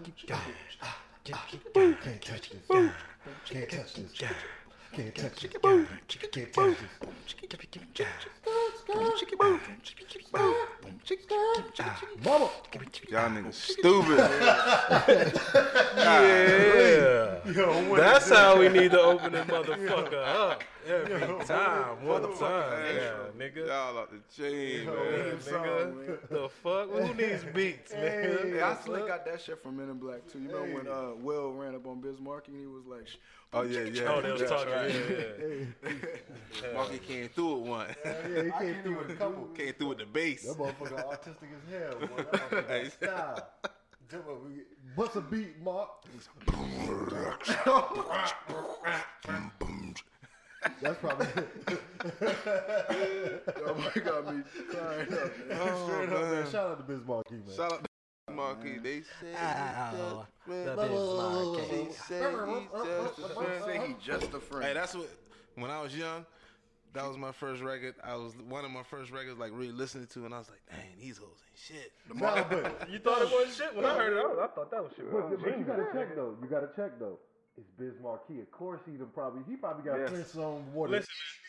Can't touch this. Can't touch this. Can't touch this. Can't touch Mama. Y'all niggas stupid. Yeah. That's how we need to open this motherfucker up. Every time. One time. Yeah, nigga. Y'all out the chain, man. Nigga. The fuck? Who needs beats, nigga? Hey, I slick got that shit from Men in Black too. You know when Will ran up on Bismarck and he was like, Oh, yeah. Oh, they was talking. Yeah. Marky came through with one. Yeah, he came through with a couple. Came through with the bass. That motherfucker autistic as hell, boy. That motherfucker got style. What's a beat, Mark? That's probably "Oh my God, me crying up." straight up, man. Shout out to Bismarck, man. Shout out to Marky. They said He say he just a friend. Hey, that's what. When I was young, that was my first record. I was one of my first records, like really listening to, and I was like, "Dang, these hoes ain't shit." Nah, but You thought it was shit? When I heard it, I thought that was shit. you gotta check though. You gotta check though. It's Bismarck. Of course, he probably got Prince on water. Listen,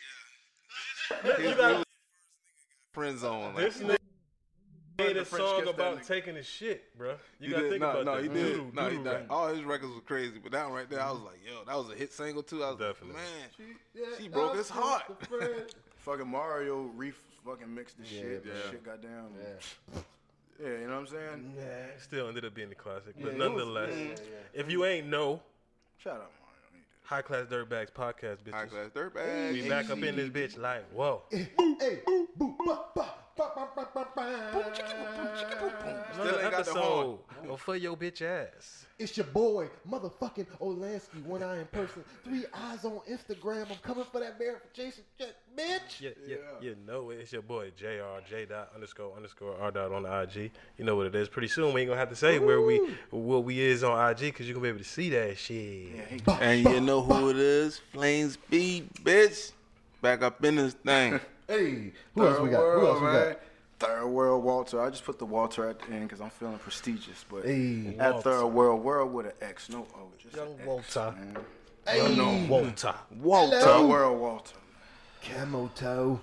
He's really friend zone. Like, this nigga made a French song kiss that about nigga. taking his shit, bro. You he gotta did. think No, about no, that. he did. Doodle, No, he doodle did. ring. All his records was crazy, but that one right there, I was like, yo, that was a hit single too. I was Definitely. like, man, she broke his heart. Fucking Mario fucking mixed the shit. yeah. The shit got down. Yeah, you know what I'm saying? It still ended up being the classic, but nonetheless, if you ain't know, Shout out Mario. High Class Dirtbags podcast, bitches. High class dirtbag. We back up in this bitch like, whoa. Hey, boo, ba, ba, ba, ba, ba, ba, ba. Still ain't got the horn. Oh, for your bitch ass. It's your boy, motherfucking Olansky, one eye in person, 3 eyes on Instagram. I'm coming for that verification check, bitch. You know it. It's your boy JR, J.__R. on the IG. You know what it is. Pretty soon we ain't gonna have to say what we is on IG because you gonna be able to see that shit. And you know who it is? Flames Speed, bitch. Back up in this thing. Hey, who else we got? Third World Walter. I just put the Walter at the end because I'm feeling prestigious. But Hey, at Third World with an X, no O. Just Young an X, Walter. man. hey, Walter. Third World Walter. Camo Toe,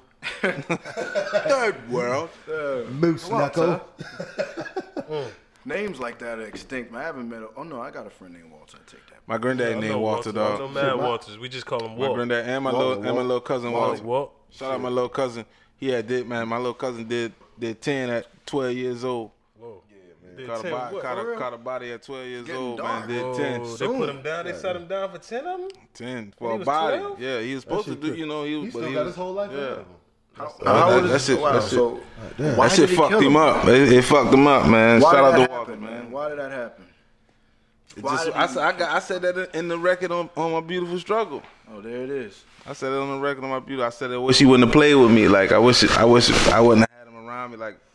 Third World. Moose Walter. Knuckle. Names like that are extinct, man. I haven't met oh no, I got a friend named Walter. I take that. My granddad named Walter, No dog. mad Walters. We just call him My Walt. granddad and my little cousin Walter. Walt. Shout out my little cousin. He had did, man. My little cousin did 10 at 12 years old. Whoa. Yeah, man. Caught a body at 12 years Getting old, dark. man. Did 10. They put him down. They set him down for 10 of them? 10 When for he a was body. 12? Yeah, he was supposed to do, you know, He still got his whole life ahead of him. That shit, Wow, that shit, so that why shit did he fucked kill him up. It fucked him up, man. Why Shout did out that to Walter, happen, man. Why did that happen? It Why just, did he- I said that in the record on my beautiful struggle. Oh, there it is. I said it on the record on my beautiful. I said I wish he wouldn't have played with me. Like I wish I wouldn't have had him around me. Like,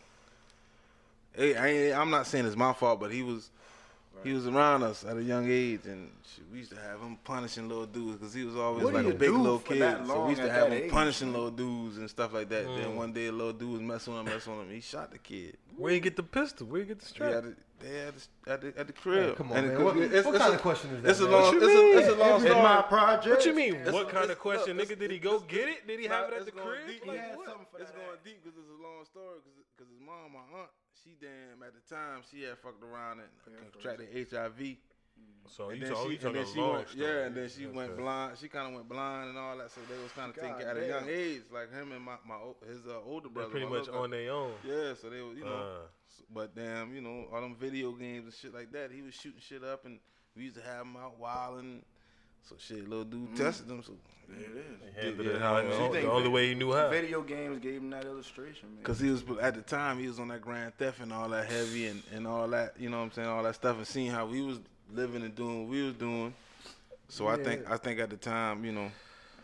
hey, I'm not saying it's my fault, but he was around us at a young age, and shit, we used to have him punishing little dudes because he was always What do like a you big do little for kid. that So long we used to at have that him age? punishing little dudes and stuff like that. Then one day a little dude was messing on him. He shot the kid. Where you get the pistol? Where you get the strap? They had at the crib. Come on, And man. What kind of question is that? It's a man? long. It's a long In my story. project. What you mean? It's What a- kind it's- of question, look, nigga? Did he go get it? Did he have it at It's the going crib? deep. Like, had what? something for It's that going ass. deep because it's a long story. Because his mom, my aunt, she damn at the time she had fucked around and contracted HIV. So And you then talking she a long went, story. yeah, and then she went blind. She kind of went blind and all that. So they was kind of thinking at a young age, like him and his older They're brother. pretty my much little on their own. Yeah, so they was, you know. But damn, you know, all them video games and shit like that. He was shooting shit up, and we used to have him out wilding. So shit, little dude tested him. So There it is. Handled Yeah, it how you the think only way he knew how. Video games gave him that illustration, man. Cause he was at the time he was on that Grand Theft and all that heavy and all that, you know what I'm saying, all that stuff, and seeing how we was living and doing what we was doing. So I think at the time, you know,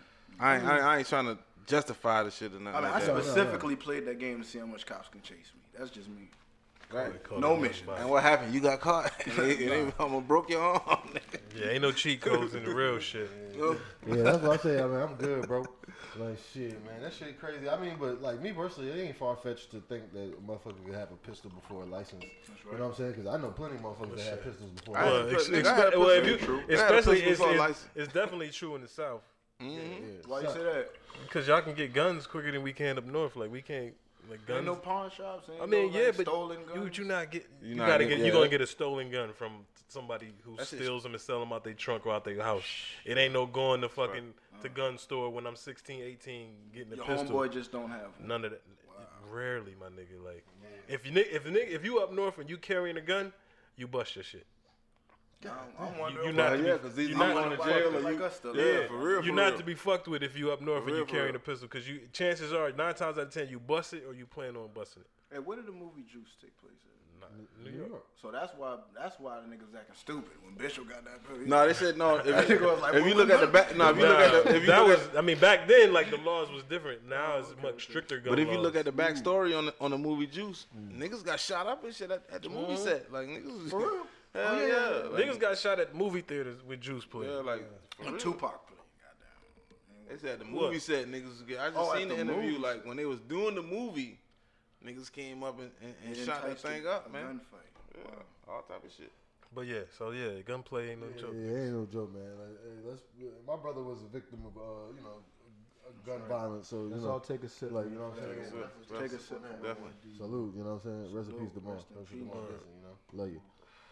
I ain't trying to justify the shit or nothing. I mean, I like that. specifically played that game to see how much cops can chase me. That's just me. Right. No mission. And what happened? You got caught. I'm gonna broke your arm. Yeah, ain't no cheat codes in the real shit. Yeah, that's what I say. I mean, I'm good, bro. Like shit, man, that shit crazy. I mean, but like me personally, it ain't far fetched to think that a motherfucker could have a pistol before a license. That's right. You know what I'm saying? Because I know plenty of motherfuckers that have pistols before. I had Well, a ex- pistol. expe- I had a well, if pistol. you, I had a especially pistol before it's license. it's definitely true in the South Why you say that? because y'all can get guns quicker than we can up north. Like we can't like Ain't guns. no pawn shops. Ain't I mean, no, yeah, like, but stolen guns. you not get You you not gotta get- get you yeah. gonna get a stolen gun from somebody who That's steals them and sell them out their trunk or out their house. It ain't no going to fucking to gun store when I'm 16, 18 getting a Your pistol. homeboy just don't have one. None of that. Rarely, my nigga. Like if you up north and you carrying a gun, you bust your shit. I'm wondering. You not to be- because these you're niggas not going to fucked jail with or like you. us still. Yeah, for real. You're not to be fucked with if you up north For and you real, for carrying real. a pistol because you chances are 9 times out of 10 you bust it or you plan on busting it. Hey, where did the movie Juice take place at? New York. So that's why the niggas acting stupid when Bishop got that pill. No, they said no. That If, nigga was like, if you "Well, look at the back, no. If you look at the, if you that look was at, I mean back then like the laws was different. Now it's much stricter gun but if you laws. look at the backstory on the movie Juice, niggas got shot up and shit at the movie set. Like niggas, For real? hell yeah. Like, niggas got shot at movie theaters with Juice playing. yeah, like for When real. Tupac played, goddamn. They said the What? movie set niggas. I just Oh, at seen the the interview. movie Like set. when they was doing the movie, niggas came up and It shot that enticed thing a up, man. Gunfight. Yeah, all type of shit. But yeah, so yeah, gunplay ain't no joke. Yeah, ain't no joke, man. Like, hey, my brother was a victim of, gun violence. So Let's you know, all take a sip. like you know what I'm saying. Take a sip. Definitely. Salute, you know what I'm saying. Rest in peace to mom. Rest in Rest in peace. peace, you know. Love you.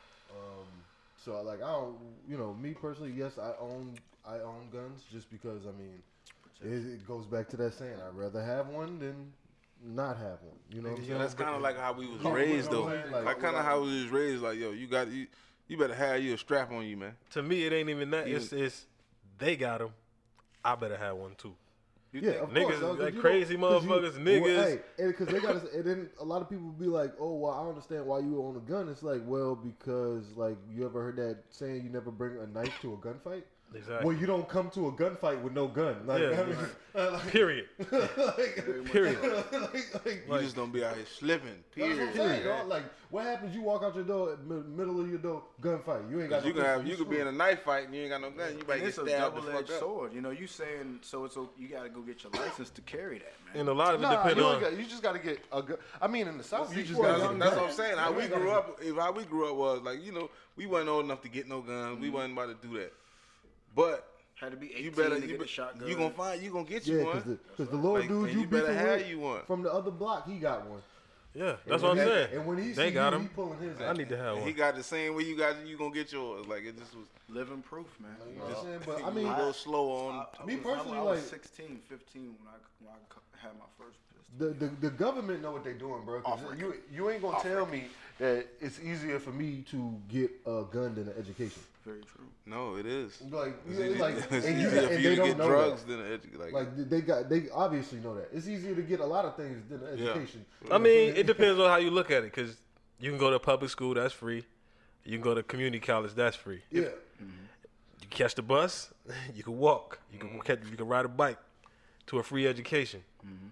So like I don't, me personally, yes, I own guns just because I mean, it goes back to that saying. I'd rather have one than not have one. You know what I'm Yeah, saying? that's kind of like how we was Yeah, raised, you know though. what I'm saying? Like kind of how we was raised. Like yo, you better have you a strap on you, man. To me, it ain't even that. It's they got them. I better have one too. You Yeah, think- of Niggas course, dog, 'cause like you crazy know- 'cause motherfuckers, niggas. because they got, and then a lot of people be like, "Oh, well, I understand why you own a gun." It's like, well, because like you ever heard that saying, "You never bring a knife to a gunfight." Exactly. Well, you don't come to a gunfight with no gun. Like, Yeah, I mean, like, Period. like, Period. you just don't be out here slipping. That's what I'm Period. saying, dog. Like, what happens? You walk out your door, middle of your door, gunfight. You ain't got. Cause No you could be in a knife fight and you ain't got no gun. You might And get it's a stabbed the double-edged fuck up. sword. You know, you saying so it's you got to go get your license to carry that, man. And a lot of it Nah, depends you, on. ain't got, you just got to get a gun. I mean, in the South, you just That's, got to. that's what I'm saying. How we grew up was like, we wasn't old enough to get no guns. We wasn't about to do that. But Had to be 18 you better to get a shotgun. you gonna get you Yeah, one. because the little Like, dude and you you better beefing have with you one. from the other block, he got one. Yeah, that's And what I'm when he- saying. And when he They see got you, 'em. he pulling his. I need to have And one. he got the same way you got. You gonna get yours. Like it just was. living proof, man. You know what I'm saying? But I You mean, go slow on. Me personally, I was like- 16, 15 when I had my first pistol. the government know what they doing, bro. 'Cause Off record. you ain't gonna tell me that it's easier for me to get a gun than an education. Very true. No, it is. Like, It's yeah, easy- like, it's and, you, easier for and you they to don't get know drugs that. than an education. Like they obviously know that it's easier to get a lot of things than an Yeah. education. I mean, it depends on how you look at it. Because you can go to public school, that's free. You can go to community college, that's free. Yeah, You catch the bus, you can walk. You can ride a bike to a free education.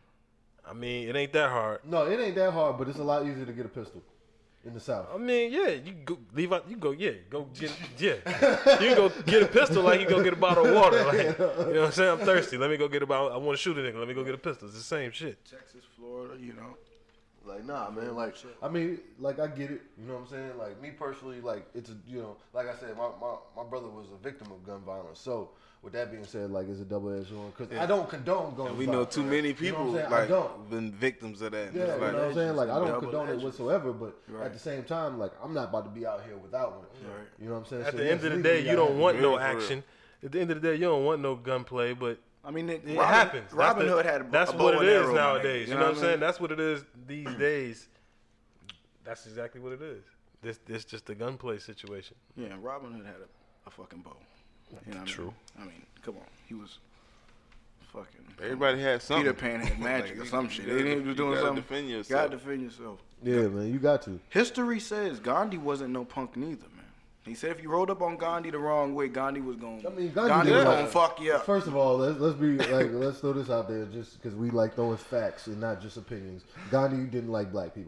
I mean, it ain't that hard. no, it ain't that hard, but it's a lot easier to get a pistol in the South. I mean, yeah, you go leave out. You go, yeah, go get, yeah. You can go get a pistol like you go get a bottle of water. Like, you know what I'm saying? I'm thirsty. Let me go get a bottle. I want to shoot a nigga. Let me go get a pistol. It's the same shit. Texas, Florida, you know. Like, nah, man. Like, I mean, like, I get it. You know what I'm saying? Like, me personally, like, it's a, like I said, my brother was a victim of gun violence. So, with that being said, like, it's a double-edged sword. Because I don't condone gun And we violence. know too many You know people what I'm saying? I like don't. been victims of that. And Yeah, it's you like, know what I'm saying? Like, I don't Double condone it edges. whatsoever, but Right. at the same time, like, I'm not about to be out here without one. Right. You know what I'm saying? At So, the yes, end of the legally, day, you I don't have want For no real, for real. action. At the end of the day, you don't want no gunplay. But I mean, it happens. That's Robin the- Hood had a That's a what bow it and is arrow, nowadays. You know what I'm I saying? mean? That's what it is these days. That's exactly what it is. This just a gunplay situation. Yeah, and Robin Hood had a fucking bow. You know what True. I mean, come on. He was fucking. everybody had something. Peter Pan had magic Like, or some you shit. gotta- He was you doing gotta something. defend You yourself. gotta defend yourself. Yeah, man, you got to. History says Gandhi wasn't no punk neither, man. He said if you rolled up on Gandhi the wrong way, Gandhi was going. I mean, Gandhi was did gonna fuck you up. First of all, let's be like, let's throw this out there just because we like throwing facts and not just opinions. Gandhi didn't like black people.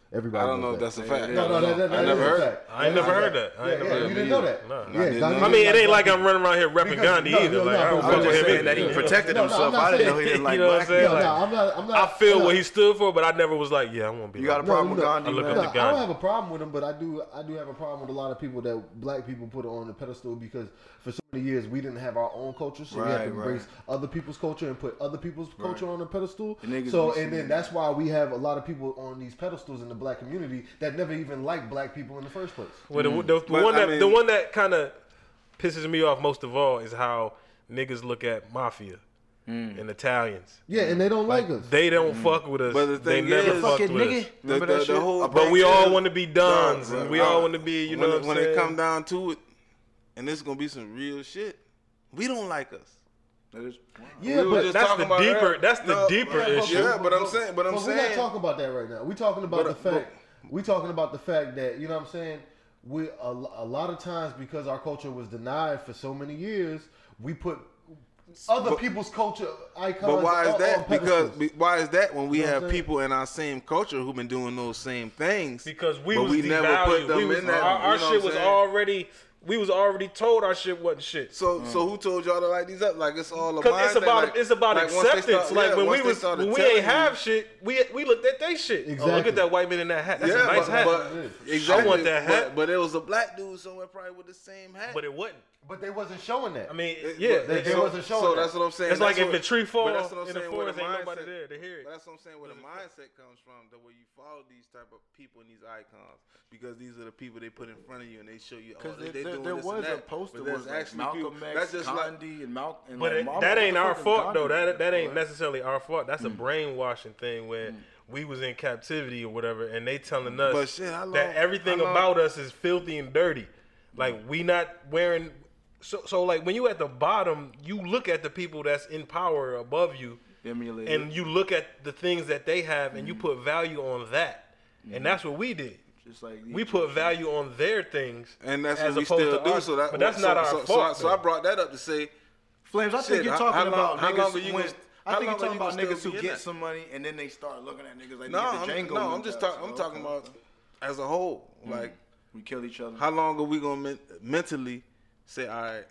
Everybody. I don't know knows if that's a fact. No, that I is never a heard. fact. I ain't never heard that. I ain't never heard You that. didn't know that. No. Yeah, didn't Gandhi know. I mean, it didn't ain't like black I'm running around here repping Because- Gandhi no, either. no, Like, no, I don't I'm fuck I'm with just him saying either. that he protected No, I'm himself. not I didn't know saying- he didn't like You know what I'm black saying? people. people. I'm not. I feel no. what he stood for, but I never was like, yeah, I want to be. You got a like problem with Gandhi, I look man? up No, to I don't Gandhi. have a problem with him, but I do have a problem with a lot of people that black people put on the pedestal because for so many years we didn't have our own culture, so we had to Right, embrace other people's culture and put other people's culture on the pedestal. The niggas So be and then seeing that's why we have a lot of people on these pedestals in the black community that never even liked black people in the first place. Well, But, the one that kind of pisses me off most of all is how niggas look at mafia and Italians. Yeah, and they don't like us. They don't fuck with us. But the they thing never is- fucked Fucking with nigga. us. Remember that shit? whole But thing we all is- want to be dons, Dog, and we bro. all want to be, you know what I'm when saying? it come down to it, and this is gonna be some real shit. We don't like us. That is- Yeah, We were but just that's talking the about deeper. that. That's the No, deeper Yeah, issue. Yeah, but I'm saying, we're not talking about that right now. We're talking about But- the fact. We're talking about the fact that you know what I'm saying. We a lot of times because our culture was denied for so many years, we put other people's culture icons. But why is on that? Because pedestals. why is that when we You know what have I'm saying? people in our same culture who've been doing those same things? Because we but was we never put devalued. them We was, in that. our you know shit what was I'm saying? already. We was already told our shit wasn't shit. So who told y'all to like these up? Like it's all a Cause mind it's thing. about Like- it's about like once they acceptance. start- Like yeah, when once we they was started when we telling ain't you- have shit, we looked at they shit. Oh, look Yeah, at that white man in that hat. That's a Yeah, nice hat. but exactly. I want that hat. But it was a black dude somewhere probably with the same hat. But it wasn't. But they wasn't showing that. I mean, It- yeah. but they so- wasn't showing So that. that's what I'm saying. It's like That's if what- a tree but fall that's what I'm in the saying, where forest, ain't mindset- nobody there to hear it. But that's what I'm saying. Where the mindset comes from, the way you follow these type of people and these icons, because these are the people they put in front of you and they show you. Because Oh, they doing there this was and a that. poster But there's was like actually Malcolm people- X, that's just like- Gandhi, and Malcolm. But like, that what ain't the our fuck is fault Gandhi? though. That ain't Right. necessarily our fault. That's a brainwashing thing where we was in captivity or whatever, and they telling us But shit, how long- that everything how long- about us is filthy and dirty. Like we not wearing. So like when you at the bottom, you look at the people that's in power above you, Emulated. and you look at the things that they have, and you put value on that, and that's what we did. Just like We put value on their things, And that's as what we opposed still to do. ours. So that, but that's not our fault. So I though. brought that up to say, Flames, I think Shit, you're how talking long- about how niggas long are you when- gonna- I how think you're long are talking you about gonna niggas still who be in get that? some money and then they start looking at niggas like no, they get the Django. I'm just talking. I'm talking about as a whole. Like, we kill each other. how long are we gonna mentally say, all right,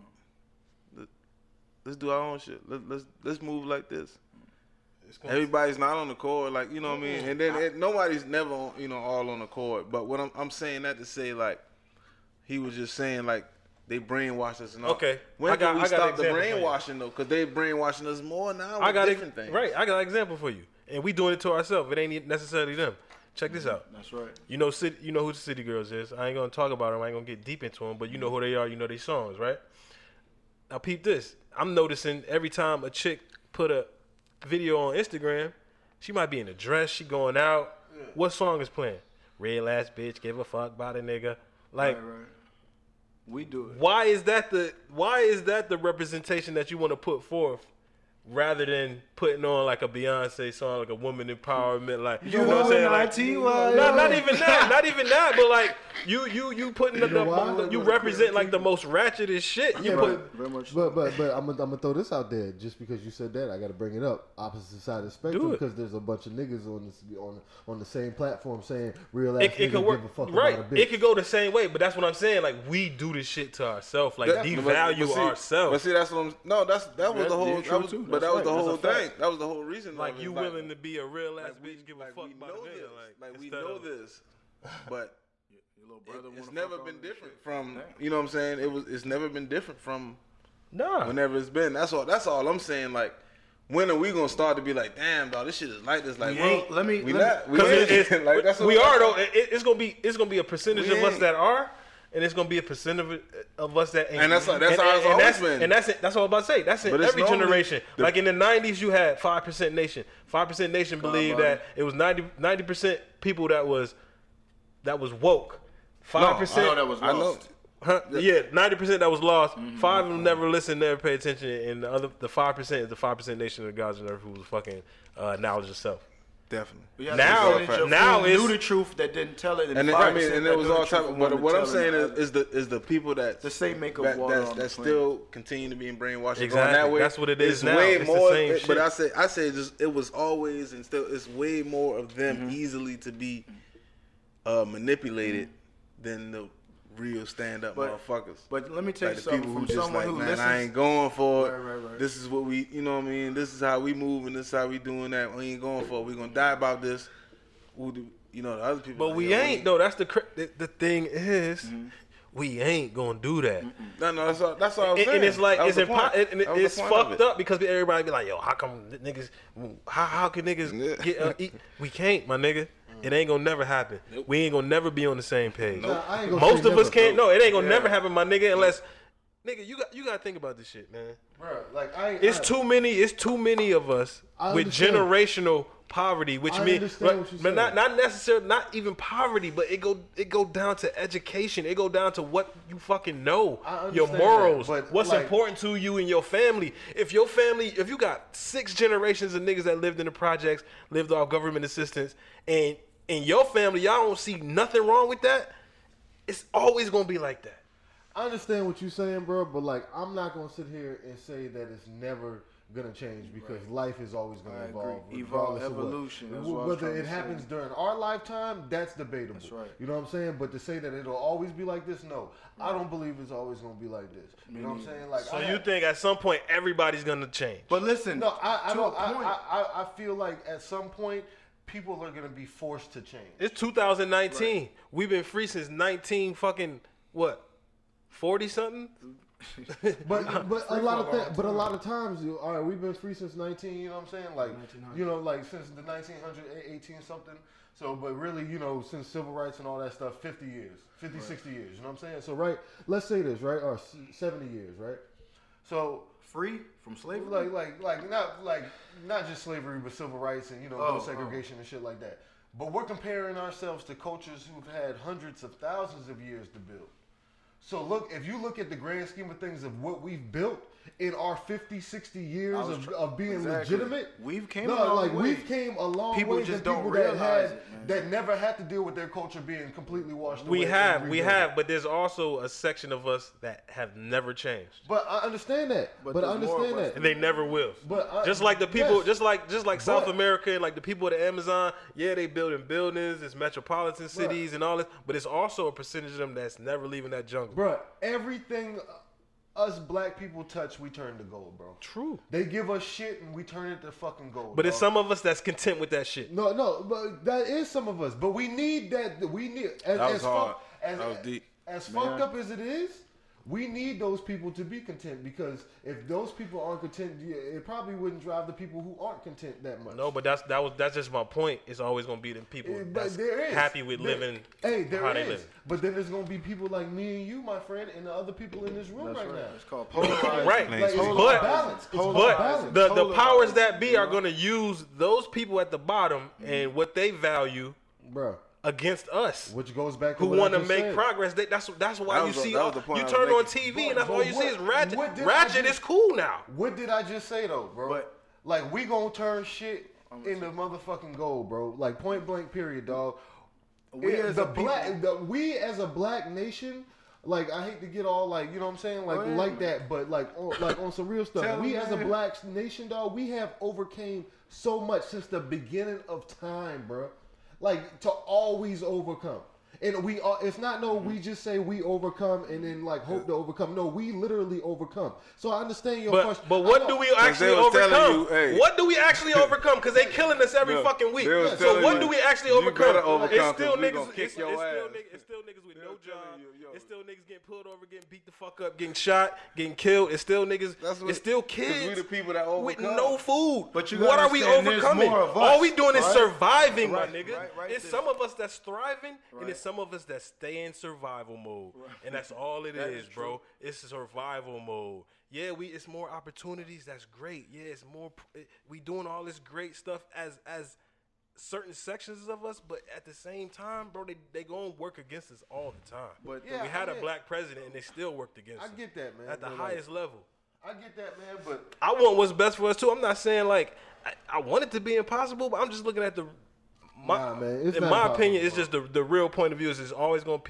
let's do our own shit. Let's move like this. Everybody's not on the court, like, you know what I mean. And then nobody's never, all on the court. But what I'm saying that to say, like, he was just saying like they brainwash us and all. Okay. When I got- can we I got stop an the example for you. brainwashing though? Because they brainwashing us more now. I with got different things. Right, I got an example for you, and we doing it to ourselves. It ain't necessarily them. Check this out. That's right. You know who the City Girls is. I ain't gonna talk about them. I ain't gonna get deep into them, but you know who they are. You know their songs, right? Now peep this. I'm noticing every time a chick put a video on Instagram, she might be in a dress. She going out. What song is playing? Real ass bitch, give a fuck about a nigga. Like, Right. We do it. why is that the representation that you want to put forth, rather than putting on like a Beyonce song, like a woman empowerment, like you know what I'm saying? Like, not even that, but like you putting know why? you represent like the most ratchetest shit. You Yeah, put Very much. But I'm gonna throw this out there just because you said that I got to bring it up. Opposite side of the spectrum Do it. because there's a bunch of niggas on the same platform saying real ass it niggas could work give a fuck right. about a bitch. It could go the same way, but that's what I'm saying. Like we do this shit to ourselves, like That- devalue but see- ourselves. But see, that's what I'm. No, that was Yeah, the whole. yeah, That true was, too. but That's that was right. the That's whole a fact. thing. That was the whole reason. Like of it. you willing to be a real ass we- bitch, give a like, fuck we about a know nigga, this. like we instead know of- this, but Your little brother it's wanna never fuck been all this different shit. from. Damn. You know what I'm saying? It's never been different from Nah. whenever it's been. That's all I'm saying. Like, when are we gonna start to be like, damn, dog, this shit is like this? Like, We ain't- let me- We let me- not. We Because ain't. Like, that's what we I'm are saying. though. It's gonna be a percentage We of us ain't. that are, and it's gonna be a percent of us that ain't. And that's how it's always been. And that's what I was about to say. That's in But it's every normally generation. the- Like in the '90s, you had 5% Nation. 5% Nation believed that it was 90% people that was woke. 5%. I know that was I know. lost. Huh? Yeah, 90% that was lost. Mm-hmm. 5 of them never listened, never paid attention, and the 5% is the 5% Nation of the gods and earth who was fucking knowledge of self. Definitely. We have Now- a percentage of now who it's- knew the truth that didn't tell it, And it, 5% and that it was knew the all truth type. and But wanted what to I'm tell saying it. is the people that the same makeup water on the that planet. still continue to be in brainwashed. and Exactly. Going that way. That's what it is It's now. way It's the more. same But shit. I say just it was always and still it's way more of them easily to be manipulated than the real stand up But- motherfuckers. But let me tell Like you the something people from who just someone like, who man, listens. I ain't going for it. Right. This is what we, you know what I mean? This is how we move and this is how we doing that. We ain't going for it. We gonna die about this. Who do, you know, the other people. But like, we yo, ain't though. That's the thing is, we ain't gonna do that. No, that's all. That's all. I was And saying. it's like That was it's the point. and That was the it's point of fucked it. up because everybody be like, yo, how come niggas? How can niggas Yeah. get eat? We can't, my nigga. It ain't gonna never happen. Nope. We ain't gonna never be on the same page. Nah, I ain't gonna Most say of us never. can't. No, it ain't gonna Yeah. never happen, my nigga. Unless, nigga, you got to think about this shit, man. Bro, like It's too many of us I with understand. generational poverty, which I means, understand what you're but saying. not necessarily, not even poverty, but it go down to education. It go down to what you fucking know, I your understand morals, that, but, what's like- important to you and your family. If you got 6 generations of niggas that lived in the projects, lived off government assistance, and in your family y'all don't see nothing wrong with that, it's always gonna be like that. I understand what you're saying, bro, but like I'm not gonna sit here and say that it's never gonna change because life is always gonna I agree. evolve. Evolve, regardless of what. evolution, that's what I was Whether trying it to happens say. during our lifetime, that's debatable. That's right. You know what I'm saying? But to say that it'll always be like this, no, I don't believe it's always gonna be like this. You know what I'm saying? Like, So I you have- think at some point everybody's gonna change? But listen, No, I to don't. a point. I feel like at some point people are gonna be forced to change. It's 2019. We've been free since 19 fucking what? 40 something? But a lot of times, all right, we've been free since 19. You know what I'm saying? Like 1900. you know, like since the 1900, 18 something. So, but really, you know, since civil rights and all that stuff, 50 years, 50, 60 years. You know what I'm saying? So, right, let's say this, right, or 70 years, right? So, free from slavery. not just slavery, but civil rights and no segregation and shit like that. But we're comparing ourselves to cultures who've had hundreds of thousands of years to build. So look, if you look at the grand scheme of things of what we've built in our 50, 60 years of being Exactly. legitimate, We've came a long way. we've came a long People way just than don't people that realize had it, man. that never had to deal with their culture being completely washed away. We and have, rebuilt. but there's also a section of us that have never changed. But I understand that. But I there's more understand of us. that. And they never will. But just like the people, yes. just like South But- America and like the people of the Amazon, yeah, they building buildings, it's metropolitan cities and all this, but it's also a percentage of them that's never leaving that jungle. Bruh, everything us black people touch, we turn to gold, bro. True. They give us shit and we turn it to fucking gold. But it's dog. some of us that's content with that shit. No, but that is some of us. But we need that. We need That was hard. As, That was deep. As fucked up as it is, we need those people to be content because if those people aren't content, it probably wouldn't drive the people who aren't content that much. No, but that's just my point. It's always gonna be them people But that's there is happy with There- living Hey, there how they is. live. But then there's gonna be people like me and you, my friend, and the other people in this room That's right, right. now. It's called polarizing. Right. Like, it's But- about balance. It's about But balance. the Polarizing. powers that be are gonna use those people at the bottom and what they value Bruh, against us. which goes back to Who what I want to just make said. progress? That's why That you was the- see that was the point you I was turn on making. TV and that's But all you see is what Ratchet. did I Ratchet just- is cool now. What did I just say though, bro? But- like we gonna turn shit into motherfucking gold, bro. Like point blank, period, dog. We as a people- we as a black nation, like I hate to get all like you know what I'm saying, like Go ahead, like man. that, but like on some real stuff. Tell We him, as a man. black nation, dog, we have overcame so much since the beginning of time, bro. Like to always overcome. And we are, it's not we just say we overcome and then like hope to overcome. No, we literally overcome. So I understand your question. But what do we actually was telling overcome? you, hey. What do we actually overcome? Because they killing us every No, fucking week. they was So telling what you, do we actually you overcome? better overcome It's still 'cause we niggas. gonna kick your ass. It's still niggas with They no was telling job. you, yo. It's still niggas getting pulled over, getting beat the fuck up, getting shot, getting killed. It's still niggas. That's what- It's still 'cause kids we the people that with overcome. no food. But you what gotta are we understand there's overcoming? more of us, All we doing is right? surviving, Right, my nigga. right, It's this. some of us that's thriving, and Right. it's some of us that stay in survival mode, and that's all it That is, is bro. true. It's survival mode. Yeah, it's more opportunities. That's great. Yeah, it's more. We doing all this great stuff as certain sections of us, but at the same time, bro, they gonna work against us all the time. But Yeah, we had I a get- black president, and they still worked against I us get that, man. at the but, like, highest level. I get that, man, but I want what's best for us too. I'm not saying like I want it to be impossible, but I'm just looking at Nah, man, it's in not my impossible, opinion, it's bro. just the real point of view is it's always gonna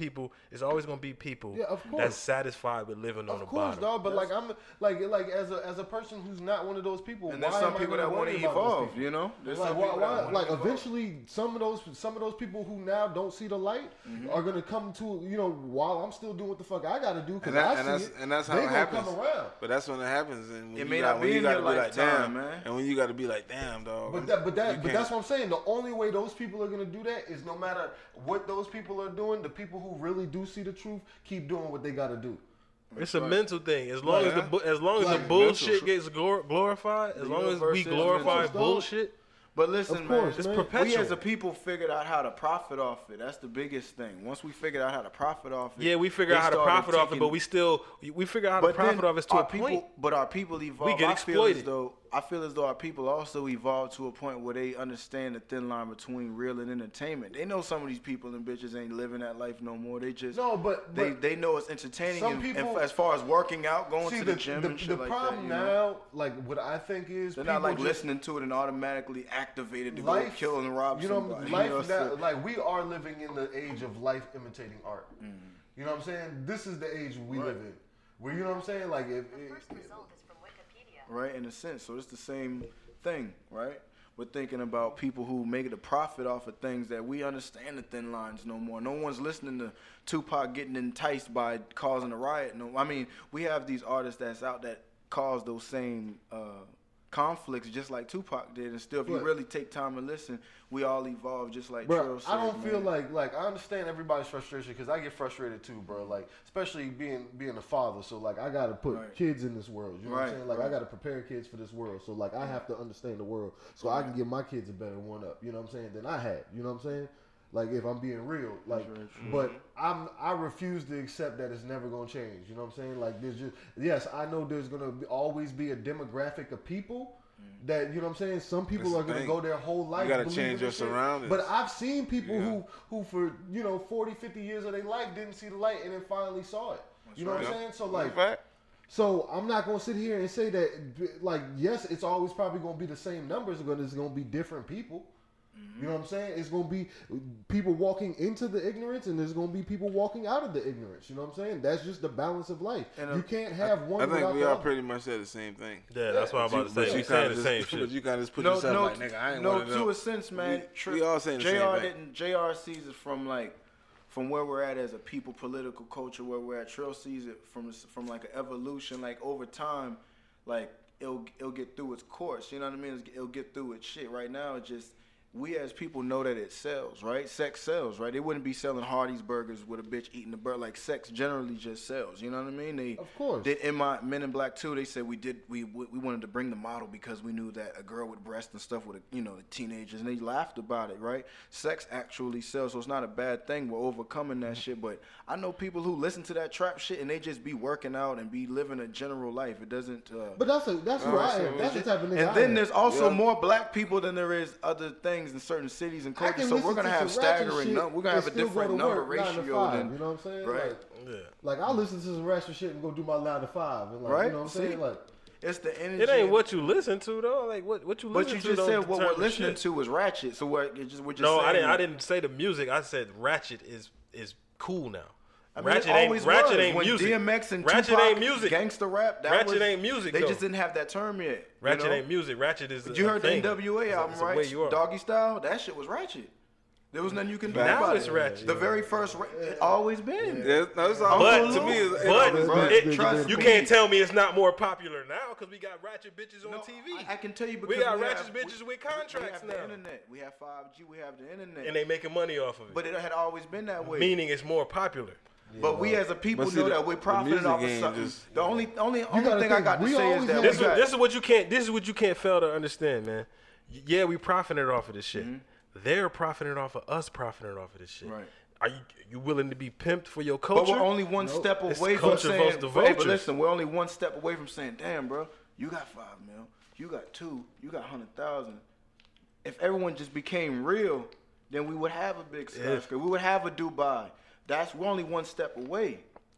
be people Yeah, of course. that's satisfied with living on the of course, bottom. dog. But like I'm like as a person who's not one of those people, And why there's some am I people gonna that want to worry about those evolve, people? you know? There's Like, some why, people that why, wanna like evolve. eventually, some of those people who now don't see the light are gonna come to while I'm still doing what the fuck I gotta do because I see it. And that's how they it gonna happens. come around. But that's when it happens, and when It you may got, not when be you in gotta your be like, lifetime, damn, man. and when you got to be like, damn, dog. But you that's what I'm saying. The only way those people are gonna do that is no matter what those people are doing. The people who really do see the truth keep doing what they gotta do. It's a mental thing. As long as Yeah. as long as Like the bullshit mental. gets glorified, as The long as universe we is glorify mental. bullshit, But listen, Of course, it's man. perpetual. we as a people figured out how to profit off it. That's the biggest thing. Once we figured out how to profit off it, Yeah, we figure they out how to started profit off it, taking- but we figure out how to But profit then off it to our a people, point. But our people evolve. We get exploited. I feel as though our people also evolve to a point where they understand the thin line between real and entertainment. They know some of these people and bitches ain't living that life no more. They just they know it's entertaining. some And people- as far as working out, going See, to the gym and shit the like problem that. You know? now, like what I think is They're people not like just, listening to it and automatically activated to life, go kill and rob you know, somebody. life you know, now, so- like we are living in the age of life imitating art. You know what I'm saying? This is the age we live in. Where you know what I'm saying? Like if First result is from Wikipedia. right? In a sense, so it's the same thing, right? We're thinking about people who make it a profit off of things that we understand the thin lines no more. No one's listening to Tupac getting enticed by causing a riot. No, I mean we have these artists that's out that cause those same conflicts just like Tupac did, and still, if you But- really take time and listen, we all evolve just like Bro, Trill said. I don't feel man. like I understand everybody's frustration because I get frustrated too, bro. Like especially being a father, so like I gotta put Right. kids in this world. You know what I'm Right, saying? Like I right. gotta prepare kids for this world. So like I have to understand the world so I can give my kids a better one up. You know what I'm saying? Than I had. You know what I'm saying? Like if I'm being real, like, but I refuse to accept that it's never gonna change. You know what I'm saying? Like there's just yes, I know there's gonna always be a demographic of people. That you know what I'm saying. Some people That's are the gonna thing. go their whole life. gotta believing change your this shit. surroundings. But I've seen people Yeah. who for 40, 50 years of their life didn't see the light and then finally saw it. You know what I'm right. saying? So like, Fact. so I'm not gonna sit here and say that like yes, it's always probably gonna be the same numbers. It's gonna be different people. You know what I'm saying? It's gonna be people walking into the ignorance, and there's gonna be people walking out of the ignorance. You know what I'm saying? That's just the balance of life. And, You can't have one I think without we the all other. pretty much said the same thing. Yeah, that's what I'm about to say. You saying the same But shit. you kind of just put No, yourself no, like, nigga, I ain't no. one of them. To a sense, man. We all saying the same thing. Jr. sees it from like from where we're at as a people, political culture, where we're at. Trill sees it from like an evolution, like over time, like it'll get through its course. You know what I mean? It'll get through its shit. Right now, it's just. We as people know that it sells, right? Sex sells, right? They wouldn't be selling Hardee's burgers with a bitch eating the burger. Like sex generally just sells. You know what I mean? They, Of course. In my Men in Black 2, they said we wanted to bring the model because we knew that a girl with breasts and stuff with the teenagers, and they laughed about it, right? Sex actually sells, so it's not a bad thing. We're overcoming that shit. But I know people who listen to that trap shit and they just be working out and be living a general life. It doesn't. But that's who I am. That's the type of nigga I And then am. there's also Yeah. more black people than there is other things in certain cities and I cultures. can So listen we're gonna to have some ratchet staggering shit numbers. We're gonna have a and still go different to number work 9 to ratio 5, than you know what I'm saying? right. Yeah. Like I listen to some ratchet shit and go do my 9 to 5, and like Right? you know what I'm saying? See? Like It's the energy. It ain't what you listen to though. Like what you listen But to. you just don't said what we're determine listening shit. to was ratchet. So we're just No, I saying didn't. I that- didn't say the music. I said ratchet is cool now. I mean, Ratchet it always ain't was. ain't When music. DMX and Ratchet Tupac, ain't music. gangster rap. That Ratchet was, ain't music, They though. just didn't have that term yet. Ratchet you know? ain't music. Ratchet is. But you heard the thing. NWA It's a- album, it's the way right? you are. Doggy Style. That shit was ratchet. There was nothing you can do Now about it's it. ratchet. The very first, it always been. Yeah, no, it's all, But to me, it's but bro, it- trust you me. can't tell me it's not more popular now because we got ratchet bitches on No, TV. I can tell you because we got have- ratchet bitches with contracts we now, have the internet. We have 5G. We have the internet. and they making money off of it. But it had always been that way. Meaning it's more popular. But we as a people But see, know the- that we're the profiting music off of game something. just- The only gotta thing I think, got to we say is always that had we This got, is what you can't. This is what you can't fail to understand, man. Yeah, we profiting off of this shit. They're profiting off of us profiting off of this shit. Right. Are you willing to be pimped for your but culture? we're only one step It's away from culture saying. versus the Hey, but vultures. listen, we're only one step away from saying, "Damn, bro, you got 5 mil, you got 2, you got 100,000." If everyone just became real, then we would have a big skyscraper. We would have a Dubai. We're only one step away.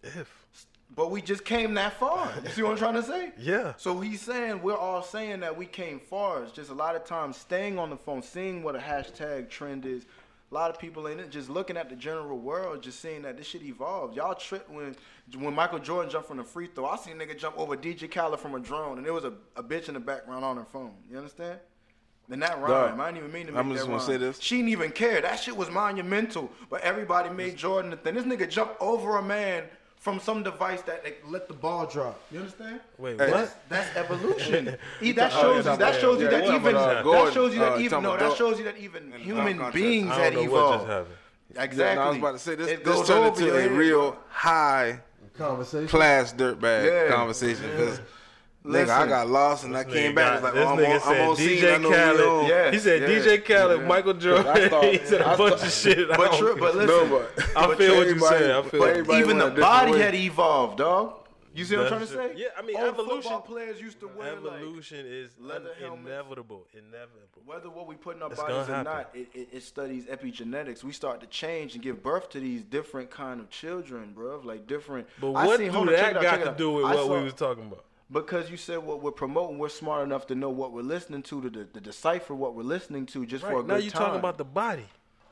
But we just came that far. You see what I'm trying to say? Yeah. So he's saying, we're all saying that we came far. It's just a lot of times staying on the phone, seeing what a hashtag trend is. A lot of people ain't just looking at the general world, just seeing that this shit evolved. Y'all tripped when Michael Jordan jumped from the free throw. I seen a nigga jump over DJ Khaled from a drone, and there was a bitch in the background on her phone. You understand? And that rhyme, I didn't even mean to make I'm just that gonna rhyme. say this. She didn't even care. That shit was monumental. But everybody made Jordan the thing. This nigga jumped over a man from some device that they let the ball drop. You understand? Wait, Hey. what? That's evolution. That shows you that even human context. beings I had don't know what just evolved. happened. Exactly. No, I was about to say this. It This goes turned over into your a head, real bro. high Conversation. class dirtbag Yeah. conversation because nigga, Listen. I got lost and I came back. It's like, This oh, nigga I'm on said scene. I know we DJ on. Khaled. Yeah. He said Yeah. DJ Khaled, Yeah. Michael Jordan. He said a bunch of shit. But listen, No, but I feel what you're everybody- saying. I feel but it. everybody even the went a different body way. had evolved, dog. You see what I'm trying to That's say? it. Yeah, I mean, Old evolution. football players used to wear like, Evolution is leather helmets. inevitable. whether what we put in our It's bodies gonna or not, it studies epigenetics. We start to change and give birth to these different kind of children, bro. Like different. But I what seen- do hold on, check that it out, got check it to out. do with I what saw- we was talking about? Because you said what we're promoting, we're smart enough to know what we're listening to decipher what we're listening to just for a Right. good Now time. you talking about the body.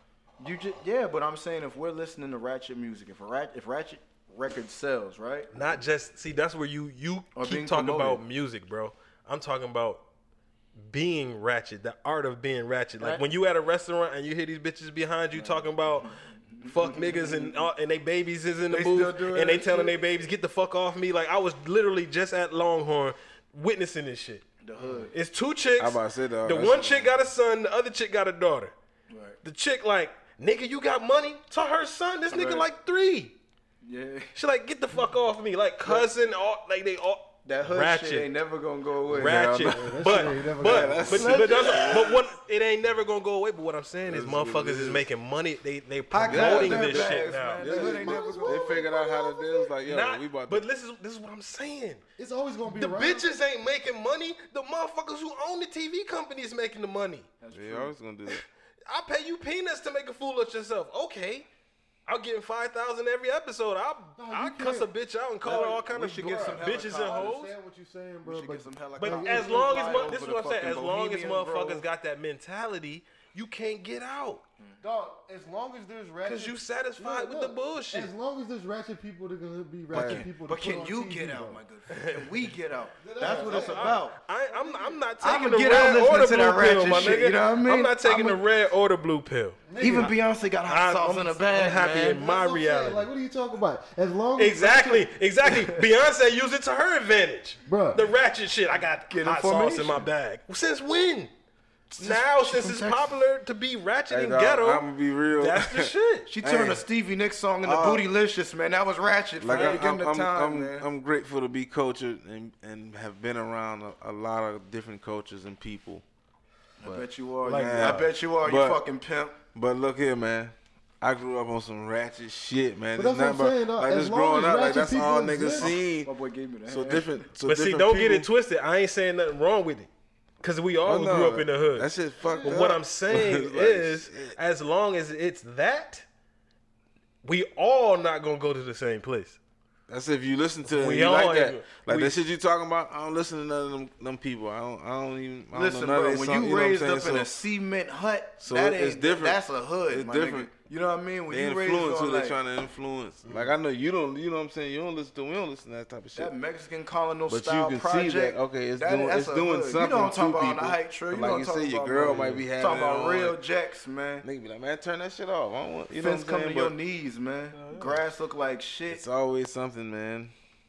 Yeah, but I'm saying if we're listening to ratchet music, if ratchet record sells, right? Not just see. That's where you Or being keep talking promoted. about music, bro. I'm talking about being ratchet, the art of being ratchet. Like Right. when you at a restaurant and you hear these bitches behind you talking about fuck niggas and they babies is in the They still booth doing and they that telling shit? their babies get the fuck off me. Like I was literally just at Longhorn witnessing this shit. The hood. It's two chicks. I about to say, dog, the that's- one chick got a son, the other chick got a daughter. Right. The chick like, nigga, you got money? To her son, this nigga Right. like 3. Yeah. She like, get the fuck off me. Like cousin, all like they all That hood ratchet. shit ain't never gonna go away. Ratchet, that but shit ain't never but gonna- but what it ain't never gonna go away. But what I'm saying is, motherfuckers is making money. They promoting them this shit bags, now. man. That hood ain't never gonna They figured out how to do it. It's like, yo, Not, we about to. but this is what I'm saying. It's always gonna be The around. bitches ain't making money. The motherfuckers who own the TV company is making the money. They always gonna do that. I'll pay you peanuts to make a fool of yourself. Okay. I'm getting 5,000 every episode. I you cuss a can't. bitch out and call her all kind We of should get some bitches and I hoes. understand what you're saying, bro. We should But get some But helicopters. as long as Fly this is over what I'm the saying, as fucking long as Bohemians, bro. motherfuckers got that mentality, you can't get out dog, as long as there's ratchet, because you satisfied with the bullshit. As long as there's ratchet people, they're gonna be ratchet people. But to put can on you TV, get bro. out, my good friend? Can we get out? That's That's what it's right. about. I'm not I'ma taking the get out red listening or the to blue that pill, ratchet my shit, nigga. you know what I mean? I'm not taking I'ma- the red or the blue pill. Even Beyonce got hot sauce in the bag, I'm happy man. in my That's what I'm saying. reality. Like, what are you talking about? As long as Exactly. Beyonce used it to her advantage. Bruh. The ratchet shit. I got Get hot sauce in information. my bag. Since when? Now, since it's from Texas. popular to be ratchet Hey, and dog, ghetto, I'm gonna be real. that's the shit. She turned Hey. a Stevie Nicks song into Bootylicious, man. That was ratchet. Like Man. Give him the time, man. I'm grateful to be cultured and have been around a lot of different cultures and people. I bet you are. Like you, that. I bet you are. You But- fucking pimp. But look here, man. I grew up on some ratchet shit, man. But that's what I'm saying, dog. like As just long growing as up, like ratchet that's all people niggas exist. seen. My boy gave me that. So different. So But see, different don't get it people- twisted. I ain't saying nothing wrong with it. Because we all Oh, no, grew up in the hood. That shit fucked But up. what I'm saying It's like, is, shit. as long as it's that, we all not going to go to the same place. That's if you listen to it, We and you all like that. ain't- Like we- that shit you talking about. I don't listen to none of them people. I don't Listen, know none bro, of when their songs, you know what I'm raised saying? up in So a cement hut, so that it's ain't different. That's a hood, It's my different. nigga. You know what I mean? When they you raised influence on who they like, trying to influence. Like I know you don't. You know what I'm saying? You don't listen to. We don't listen to that type of shit. that Mexican colonial But style you can project, see that okay, it's doing that's a doing hood. something You know what I'm to talking about on people. the hype trail. You But know like what you I'm say, talking your about, girl man. might be having Talking about it on. real jacks, man. Nigga be like, man, turn that shit off. I don't want. You know Fence what I'm come saying? to your But knees, man. Grass look like shit. it's always something, man.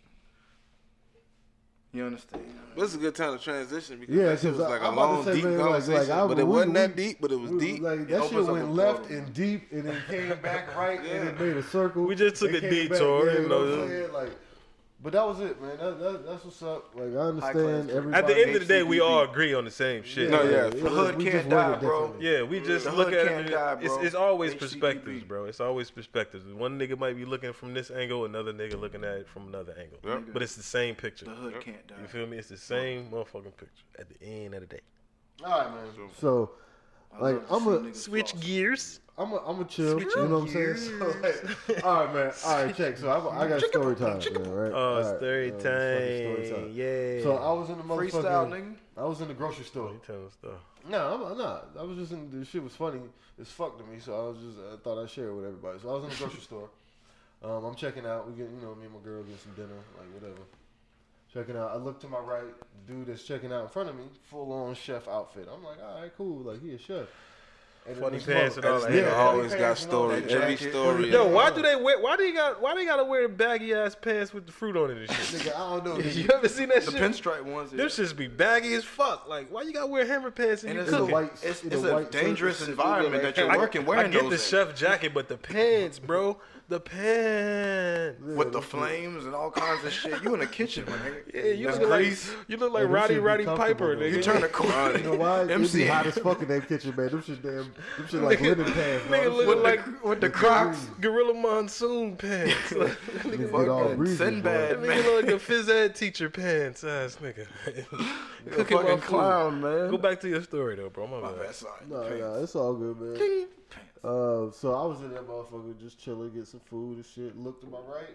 You understand? But it's a good time to transition because Yeah, that shit was because like a I'm about long, to say, deep man, conversation. but it wasn't that deep, but it was deep. Like that opens shit up a went left portal. and deep, and then came back right, and it made a circle. We just took and a came back, detour, yeah, you you know. know what I'm saying? Like, but that was it, man. That's what's up. Like I understand class. everybody. At the end of the day, we HCBB. all agree on the same shit. No, yeah. it The was- hood we can't just worded die, bro. differently. Yeah, we just The look hood at can't it. die, bro. It's always HCBB. perspectives, bro. It's always perspectives. One nigga might be looking from this angle, another nigga looking at it from another angle. Yep. But it's the same picture. The hood can't die. You feel me? It's the same motherfucking picture at the end of the day. All right, man. So, Like love to I'm see a niggas Switch floss. gears. I'm a chill. You know what I'm saying? So, like, all right, man. All right, check. So I got story time, man. Right? Oh, All right, story it's fucking time. Yeah. So I was in the Freestyle, motherfucking. nigga. I was in the grocery store. You telling stuff. No, I'm not. I was just in. The shit was funny as fuck to me, so I thought I'd share it with everybody. So I was in the grocery store. I'm checking out. We get, me and my girl get some dinner, like whatever. Checking out. I look to my right. The dude that's checking out in front of me, full on chef outfit. I'm like, all right, cool. Like he a chef. And Funny this pants and all This that. nigga Yeah, always funny got pants and all story. that Every jacket. story. Yo, why do they wear? Why they gotta wear baggy ass pants with the fruit on it and shit? Nigga, I don't know. You Nigga. ever seen that The shit? pinstripe ones. Them shits be baggy as fuck. Like, why you gotta wear hammer pants and And you it's a cooking? white- It's in a a white dangerous shirt. environment that you're working I wearing get the those chef jacket, but the pants, bro. The pants. in. With the flames and all kinds of shit. You in the kitchen, my nigga. Yeah, you That's look like grease. Roddy shit be Roddy comfortable, Piper. though. Nigga. You turn the corner. You know why? It be MC. hot as fuck in that kitchen, man. Them shit like linen pants, bro. Nigga Them looking shit like with the Crocs. Gorilla Monsoon pants. Like, niggas get all Fucking breezy, Sinbad, boy. that nigga look like a phys ed teacher pants ass nigga. You're a Cooking my fucking food. clown, man. Go back to your story though, bro. My My bad. bad, sorry. No, it's all good, man. So I was in that motherfucker just chilling, get some food and shit. Look to my right,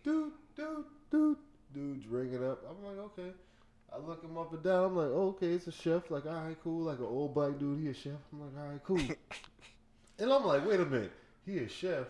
dude's ringing up. I'm like, okay. I look him up and down. I'm like, oh, okay, it's a chef. Like, all right, cool. Like an old black dude, he a chef. I'm like, all right, cool. And I'm like, wait a minute, he a chef.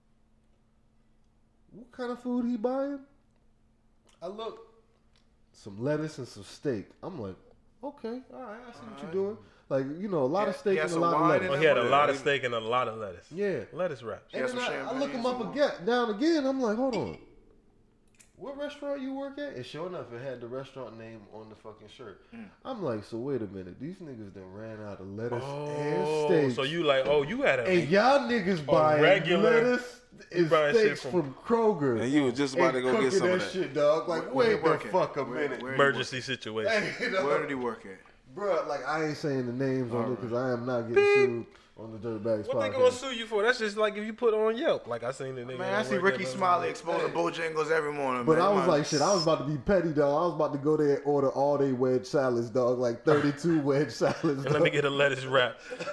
What kind of food he buying? I look, some lettuce and some steak. I'm like, okay, all right, I see what you're doing. Like, a lot of Yeah, steak yeah, and a some lot of wine lettuce. in Oh, he had a Yeah. lot of steak and a lot of lettuce. Yeah. Lettuce wraps. Yeah, And some then I champagne, look him some up wine. again, down again. I'm like, hold on. What restaurant you work at? And sure enough, it had the restaurant name on the fucking shirt. I'm like, so wait a minute. These niggas done ran out of lettuce and Oh, steak. so you like, you had a and y'all niggas buying regular- lettuce and buying shit steaks from- from Kroger. And you was just about to go get cooking some of that that. shit, dog. Like, Where he wait the working? fuck a Where- minute. where- emergency situation. Hey, dog. Where did he work at? Bruh, like, I ain't saying the names on it because I am not getting sued on the Dirtbags What they podcast. gonna sue you for? That's just like if you put it on Yelp. Like I seen the nigga. Man, I see Ricky Smiley exposing Bojangles every morning, But man. I was Man, like, shit, I was about to be petty, dog. I was about to go there and order all they wedge salads, dog. Like 32 wedge salads. And let dog. me get a lettuce wrap.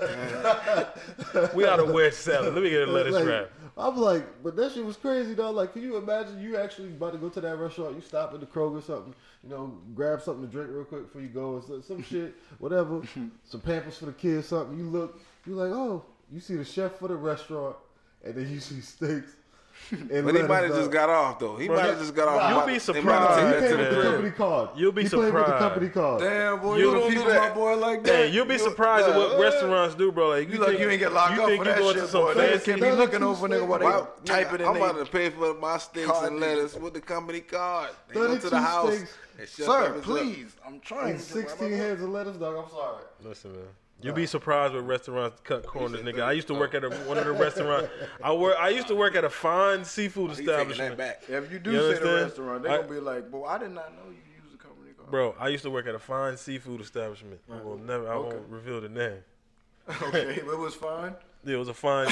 We out of wedge salad. Let me get a lettuce Like, wrap. I'm like, but that shit was crazy, dog. Like, can you imagine you actually about to go to that restaurant, you stop at the Kroger or something, grab something to drink real quick before you go, or some shit, whatever, some Pampers for the kids, something. You look, you like, oh, you see the chef for the restaurant, and then you see steaks. And But he lettuce, might have dog. just got off though. He Bro, might have just got off. you'll They be might- surprised. They might He have paid taken with that the to the company crib. card. You'll be he paid with the surprised. company card. damn, boy, You you don't don't do keep that. my boy like that. Hey, you'll be surprised at what restaurants do, bro. Like You like you ain't get locked you up think for you that going to shit, some boy. They fancy can't be looking over nigga while Why- they type it in I'm they about to pay for my steaks card and details. lettuce with the company card. They go to 32 the house. steaks. and shut Sir, them up. please. I'm trying And to 16 heads of lettuce, dog. I'm sorry. Listen, man. You'll be surprised what restaurants cut corners, nigga. I used to work at one of the restaurants. I used to work at a fine seafood He taking that establishment. back. If you do You say the understand? restaurant, they I- gonna be like, "Boy, I did not know you used the company card." Bro, I used to work at a fine seafood establishment. I won't reveal the name. Okay, it was fine. It was a fine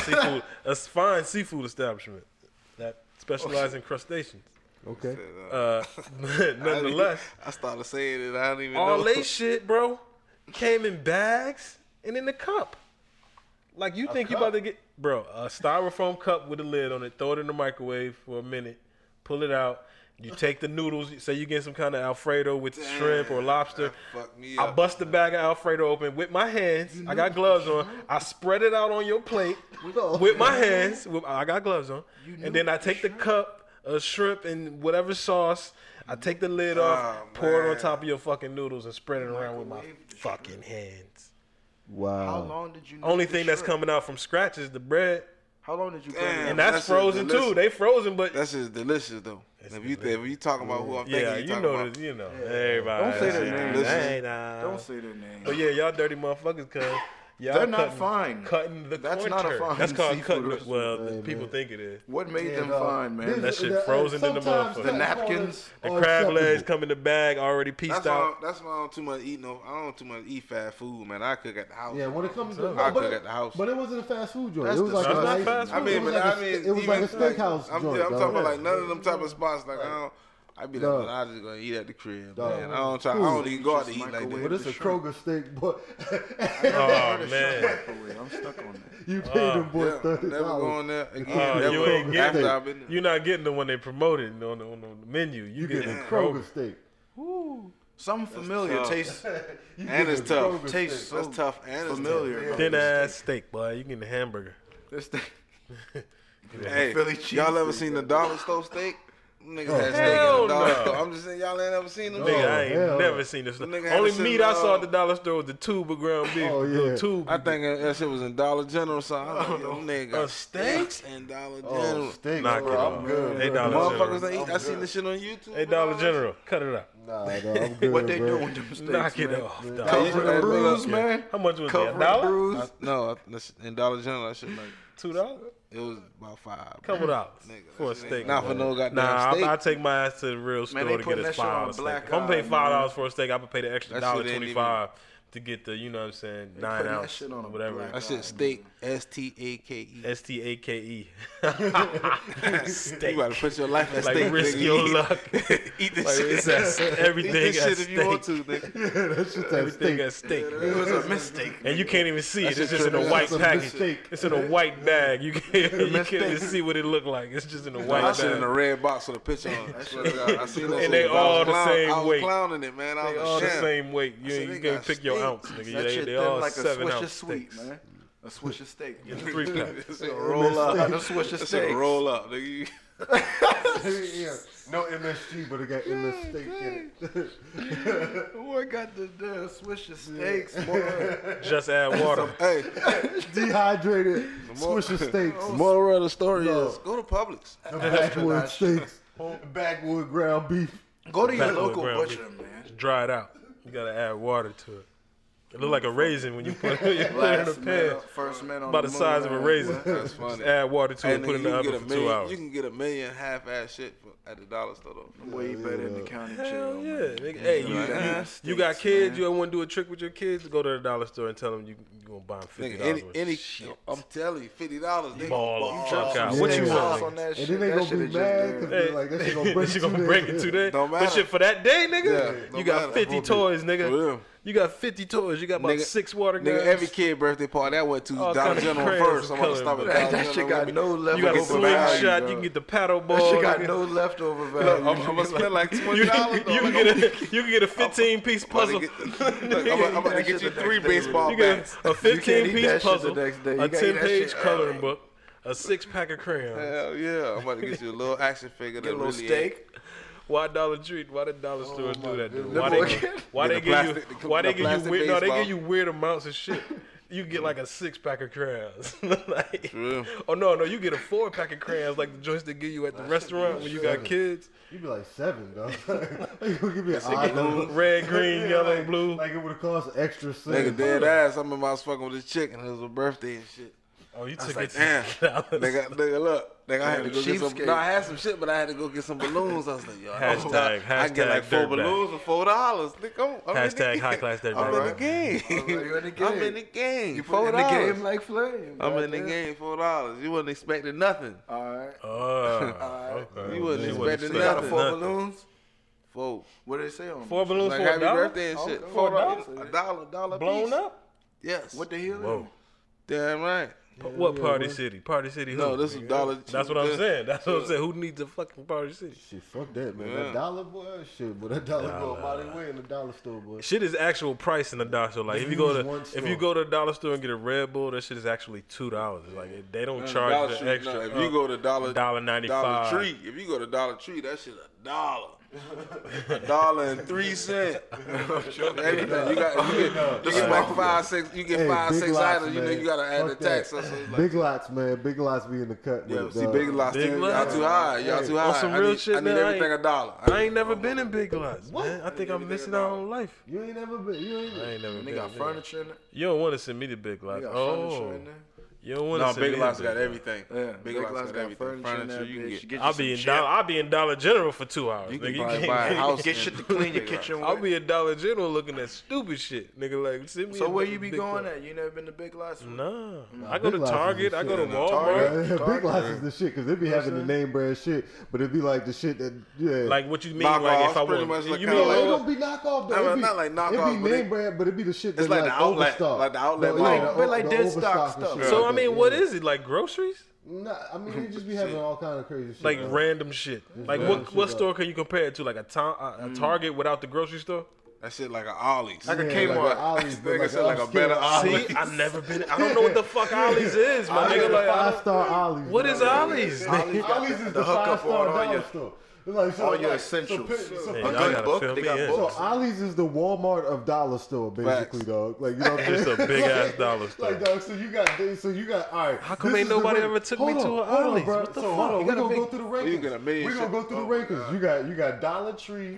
seafood establishment that specialized in crustaceans. Okay. Nonetheless, I started saying it. I don't even all know. they shit, bro, came in bags and in a cup. Like you think you about to get, bro, a styrofoam cup with a lid on it. Throw it in the microwave for a minute. Pull it out. You take the noodles. Say you get some kind of Alfredo with shrimp or lobster. That fucked me I up. bust the bag of Alfredo open with my hands. I got gloves on. I spread it out on your plate with my hands. I got gloves on. And then I take the cup of shrimp and whatever sauce. I take the lid off, pour it on top of your fucking noodles, and spread it around with my fucking hands. Wow. How long did you? Only cook thing the that's shrimp? coming out from scratch is the bread, How long did you? cook Damn. it? and that's That's frozen delicious. too. They frozen, but That's just delicious though. If you talking about who I'm thinking, yeah, you you talking know, about. everybody. Don't say their names. Hey, nah. Don't say their name. But yeah, y'all dirty motherfuckers, cuz. Y'all They're not cutting- fine. Cutting the That's corn not a turd. fine That's called seafood cutting. restaurant. Well, Hey, people man. think it is. What made Yeah, them dog. fine, man? That shit frozen in the sometimes motherfucker. The cut napkins, The corners crab are legs acceptable. come in the bag already pieced out. That's why I don't too much eat no. I don't too much eat fast food, man. I cook at the house. Yeah, when it comes to I but cook it- at the house. But it wasn't a fast food joint. That's It was the- like That's a not fast food. I mean, it was but like I mean, it was like a even, steakhouse I'm joint. talking dog. about like none of them type of spots. Like I be Dog. like, I just gonna eat at the crib, Dog. man. I don't even go out to eat like microwave that. But it's a Kroger steak, boy. Oh man. Microwave. I'm stuck on that. You paid them boys Yeah, $30. never going there again. Oh, never you ain't after getting it. I've been there. You're not getting them when they promote it on the menu. You You get getting the a Kroger. Kroger steak. Something familiar tough. tastes You And it's getting a tough. Kroger tastes steak. so That's tough and it's familiar. tough. about Thin this ass steak. steak, boy. You getting the hamburger. This thing. Hey, Philly cheese y'all ever steak. seen the dollar store steak? Niggas Oh, had steak in hell the dollar no. store. I'm just saying, y'all ain't ever seen them. No. Nigga, I ain't hell never no. seen this. The nigga had Only to sit meat in, I saw at the dollar store was the tube of ground beef. Oh, The yeah. tube. I think that shit was in Dollar General or something. I was like, yo, them niggas got A steak? steaks in Dollar Oh, General. steak. Knock bro, it I'm off. good. They bro. Dollar Motherfuckers General. ain't eat. I seen this shit on YouTube. Hey, bro. Dollar General, cut it out. Nah, dog, I'm good, What they bro. doing with them steaks, Knock it man? off. Man. dog. Hey, Cover the bruise, man. How much was it? Cover A the dollar? bruise. No, in Dollar General, that shit like $2? it was about $5. Couple dollars Nigga, for a that shit steak. ain't Not for no goddamn Nah, steak. I take my ass to the real store they to get putting a that shit on $5 steak. Black If I'm paying Eye, $5 for a steak, I would pay the extra That shit ain't $1.25 to get the, you know what I'm saying, 9 putting that ounce, shit on a whatever. Black That shit steak. STAKE. STAKE. You Steak. gotta put your life at Like stake. risk nigga. your luck. Eat this Like, shit. it's at everything Eat this at shit if you want stake. to, nigga. Yeah, that shit's at Everything steak. at stake. It was a mistake. And you can't even see it. That It's shit just in a tripping. white That's a package. mistake. It's in a white bag. You can't even see what it look like. It's just in a white That shit in a bag. red box with a picture on it. I swear to God, I seen that shit. And they I was all the same I was weight. clowning it, man. I They was all like, the damn. same weight. I said, You they can't got pick your steak. ounce, nigga. That shit They thin all like a 7 Swisher ounce sweet, steaks. man. A Swisher steak. Get the 3-pack. That shit roll up. A Swisher That shit steak. roll up, nigga. Yeah, no MSG, but it got MS steak in it. Boy, got the Swisher steaks, boy. Just add water. Hey, Dehydrated Swisher steaks. the moral of the story No. is go to Publix. Backwood steaks. Backwood ground beef. Go to your Backwood local ground butcher, beef. man. Dry it out. You gotta add water to it. It look like a raisin when you put it in a Last pan. man, first man on About the size of a moon, raisin. That's Just funny. add water to it. And Put it in the oven for 2 hours. You can get a million half-ass shit at the dollar store though. Way better in the county jail. Hell yeah. man. Nigga. Hey, you got Steaks, kids, man. you ever want to do a trick with your kids? Go to the dollar store and tell them you gonna buy them $50. Nigga, any, worth. I'm telling you, $50. They Ball gonna the ball. fuck out. Yeah. What you Yeah. want? On that And shit, then they that gonna shit be is just mad there. because they're like, that shit gonna break She gonna two break days. it today. Don't But matter. shit for that day, nigga. Yeah, You don't got matter. 50 toys, For nigga. real. You got 50 toys. You got about Nigga- 6 water Nigga, guns. every kid birthday party that went to All Dollar kinda General crayons first. I'm gonna and stop at colors, Dollar That General. shit got no level. You got a over value, slingshot. dog. You can get the paddle ball. That shit got nigga. no leftover Look, value. I'm gonna spend like $20. You can get a 15-piece puzzle. I'm about to get you 3 baseball You get bats. a You can't eat 15-piece that shit puzzle, the next day. You a gotta eat that 10-page shit coloring early. book, a 6-pack of crayons. Hell yeah, I'm about to get you a little action figure Get a that little really steak. Why Dollar Tree? Why the dollar store do that? Dude? goodness. Why Boy, they Get the give you? plastic- Why the they give you plastic weird? No, they baseball. give you weird amounts of shit. You get like a 6-pack of crayons. Like, real. oh no, you get a 4-pack of crayons like the joints they give you at the restaurant when you got kids. You be like 7, dog. You gonna give me an odd number. Red, green, yellow, like, blue. Like it would have cost extra 7. Nigga dead ass. I remember I was fucking with this chick and it was her birthday and shit. Oh, you I was took like, it to damn. $6. Nigga, look. Nigga, I had to go get some. Cheapskate. No, I had some shit, but I had to go get some balloons. I was like, yo, Hashtag- I get like hashtag 4 dirtbag. balloons for $4. Nigga, I'm in the Hashtag game. high class dirtbag. I'm in the Alright. game. You in the game. I'm in the game. You put in the $4. game like flame. I'm in the goddamn. game. $4. You wasn't expecting nothing. All right. Oh, okay. You wasn't She expecting You got a nothing. 4 balloons? 4. What did they say on 4 them? balloons Like for happy $1? birthday and shit. Okay. $4. $1 Blown piece. up? Yes. What the hell? Whoa. Damn right. What Party City? Party City who? No, this is dollar. That's what I'm saying. That's what I'm saying. Who needs a fucking Party City? Shit, fuck that, man. Yeah. That dollar, boy, shit, but that dollar go a mighty way in the dollar store, boy. Shit is actual price in the dollar store. Like if you go to the dollar store and get a Red Bull, that shit is actually $2. Like they don't charge Dollar the Tree, extra. no, if you go to Dollar $1.95. Dollar Tree, if you go to Dollar Tree, that shit $1. $1.03. Everything you get like 5, 6. You get Hey, 5, Big 6 Lots, items. You know man. you gotta add Fuck the tax. that. So it's like, Big Lots, man. Big Lots be in the cut. yeah, with, see, Big Lots, Big y'all Lots. too high. Y'all too high. On some I real need, shit I need now, I everything ain't- $1. I ain't never been in Big Lots, man. I think I'm missing out on life. You ain't never been. You ain't. I ain't never They been. got in Big Lots. furniture in it. You don't want to send me to Big They Lots. got Oh, furniture in there. You don't want No, to Big Lots got everything. Yeah, Big Lots got everything. Furniture you can get. get I'll be in Dollar General for 2 hours. You nigga. can You probably can't- buy a house. Get shit to clean your kitchen I'll with. be in Dollar General looking at stupid shit, nigga. Like, send me. So a where you be big going cup. at? You never been to Big Lots? Nah, I go Big to Lots is Target. the I go to shit. Walmart. Target. Yeah, Big Lots is the shit because they be having the name brand shit, but it'd be like the shit that Like what you mean? Knockoffs, Like if I pretty want, much like you kinda mean No, it like, don't be knockoff though. No, It be, not like knockoff, It but be name it- brand, but it be the shit that's It's like the outlet, overstock. like the outlet No, mall. the But like the dead stock overstock and stuff. shit so like I mean, that, what yeah. is it like? Groceries? Nah, I mean, they just be having all kind of crazy shit. Like man. random shit. Like random what shit, store can you compare it to? Like a Target without the grocery store? That shit like an Ollie's. Like a Yeah, Kmart. Like a Ollie's, but Nigga said like a upscale better Ollie's. See, I've never been. I don't know what the fuck Ollie's is, my Ollie's nigga. is Like, I don't- 5-star Ollie's. what is bro. Ollie's? nigga? Ollie's is the the hookup 5-star on all dollar your- store. It's like, so, all your like, essentials. So, Man, A y'all good gotta book, fill they me got in. books. so Ollie's is the Walmart of dollar store, basically, Facts. dog. Like, you know what I'm saying? Just a big ass dollar store. Like, dog, so you got, all right. How come this ain't is the nobody rate- ever took hold me on, to a hold on, Ollie's? bro. What the So, fuck? hold on, You we're got a gonna go big- through the Oh, you rankings. got a million We're gonna go shit. through the Oh, rankings. You got Dollar Tree,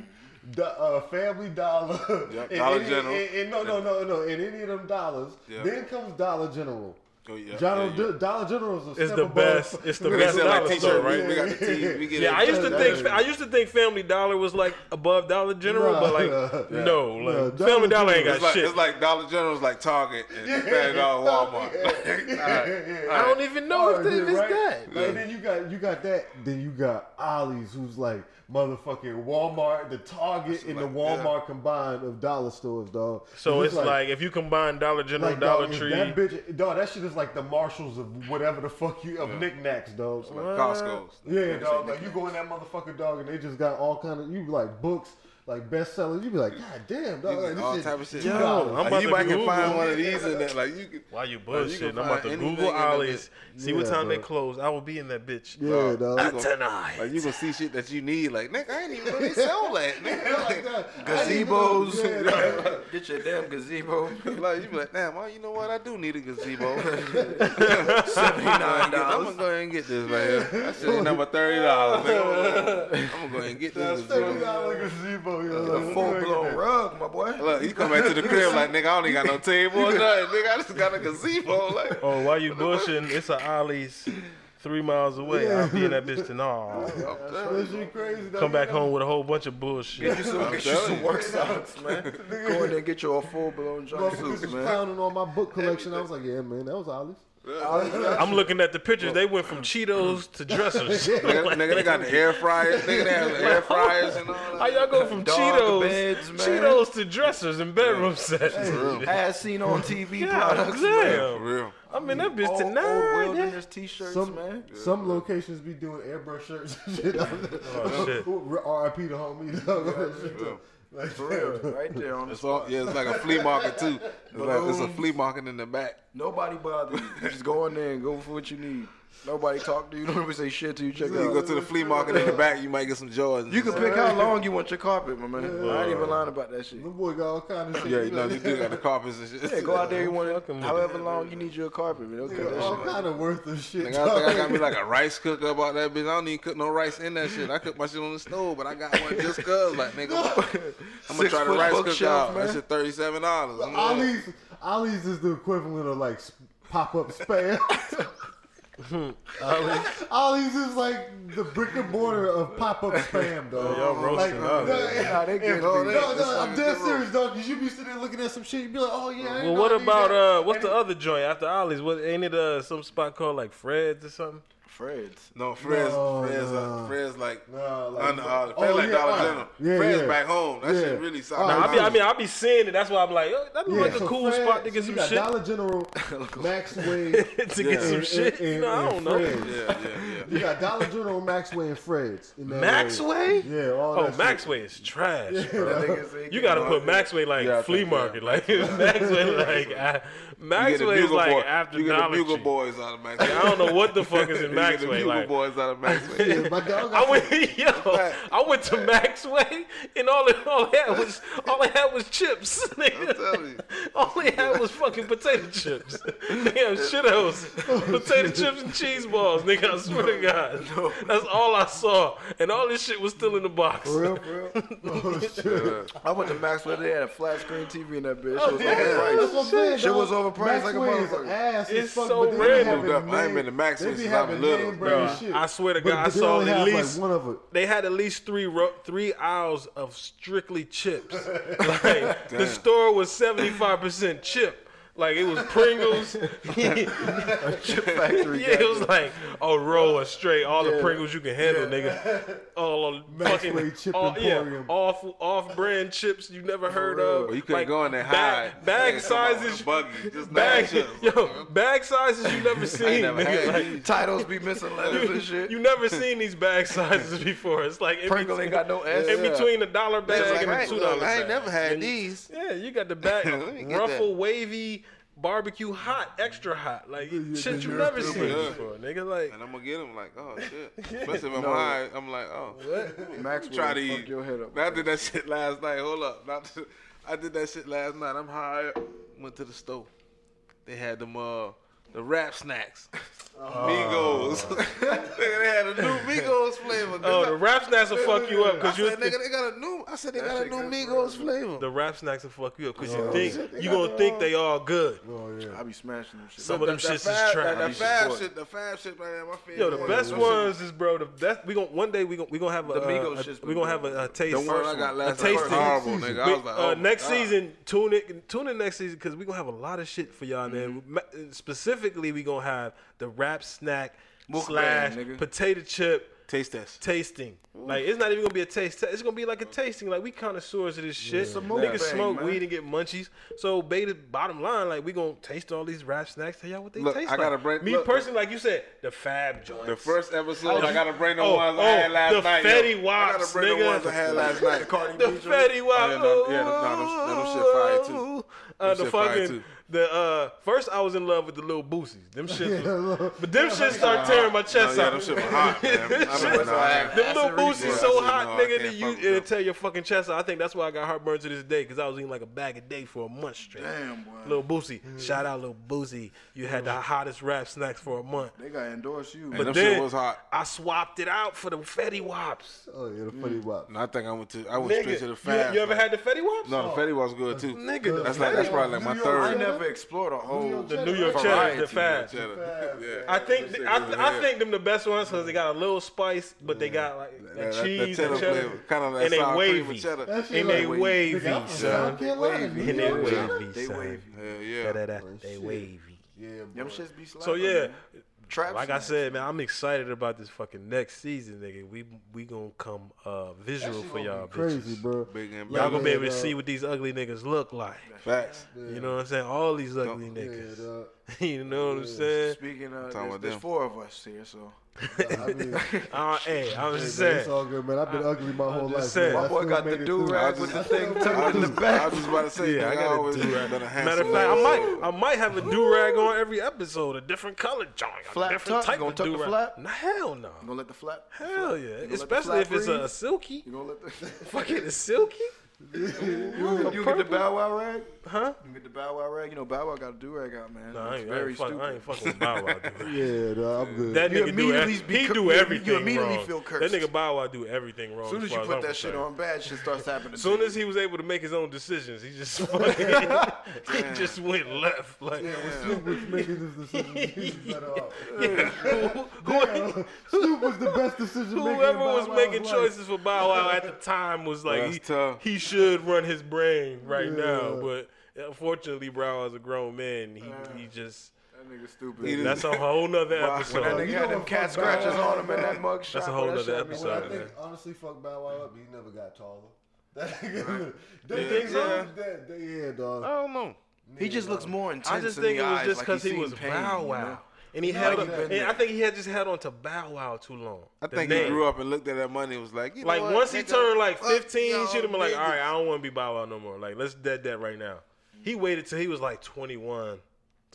Family Dollar, Yep, and Dollar any- General. and no, in any of them dollars. Yep. Then comes Dollar General. Oh, yeah, Dollar yeah, yeah. Dollar General is a It's step the above. best. It's the They best sell like dollar t-shirts, store, right? right? We got the tees. We get Yeah, I used to everything. think I used to think Family Dollar was like above Dollar General, Nah, but like yeah. no, like No, Family Dollar Dollar ain't got It's like, shit. it's like Dollar General's like Target and Family Dollar Walmart. I don't even know if it's right? that. Like, then you got that. Then you got Ollie's, who's like motherfucking Walmart, the Target, and the like, Walmart combined of dollar stores, dog. So it's like if you combine Dollar General, like, Dollar dog, if Tree, that bitch, dog. That shit is like the Marshalls of whatever the fuck you of knickknacks, dog. Like Costco's. Yeah, dog. Like you go in that motherfucker, dog, and they just got all kind of you be like books, like bestsellers. You be like, God damn, dog. You Like, get this all shit, type of shit. $2. Yo, I'm Like, about you to might can Google. find one of these in there. Like you can. why you can bullshitting? I'm find about to anything Google in that Ollie's. See what Yeah, time they bro. close. I will be in that bitch. Yeah, dog. You gonna- Tonight. Like you gonna see shit that you need. Like nigga, I ain't even really sell that. Nigga. Like that. Gazebos. Yeah, dog. Get your damn gazebo. Like you be like, damn, well, you know what? I do need a gazebo. $79. I'm gonna go ahead and get this right here. That shit ain't number $30. I'm gonna go ahead and get this gazebo. $30 gazebo, yo. A full-blown rug, my boy. Look, you come back to the crib like, nigga, I don't even got no table or nothing. Nigga, I just got a gazebo. Like, Oh, while you bushing, it's a Ollie's 3 miles away. I'll be in that bitch tonight. That shit crazy. dog. Come back home with a whole bunch of bullshit. Get you some work socks, man. Go in there and get you a full-blown Motherfuckers jumpsuit, was man. cloowning on my book collection. I was like, yeah, man, that was Ollie's. I'm looking at the pictures. They went from Cheetos to dressers. nigga, they got the air fryers. Nigga, they have the air fryers and all that. How y'all go from Dog Cheetos, beds, man. Cheetos to dressers and bedroom sets? As seen on TV God products, man. damn. For real. I'm in that bitch Old tonight. wilderness t-shirts, man. Some locations be doing airbrush shirts and shit. Oh, shit. R.I.P. to homie. Dog. That shit, dog. Like, For real, right there on the It's all, spot. yeah, it's like a flea market too. It's a flea market in the back. Nobody bother you. You just go in there and go for what you need. Nobody talk to you. Nobody say shit to you. Check You out. go to the flea market in the back, you might get some Jordans. You can pick how long you want your carpet, my man. I ain't even lying about that shit. the boy got all kind of shit. Yeah, you know, you do got the carpets and shit. Yeah, go out there. You want Fucking it, with however long you need your carpet, man. Okay, that all shit. kind of worth of shit. Nigga, I think I got me like a rice cooker about that bitch. I don't even cook no rice in that shit. I cook my shit on the stove, but I got one just cause. Like, nigga, I'm gonna try the 6-foot rice cooker bookshelf, out. man. That shit $37. Ollie's is the equivalent of like pop-up spam. Ollie's is like the brick and mortar of pop-up spam, dog. Y'all roasting Ollie's. Nah, they good. No, I'm dead serious, dog. Cause you be sitting there looking at some shit, you be like, oh yeah. I didn't Well, know what I need about that. what's the other joint after Ollie's? What ain't it some spot called like Fred's or something? Fred's. No, Fred's No. Fred's like Nah, like- under Fred's Oh, like yeah, Dollar alright. General. Yeah, Fred's yeah. back home. That Yeah. shit really Nah, solid. I be seeing it. That's why I'm like, oh, that looks like a so cool Fred- spot to get so some you got shit. Dollar General, Maxway, to get some and- shit. and- No, I and don't know. Fred's. Yeah. You got Dollar General, Maxway, and Fred's. In that Maxway? area. Yeah, all Oh, that shit. Maxway is trash, bro. That nigga say You gotta put Maxway like Yeah, I flea think, yeah. market, like Maxway like You get the Maxway is Bugle like Boy- after You get the Dollar Bugle Tree. Boys out of I Maxway. don't know what the fuck is in You get Maxway. People Like, boys out of Maxway. Yeah, my dog I got went, I went to Maxway, and all they had was chips. Nigga. I'm telling you. All they had was fucking potato chips. Damn shittos, potato chips and cheese balls. Nigga, I swear to God, that's all I saw, and all this shit was still in the box. for real, for real. Oh, shit. I went to Maxwell. They had a flat screen TV in that bitch. Oh, Shit was yeah. That's overpriced. what I'm saying, Shit dog. was overpriced like a Maxway is motherfucker. ass as It's fuck, so but they random. be having I ain't been to Maxway's they be since I was having little. name brand Bruh, shit. I swear to But God, I they saw only at have, least like, one of it. they had at least three aisles of strictly chips. Like the store was 75% chip. Like it was Pringles. Chip factory. Yeah, it was like a row of straight, all the Pringles you can handle, nigga. All Maxway fucking, Chip yeah, Emporium. off-brand chips you never heard of. Well, you couldn't go in there high. Bag sizes, Buggy. Just bag, chips. bag sizes you never seen. never nigga. had Like, these. Titles be missing letters and shit. you never seen these bag sizes before. It's like in Pringle ain't got no S. in between the $1 It's bag like, and the $2 look, bag. I ain't never had And- these. Yeah, you got the bag, Let me get ruffle, that. wavy, barbecue hot, extra hot, like shit you you're never stupid. seen Yeah. before, nigga. Like, And I'm gonna get them like, oh shit. Especially if I'm high, I'm like, oh. Maxwell Try to fuck eat. your head up. I did that shit last night. Hold up. I did that shit last night. I'm high. Went to the store. They had them the rap snacks. Migos. Nigga, they had a new Migos flavor. oh, the rap snacks will fuck you up I because you said, nigga, they got a new. I said they got a new Migos flavor. the rap snacks will fuck you up because you think you gonna think they all good. Oh, yeah. I be smashing them shit. Some of them That shits is fab- trash. That fab shit, the fab shit right there, my favorite. Yo, the best ones is bro. The best we gon' one day we gonna have a The Migos shit's we gonna have a taste. The one I got last a night was tasting. horrible, nigga. I was like, oh, next my God. season, tune in next season because we gonna have a lot of shit for y'all, man. Specifically, we gonna have the rap snack Mukbang, / nigga. potato chip Taste test. tasting. Like it's not even gonna be a taste test. It's gonna be like a tasting. Like we connoisseurs of this shit. a Niggas mukbang, smoke man. weed and get munchies. So bottom line, like we gonna taste all these rap snacks. Tell y'all what they Look, taste I gotta like. bring- Me look, personally, like you said, the fab joints. The first episode, I gotta bring the Oh, ones I had last the night. Fetty yo. I Wops, gotta bring nigga. the ones I had last night. The Fetty Wap. them shit fire too. Them The shit fire fucking too. first I was in love with the little boosies. Them shit, but them shit start tearing my chest Yeah, out. them shit was hot, man. I don't know. Them little boosies so Yeah, I hot, know, I nigga, can't that you fuck with it'll them. tear your fucking chest out. I think that's why I got heartburn to this day because I was eating like a bag a day for a month straight. Damn, boy. Little Boosie, shout out Little Boosie. You had the hottest rap snacks for a month. They gotta endorse you. But But them then shit was hot. I swapped it out for the Fetty Wops. Oh, yeah, the funny wop. No, I think I went straight to the Nigga, fab. you ever had the Fetty Wops? No, the Fetty was good too. Nigga, that's the probably like my New York- I third. never explored a whole The New York cheddar, variety. the fab. Yeah. I think I think them the best ones because they got a little spice, but they got like that cheese and cheddar, kind of that and they sour cream wavy. and cheddar. That shit and they like- wavy, Nigga, I'm from son. South Carolina, New And they York, wavy, son. They son. wavy. Hell yeah. They shit. wavy. Yeah, Them boy. shits be slapping. So yeah, man. Trap like I snacks. said, man, I'm excited about this fucking next season, nigga. We gonna come visual for y'all, Crazy, bitches. bro. Big and Y'all gonna be able to dog. see what these ugly niggas look like. Facts. You know what I'm saying? All these ugly Yeah, niggas. dog. You know what I'm saying? Speaking talking of, about there's them. 4 of us here, so I mean, Hey, I'm hey, just man, it's saying. all good, man. I've been ugly my whole life. just saying. man. I my boy still got made the it through. do-rag with the thing tucked in the I back. was just about to say, Yeah, I I got a always do-rag. been a handsome Matter of fact, man. I might have a do rag on every episode, a different color joint, a Flap different tuck? type You gonna of tuck the do-rag. flap? Nah, hell no. You gonna let the flap? Hell yeah. let the Especially flap if it's a breathe? silky. You gonna let the Fucking a silky? you get the Bow Wow rag? Huh? You get the Bow Wow rag? You know Bow Wow got a do rag out, man. No, I It's ain't, very fucking with Bow Wow. Dude. Yeah, dog, I'm good. That You nigga do immediately he be- do you everything immediately wrong. feel That cursed. nigga Bow Wow do everything wrong. As soon as you put that shit on, bad shit starts happening. As soon as he was able to make his own decisions, he just fucking, he just went left. Like, Snoop was making this decision. He was better off. who- Snoop was the best decision maker. whoever was making choices for Bow Wow at the time was like, That's tough. he should run his brain right now. Yeah. But unfortunately, Bow Wow's a grown man. He just, That nigga stupid. that's a whole nother When that episode. nigga had them cat scratches on him and that mug shot. That's a boy, whole that nother shit had me episode. I laughing. think honestly, fuck Bow Wow up. He never got taller. Them think so? Yeah, dog. I don't know. He just looks more intense. I just in think the it was eyes, just like because he's he seen was pain, Bow you Wow. know? And he Like held he up, been and there. I think he had just held on to Bow Wow too long. I The think he name. grew up and looked at that money and was like, you know Like what, once he nigga, turned like fuck 15, y'all he should have been like, niggas. all right, I don't want to be Bow Wow no more. Like let's dead that right now. He waited till he was like 21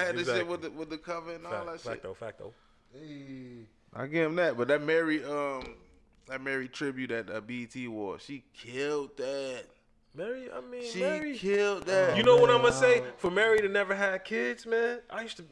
had this exactly. shit with the cover and all that shit. Facto. Hey, I give him that. But that Mary tribute at BET Awards, she killed that. Mary, I mean, She Mary. killed that. You know what I'm gonna say? For Mary to never had kids, man. I used to.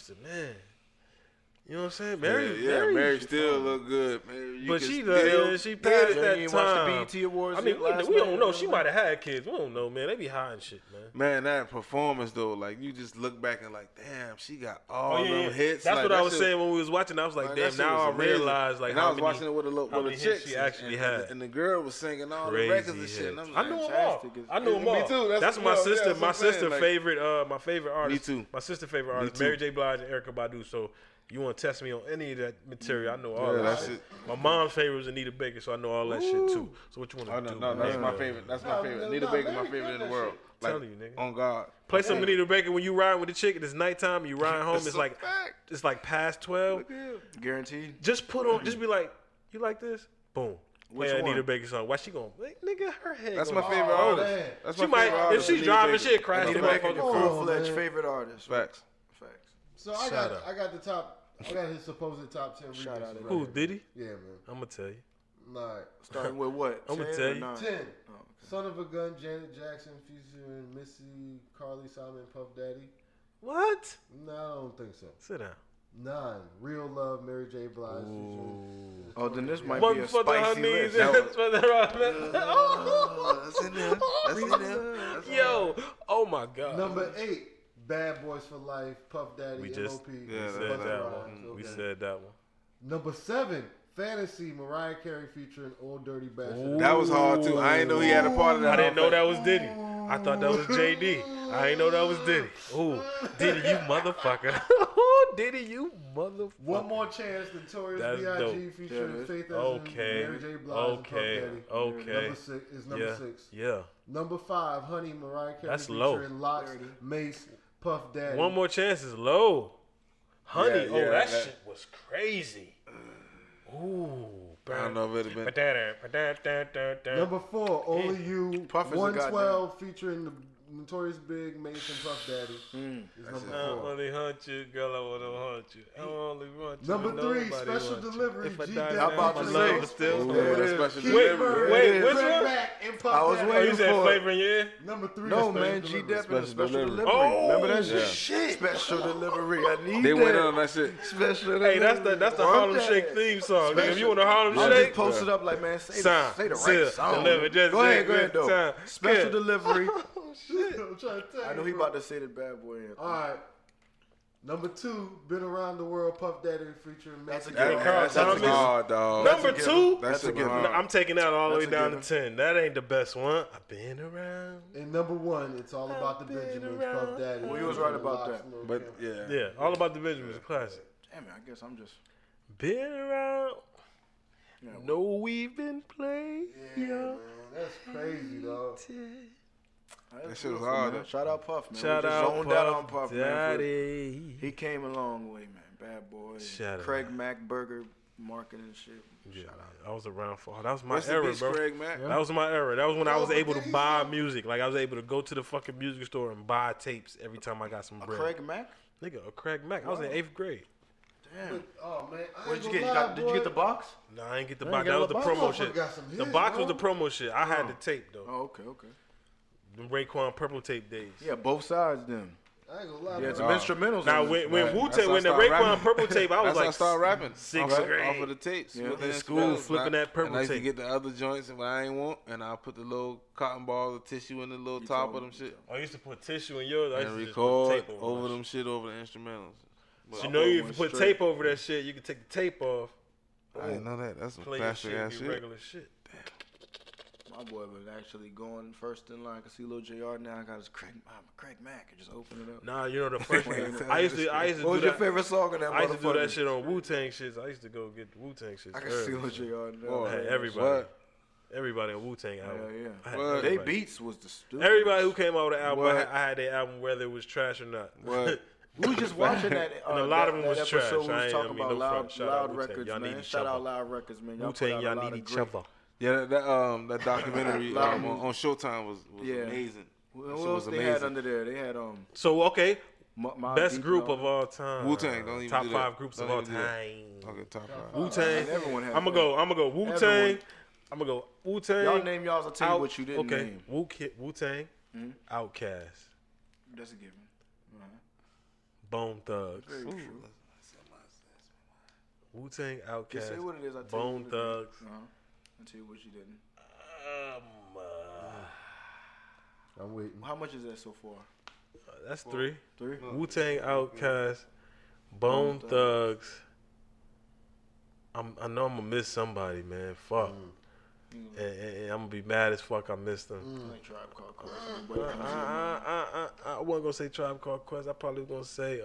You know what I'm saying? Mary still look good, man. But she passed that You time. watched the BET Awards I mean, last we don't night? know. She might have had kids. We don't know, man. They be hiding shit, man. Man, that performance though, like you just look back and like, damn, she got all them hits. That's like, what I that was shit- saying when we was watching. I was like, Man, damn. that shit Now I was amazing. realize like and how I was many, watching it with how a many hits chick she actually had. and the girl was singing all Crazy the records and shit. And hits. I'm I like, knew them all. fantastic. I knew them Me all. too. That's my Yeah, sister. that's what My I'm saying, sister like- favorite. My favorite artist. too. My sister favorite artist, too. Mary J. Blige and Erykah Badu. So you want to test me on any of that material? I know all Yeah, that that's shit. it. My mom's favorite was Anita Baker, so I know all that shit too. So what you want Oh, to do? no, that's man? my favorite. That's my No, favorite. no, Anita no, Baker, my Mary favorite did in the that world. shit. Like, Telling you, nigga. on God. Play some Anita Baker when you ride with the chick and it's nighttime. You ride home. That's It's a like fact. it's like past 12. Guaranteed. Just put on. Just be like, you like this? Boom. Which Play Anita one? Baker song. Why she going? Like, nigga, her head. That's gonna my be- favorite Oh, artist. man. That's She my might favorite if artist, she's Anita driving Baker. shit, crash the Anita Baker, motherfucker. Oh, full-fledged man. favorite artist. Facts. Facts. So I Shout out. got the top. I got his supposed top 10 Shout out remixes to right Who here. did he? Yeah, man. I'm gonna tell you. Nah, Starting with what? I'ma 10 tell or you. 9? 10. Oh, okay. Son of a Gun, Janet Jackson featuring Missy, Carly Simon, Puff Daddy. What? No, I don't think so. Sit down. 9. Real Love, Mary J. Blige featuring. Oh, then this might One be a for the spicy honeys. list. and for the That's in there. That's in there. Yo, oh my God. Number 8. Bad Boys for Life, Puff Daddy, We just M.O.P. Yeah, said that's that Busta one. Rhymes, We okay. said that one. Number 7. Fantasy, Mariah Carey featuring Old Dirty Bastard. That was hard too. I didn't know he had a part of that. I didn't know that was Diddy. I thought that was JD. I didn't know that was Diddy. Ooh, Diddy, you motherfucker. Diddy, you motherfucker. One More Chance, Notorious That's B.I.G. dope. featuring Yeah, Faith Okay. Mary J. Blige and Puff Okay. Daddy. Okay. Number 6 is number Yeah. 6. Yeah. Number 5, Honey, Mariah Carey That's low. featuring Locks, Mace, Puff Daddy. One More Chance is low. Honey, Yeah, oh, that that- shit was crazy. Ooh. I don't know if it'd have been. Number 4, Only You. Puff is a 112 featuring the Notorious Big, Mace and Puff Daddy. Is number I 4. only hunt you, girl. I wanna hunt you. I only want you. Number 3, nobody Special wants you. Delivery. If I G die, Dep I'm about to my featuring love say. is still. Ooh, There it that's is. special Keith delivery. Murray, Wait, which Fred one? Mack, and Puff I was Daddy. Oh, you waiting said for it. flavor in your ear? Number 3 No, is Special man, G Delivery. Dep and the special delivery. delivery. Oh, Remember that yeah. shit? Special delivery. I need They that. went on that shit. Special Hey, that's the delivery. Harlem Want Shake that. theme song. Nigga, if you want a Harlem I Shake, just posted up like, man, say Sound, the seal, right song. deliver, just go say ahead, good though. sound. Special Good. delivery. I'm trying to tell I you, know he bro. about to say the bad boy anthem. All right. Number 2, Been Around the World, Puff Daddy featuring That's a Mace. good Hey, one. Carl That's Thomas. a hard, dog. Number That's a 2, That's a a given. hard. I'm taking that all the way That's a down to given. 10. That ain't the best one. I've been around. And number 1, It's All About the I've been Benjamins, around. Puff Daddy. Well, you was right about Locks, that. Lil' But Kim. yeah. Yeah, All About the Benjamins is a classic. Damn it, I guess I'm just. Been around. Yeah, No, we've been playing. Yeah, man, that's crazy, dog. That shit was hard, though. Shout out Puff, man. Shout we just out zoned out on Puff Puff, man. Daddy. He came a long way, man. Bad boy. Shout out. Craig Mack Burger marketing shit. Yeah, I was around for. That was my Rest in era, peace, bro. Craig Mack. That was my era. That was when I Oh, was but able to then buy he- music. Like I was able to go to the fucking music store and buy tapes every time I got some A bread. Craig Mack? Nigga, a Craig Mack. I was in 8th grade. Damn. But, oh, man. I Where'd ain't you gonna get? lie, Did you get the boy. box? Nah, I ain't get the You box. ain't That get was the the box? promo Motherfucker shit. got some The hits, box was bro. the promo shit. I had the tape though. Oh, okay, okay. The Raekwon purple tape days. Yeah, both sides then. I ain't gonna lie, Yeah, bro. some instrumentals. Now on when this. Right. Wu That's Tang how I when the started Raekwon rapping. purple tape, I was That's how I like started rapping. sixth off, grade. off of the tapes. Yeah. with the In school, instrumentals. flipping that purple And I used to tape. get the other joints and what I ain't want, and I'll put the little cotton balls of tissue in the little You top told of them me. shit. I used to put tissue in yours. I used And to just put record tape over that them shit over the instrumentals. But You know, if you one put straight. tape over that shit, you can take the tape off. I didn't know that. That's some Play your classic shit, ass be shit. regular shit. My boy was actually going first in line. I can see Lil JR now. I got his Craig Mack. And just open it up. Nah, you know the first Wait, thing. tell I me used this to. I shit. used to What do was your that. favorite song in that I used to do that motherfucker? shit on Wu Tang shits. I used to go get the Wu Tang shits. I can see Lil early. JR now. Boy, Hey, everybody. What? Everybody on Wu Tang album. Hell yeah. I had What? They everybody. beats was the stupid. Everybody who came out with the album, What? I had their album whether it was trash or not. What? We was just watching that. And a lot of them that was episode trash. We I was ain't- talking I mean, about no loud, front. Shout out loud Wu-Tang. records, Y'all need man. each Shout other. out Loud Records, man. Y'all Wu put Tang, out a y'all lot need of each great. other. Yeah, that documentary on Showtime was Yeah. amazing. What That shit else was they had amazing. under there? They had So okay, Best group of all time. Wu-Tang, don't even Top do 5 that. groups Don't of all even do that. time. Okay, top 5. Wu-Tang. Everyone has I'm that. gonna go Wu-Tang. Everyone. I'm gonna go Wu-Tang. Y'all name y'all's. I'll tell you what you didn't okay. name. Wu-Tang. Outkast. That's a given. Bone Thugs. Very true. Wu-Tang, Just Outkast. say what it is. I'll tell Bone you what Thugs. It is. I'll tell you what you didn't. I'm waiting. How much is that so far? That's 3. 3? Wu-Tang, Outkast, Bone Thugs. I know I'm gonna miss somebody, man. Fuck. And I'm gonna be mad as fuck I missed them. Like Tribe Called Quest. I wasn't gonna say Tribe Called Quest. I probably was gonna say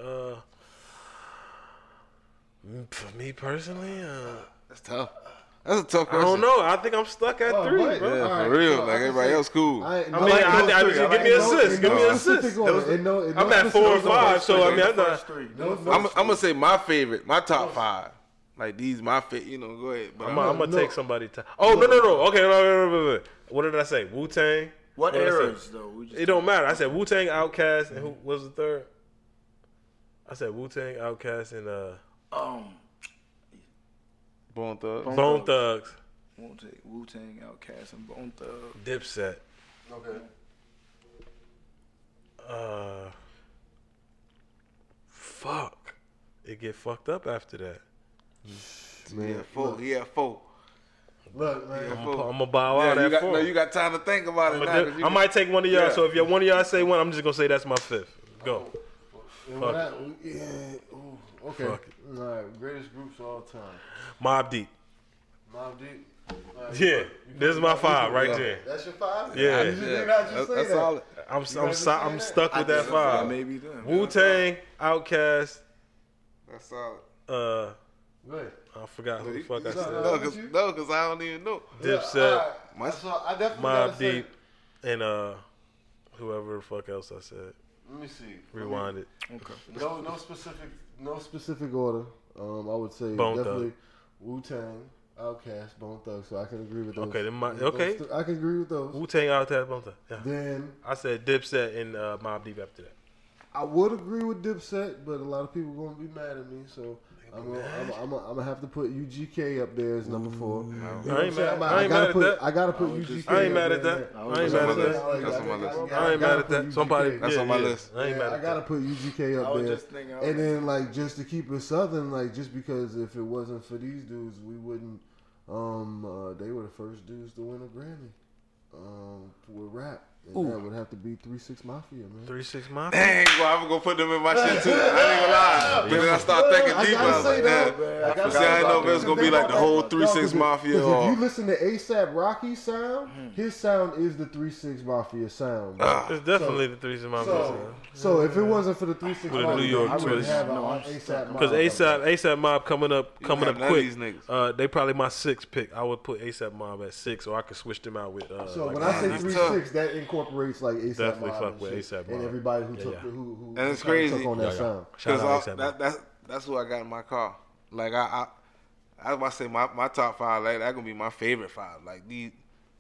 for me personally, That's tough. That's a tough I question. don't know. I think I'm stuck at 3, what? bro. Yeah, All for right, real. so I like can everybody say- else, cool. I mean, I just give me an assist. Give me an assist. I'm at 4 or 5, so I mean, I'm not. I'm gonna say my favorite, my top 5. Like these, my favorite. You know, go ahead. But I'm gonna take somebody. Oh no. Okay, no. What did I say? Wu-Tang. What did I say? eras though? We just It don't matter. I said Wu-Tang, Outkast, and who was the third? I said Wu-Tang, Outkast, and Bone Thugs. Bone Thugs. Wu-Tang, Outkast, and Bone Thugs. Dipset. Okay. Fuck. It get fucked up after that. Man, 4. He had 4. Look, man. I'm gonna bow out Yeah, at 4. you got time to think about it. Now, 'cause you I might take one of y'all. Yeah. So if one of y'all say one, I'm just gonna say that's my 5th. Go. Okay. Fuck All right. Greatest groups of all time. Mobb Deep. Mobb Deep. Yeah, this is my 5 right there. That's your 5? Yeah. You did not just say that's that. solid. I'm understand that? stuck with that 5. Maybe then. Wu-Tang, Outkast. That's solid. Go ahead. I forgot who the fuck I No, said. No, because I don't even know. Dipset, I definitely Mobb gotta say- Deep, and whoever the fuck else I said. Let me see. Rewind it. No specific order. I would say Bone definitely Wu-Tang, Outkast, Bone Thugs. So I can agree with those. Okay, then Those two- I can agree with those. Wu-Tang, Outkast, Bone Thugs. Yeah. Then I said Dipset and Mobb Deep after that. I would agree with Dipset, but a lot of people gonna be mad at me. So I'm gonna have to put UGK up there as number 4. You know what I ain't I'm saying? mad- I ain't mad at that. I gotta put UGK. I ain't up mad at there, that. man. I ain't mad at that. That's on my list. I ain't mad at that. Somebody. That's on my list. I ain't mad I at gotta that. put UGK up I was there. just thinking. And then, like, just to keep it southern, like, just because if it wasn't for these dudes, we wouldn't. They were the first dudes to win a Grammy, with rap, and that would have to be 3-6 Mafia, man. 3-6 Mafia. Dang, boy, I'm gonna put them in my shit too. I ain't gonna lie. But then I start thinking I deeper. gotta I was say like, that, damn. man. I gotta See, I didn't know if it was gonna be like the whole 3-6 Mafia Because or. if you listen to ASAP Rocky's sound, his sound is the 3-6 Mafia sound. bro. It's definitely the 3-6 Mafia. So if it wasn't for the 3-6 With a Mafia, New York I would twist. have ASAP Mob. Because ASAP Mob coming up have none of quick. these niggas. They probably my 6th pick. I would put ASAP Mob at 6, or I could switch them out with. So like when I say that's 3-6, that incorporates like ASAP Definitely Mob fuck and with shit, A$AP and Mob. everybody who Yeah, took yeah. who And it's kinda crazy. took on that sound. Shout out Because ASAP Mob. that's who I got in my car. Like I was about to say my top 5. Like that gonna be my favorite 5. Like these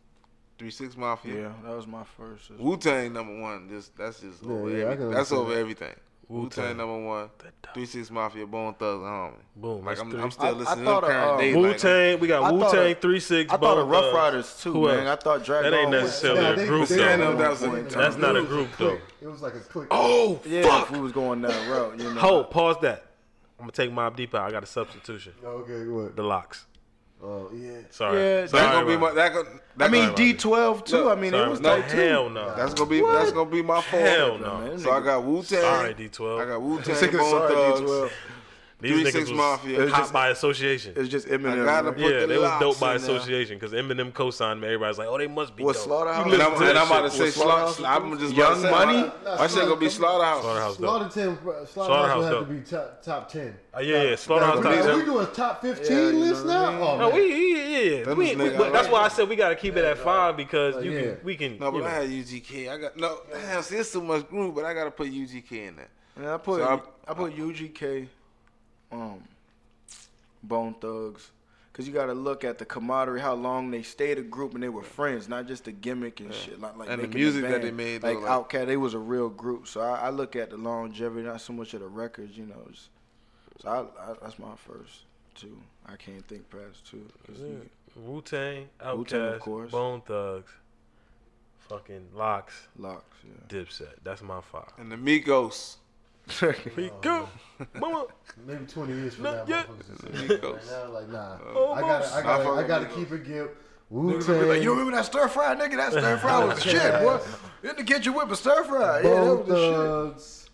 3-6 Mafia. Yeah, that was my first. Wu-Tang number 1. That's just over yeah, I can everything. That's understand over that. everything. Wu-Tang number 1. 3-6 Mafia, Bone Thugs, homie. Boom. Like that's I'm still I listening to thought them of, current day. Wu like, Tang. We got I Wu thought Tang, of- 3-6. I thought Bone of Rough Thugs. Riders too, Who man. else? I thought Dragon That ain't Ball was- necessarily a group, though. That was a- That's not a group though. It was like a click. Oh Yeah, fuck! if we was going that route, you know. Hold, pause that. I'm gonna take Mobb Deep out. I got a substitution. Okay, what? The Locks. Oh yeah. Sorry. Yeah, That's gonna be my. I mean Sorry, D12 too. I mean Sorry, it was no, tight too. hell no. That's gonna be my fault. Hell no. Man, So I got Wu-Tang. Sorry, D12. I got Wu-Tang, Sorry, Bone Thugs, D12. These 3-6 niggas was Mafia. hot by association. It's just Eminem. I gotta right? put Yeah, the they was dope Locks by in there. association because Eminem co-signed me. Everybody's like, oh, they must be Was dope. Slaughterhouse? You And listen I'm, to and that I'm about to shit. say Was Slaughterhouse I'm just Young about to say, Money? My shit gonna be Slaughterhouse. Slaughterhouse dope. Slaughterhouse would have dope. to be top 10. Yeah, Slaughterhouse Now, top are 10. we doing top 15 Yeah, you list know what I now? mean? Oh, No, man. yeah. Them But niggas- that's why I said we gotta keep it at 5 because you Yeah. can, we can. No, but you know. I had UGK. I got no. Damn, see, it's too much group, but I gotta put UGK in there. Yeah, I put So UGK, Bone Thugs, Because you got to look at the camaraderie, how long they stayed a group and they were friends, not just a gimmick and shit. Like And the making music that band. they made, Like though, like- Outkast, they was a real group. So I look at the longevity, not so much of the records, you know. So I that's my first two. I can't think past two. 'Cause you- Wu-Tang, Wu-Tang, of Outkast, course. Bone Thugs, fucking Locks, Locks, yeah. Dipset. That's my 5. And the Migos. We go. Mama. Maybe 20 years from Not now, yet. motherfuckers will say Migos. that. Right now, like, nah. Almost. I gotta keep it Gip. Niggas will be like, you remember that stir fry, nigga? That stir fry was the shit, boy. In the kitchen whip a stir fry. Yeah, that Bone was the shit. Thugs,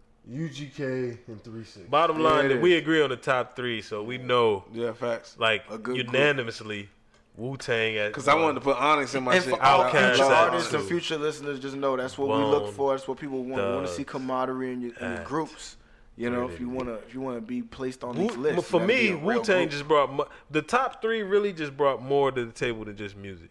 UGK, and 3-6. Bottom line, it that is. we agree on the top 3, so we know, Yeah, facts. like, A good unanimously, Wu-Tang at Because I wanted to put Onyx in my And shit. for all Outkast future at artists and 2. future listeners, just know that's what we Bone look for. That's what people want. We want to Thugs see camaraderie in your at groups. You know, if you wanna be placed on these Wu- lists. for you gotta me, be a real Wu-Tang group. just brought the top 3 really just brought more to the table than just music.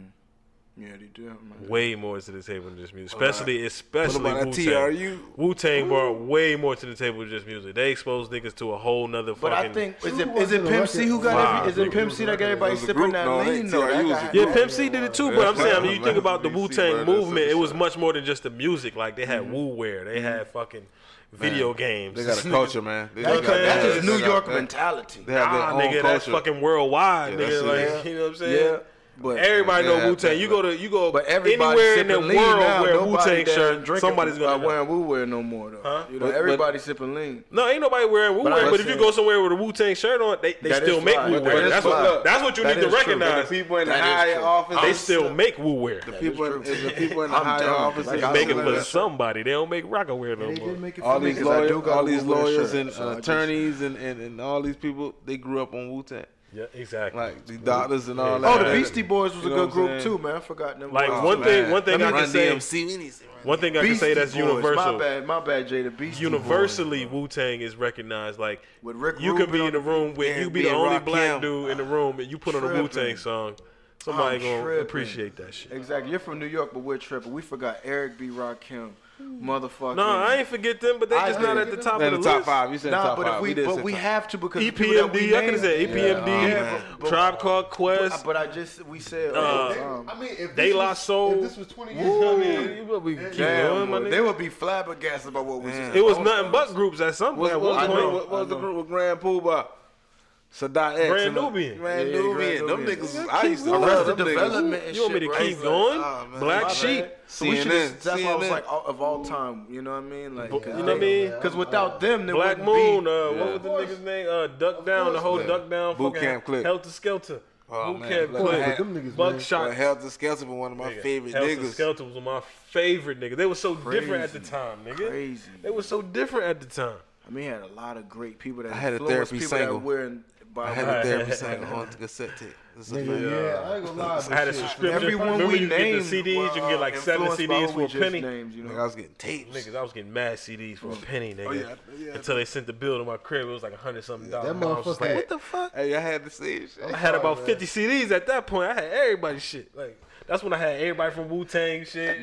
Yeah, they do. Man. Way more to the table than just music. What Especially about that Wu-Tang. TRU? Wu-Tang brought way more to the table than just music. They exposed niggas to a whole nother But fucking. I think is Who it was in the Pimp C who record? got every, is it Five. Pimp C that got everybody It was a sipping group. that No, lean? they- No, TRU was that a got- Yeah, group. Pimp C did it too, but I'm saying, I mean, you think about the BC, Wu-Tang bro, that's movement, it was some much more than just the music. Like, they had Wu-Wear, they had fucking video games. They got a culture, man. They That's got- that's just they New got- York they- mentality. They have their Ah, own nigga, that's culture. fucking worldwide, Yeah, nigga. that's Like, it. you know what I'm saying? Yeah, but Everybody Yeah, know Wu-Tang. yeah. You go But everybody anywhere in the sipping world lean now. wear a Nobody Wu-Tang damn shirt, drinking, somebody's gonna know. wearing Wu-Wear no more though. Huh? You know, But- everybody sipping lean. No, ain't nobody wearing Wu-Wear, I'm but if you saying- go somewhere with a Wu-Tang shirt on, they That still is make fly. Wu-Wear. That is That's fly. what you That need to is true. recognize. The people in the That is higher true. offices. They still make Wu-Wear. The people in true. the people in the I'm higher done. offices. Like, They I make it see for that. somebody. They don't make Rockaware no They more. did make it all for me. these 'cause I do lawyers, got all a these Wu-Wear lawyers shirt, and so I just- attorneys and all these people, they grew up on Wu-Tang. Yeah, exactly. Like the doctors and all Yeah. that. Oh, the Beastie Boys was a You know good what I'm group saying? too, man. I forgot them. Like boys. one thing I Run can say, DMC, we need to run one thing I can Beastie say that's Boys. universal. My bad, Jay. The Beastie Universally, Boys, bro. Wu-Tang is recognized. Like, With Rick you could be Rubin in the on room with Yeah, you be be the a only Rakim. black dude in the room, and you put on a Tripping. Wu-Tang song. Somebody I'm gonna tripping. appreciate that shit. Exactly. You're from New York, but we're tripping. We forgot Eric B. Rakim, motherfucker. No, I ain't forget them, but they I just not did. at the top in of the the top list. 5. You said Nah, top but 5. if we did but say we top have to because the people that we EPMD, I could have said named- EPMD, Yeah, but- Tribe Called Quest. But I just we said. I mean, if De this La was- Soul. If this was 20 years ago, I mean, you better be keep Damn, going, my boy, nigga. they would be flabbergasted about what was. Man. It was nothing but groups at some What point. was At the one group? point. What was the group with Grand Poobah? Sadat X. Grand and the- Nubian. Grand Yeah, Nubian. Grand Them Nubian. niggas. I used to going. love Arrested them niggas. Development and You want me shit, to bro. keep going? Oh, man. Black My Sheep. bad. So we should CNN. just, that's why I was CNN. like of all time. You know what I mean? Like, You know what I mean? Because without them, there Black wouldn't Moon, be. what was the nigga's name? Duck Down, the whole course, Duck Down, Boot fucking Camp Clique. Helter Skelter. Oh, Boot man. Camp Look, Boy, Clique. but them niggas, man. Buckshot. But Helter Skelter was one of my favorite Helter niggas. Skelter was my favorite nigga. They were so different at the Crazy. time, nigga. Crazy. They were so different at the time. I mean, he had a lot of great people that I had a influenced therapy people single. that were I had Right. a therapy single on cassette tape. This is a Nigga, fact. yeah, I ain't gonna lie. I had a but shit, subscription. Everyone Remember we you get the named CDs, you can get like 7 influenced by CDs who for we a just penny. named, you know? Nigga, I was getting tapes. Niggas, I was getting mad CDs for a penny, nigga. Oh, yeah. Until they sent the bill to my crib, it was like $100-something. that I was just like, motherfucker- what the fuck? Hey, I had to see it. I had about 50 CDs at that point. I had everybody's shit. Like, that's when I had everybody from Wu-Tang shit.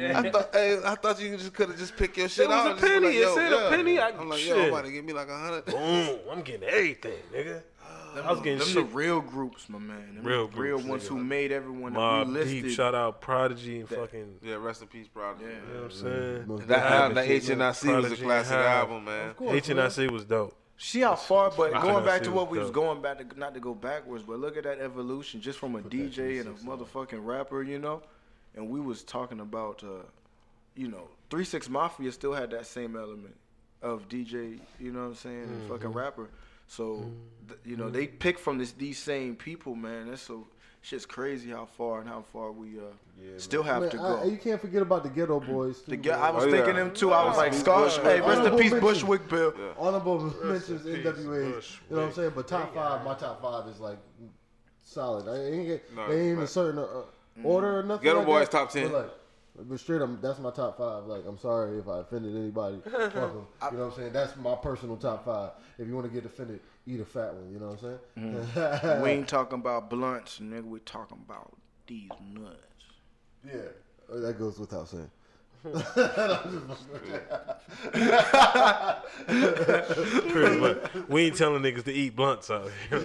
I thought you just could have just picked your shit was out. a and just be penny. like, It yo, said a yeah. penny. I'm like, yo, Shit. I'm about to give me like 100. Boom, I'm getting everything, nigga. I was getting them shit. the real groups, my man. Them Real the real groups, ones nigga. who made everyone that Mobb we listed. Deep, shout out Prodigy and fucking, Yeah, rest in peace, Prodigy. Yeah. you know what I'm saying? Most That album, that definitely shit, man. HNIC was a Prodigy classic and Hive. album, man. Of course, HNIC was dope. See how far, but I going know, back see to what what's we was dope. going back to, not to go backwards, but look at that evolution just from a DJ and a motherfucking rapper, you know. And we was talking about, you know, 3 6 Mafia still had that same element of DJ, you know what I'm saying, and fucking rapper. So, you know, they pick from these same people, man. That's so shit's crazy how far we still have Man, to go. you can't forget about the Ghetto Boys. Too, I was Oh, thinking yeah. them too. I was like, Peace Scotch. Hey, rest in Honorable peace, mention. Bushwick Bill. Honorable mentions in peace, NWA. Bush. You know what I'm saying? But top 5, my top 5 is like solid. I ain't get, No, they ain't in a right. certain order or nothing. Ghetto like Boys that, top 10. But straight up, that's my top 5. Like, I'm sorry if I offended anybody. Fuck 'em. You know what I'm saying? That's my personal top 5. If you want to get offended, eat a fat one. You know what I'm saying? We ain't talking about blunts, nigga. We talking about these nuts. Yeah, that goes without saying. Pretty much. We ain't telling niggas to eat blunts out here.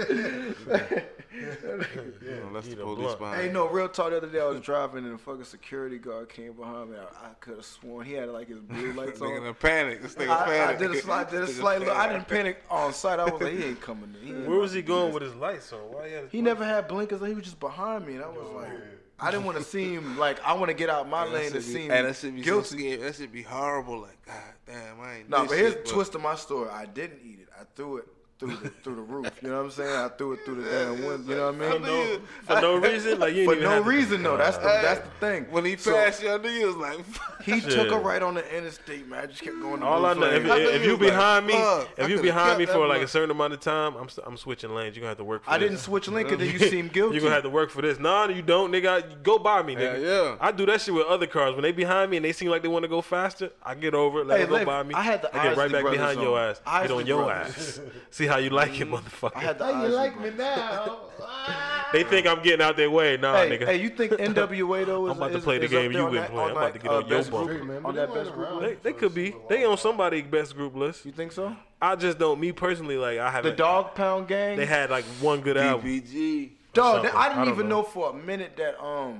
Unless the Eat a police blunt. behind Hey, you. no, real talk. The other day I was driving and a fucking security guard came behind me. I could have sworn he had like his blue lights Nigga on. in panic. This nigga I panic. did a slight look. I didn't panic on sight. I was like, he ain't coming in. He ain't Where was about he to do going this. with his lights on? Why he had his He never had blinkers. He was just behind me, and I was like, I didn't want to seem like I want to get out my lane to seem And that should be so guilty. scary. That should be horrible. Like, God damn, I ain't. No, this but here's shit, the twist of my story. I didn't eat it. I threw it through the roof. You know what I'm saying? I threw it through the damn window. You know what I mean? For no reason? Like, you For didn't even no have to- reason, though. That's the thing. When he So, passed you, I knew you was like, he Shit. took her right on the interstate, man. I just kept going. To All blue I know, flag. if you behind me, fuck, I if you could've behind me kept for that like a blunt. certain amount of time, I'm switching lanes. You gonna have to work for I this. didn't switch link because then you seem guilty. You gonna have to work for this. Nah, you don't, nigga. Go by me, nigga. yeah. I do that shit with other cars. When they behind me and they seem like they want to go faster, I get over it, let them go Leif, by me. I had the get right Isley back brothers behind on. your ass. Get Isley on your brothers. ass. See how you like it, motherfucker. I had the How you Isley like brothers. me now? They think I'm getting out their way. Nah, Hey, nigga. hey, you think NWA though is I'm about to is- play the is game up there you on been that- playing. on I'm about that, to get on your best bumper. group- Straight, man, on but that they best went group around. list? They could be. They on somebody's best group list. You think so? I just don't. Me personally, like I The haven't. Dog Pound Gang. They had like one good album. DPG. Dog, something. I I didn't don't even know. know for a minute that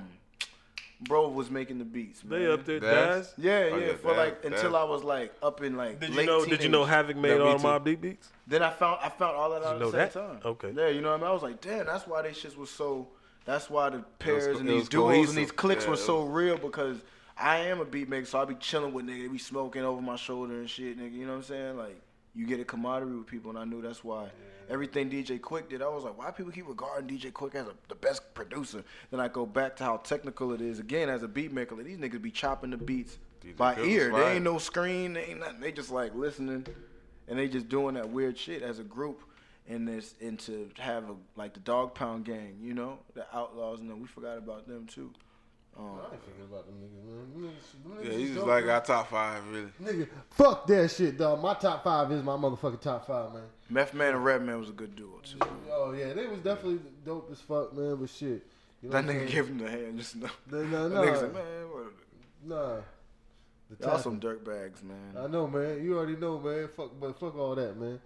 bro was making the beats. Man. They up there, Daz? Daz. Yeah, Oh, yeah. yeah, For Daz, like Daz. until I was like up in like Did late you know? Did you know teenage. Havoc made Yeah, me all too. Mobb Deep beats? Then I found all that out you know at the that? same time. Okay. Yeah, you know what I mean. I was like, damn, that's why they shits was so. That's why the pairs and it these was duos cohesive. and these cliques Yeah, were it so real because I am a beat maker, so I be chilling with niggas, they be smoking over my shoulder and shit, nigga. You know what I'm saying? Like you get a camaraderie with people, and I knew that's why. Everything DJ Quick did, I was like, why people keep regarding DJ Quick as the best producer? Then I go back to how technical it is. Again, as a beat maker, like, these niggas be chopping the beats by Quick was ear. There fire. ain't no screen, there ain't nothing. They just like listening, and they just doing that weird shit as a group. And to have like the Dog Pound Gang, you know, the Outlaws, and then we forgot about them too. I ain't thinking about them niggas, man. Them Yeah, niggas he's dope, like man. our top 5, really. Nigga, fuck that shit, dog. My top 5 is my motherfucking top 5, man. Meth Man and Redman was a good duo too. Oh yeah, they was definitely dope as fuck, man. But shit, you know That what I'm nigga saying? gave him the hand, just no. No, That no, nigga said, man, what? nah. The Y'all top- some dirtbags, man. I know, man. You already know, man. Fuck all that, man.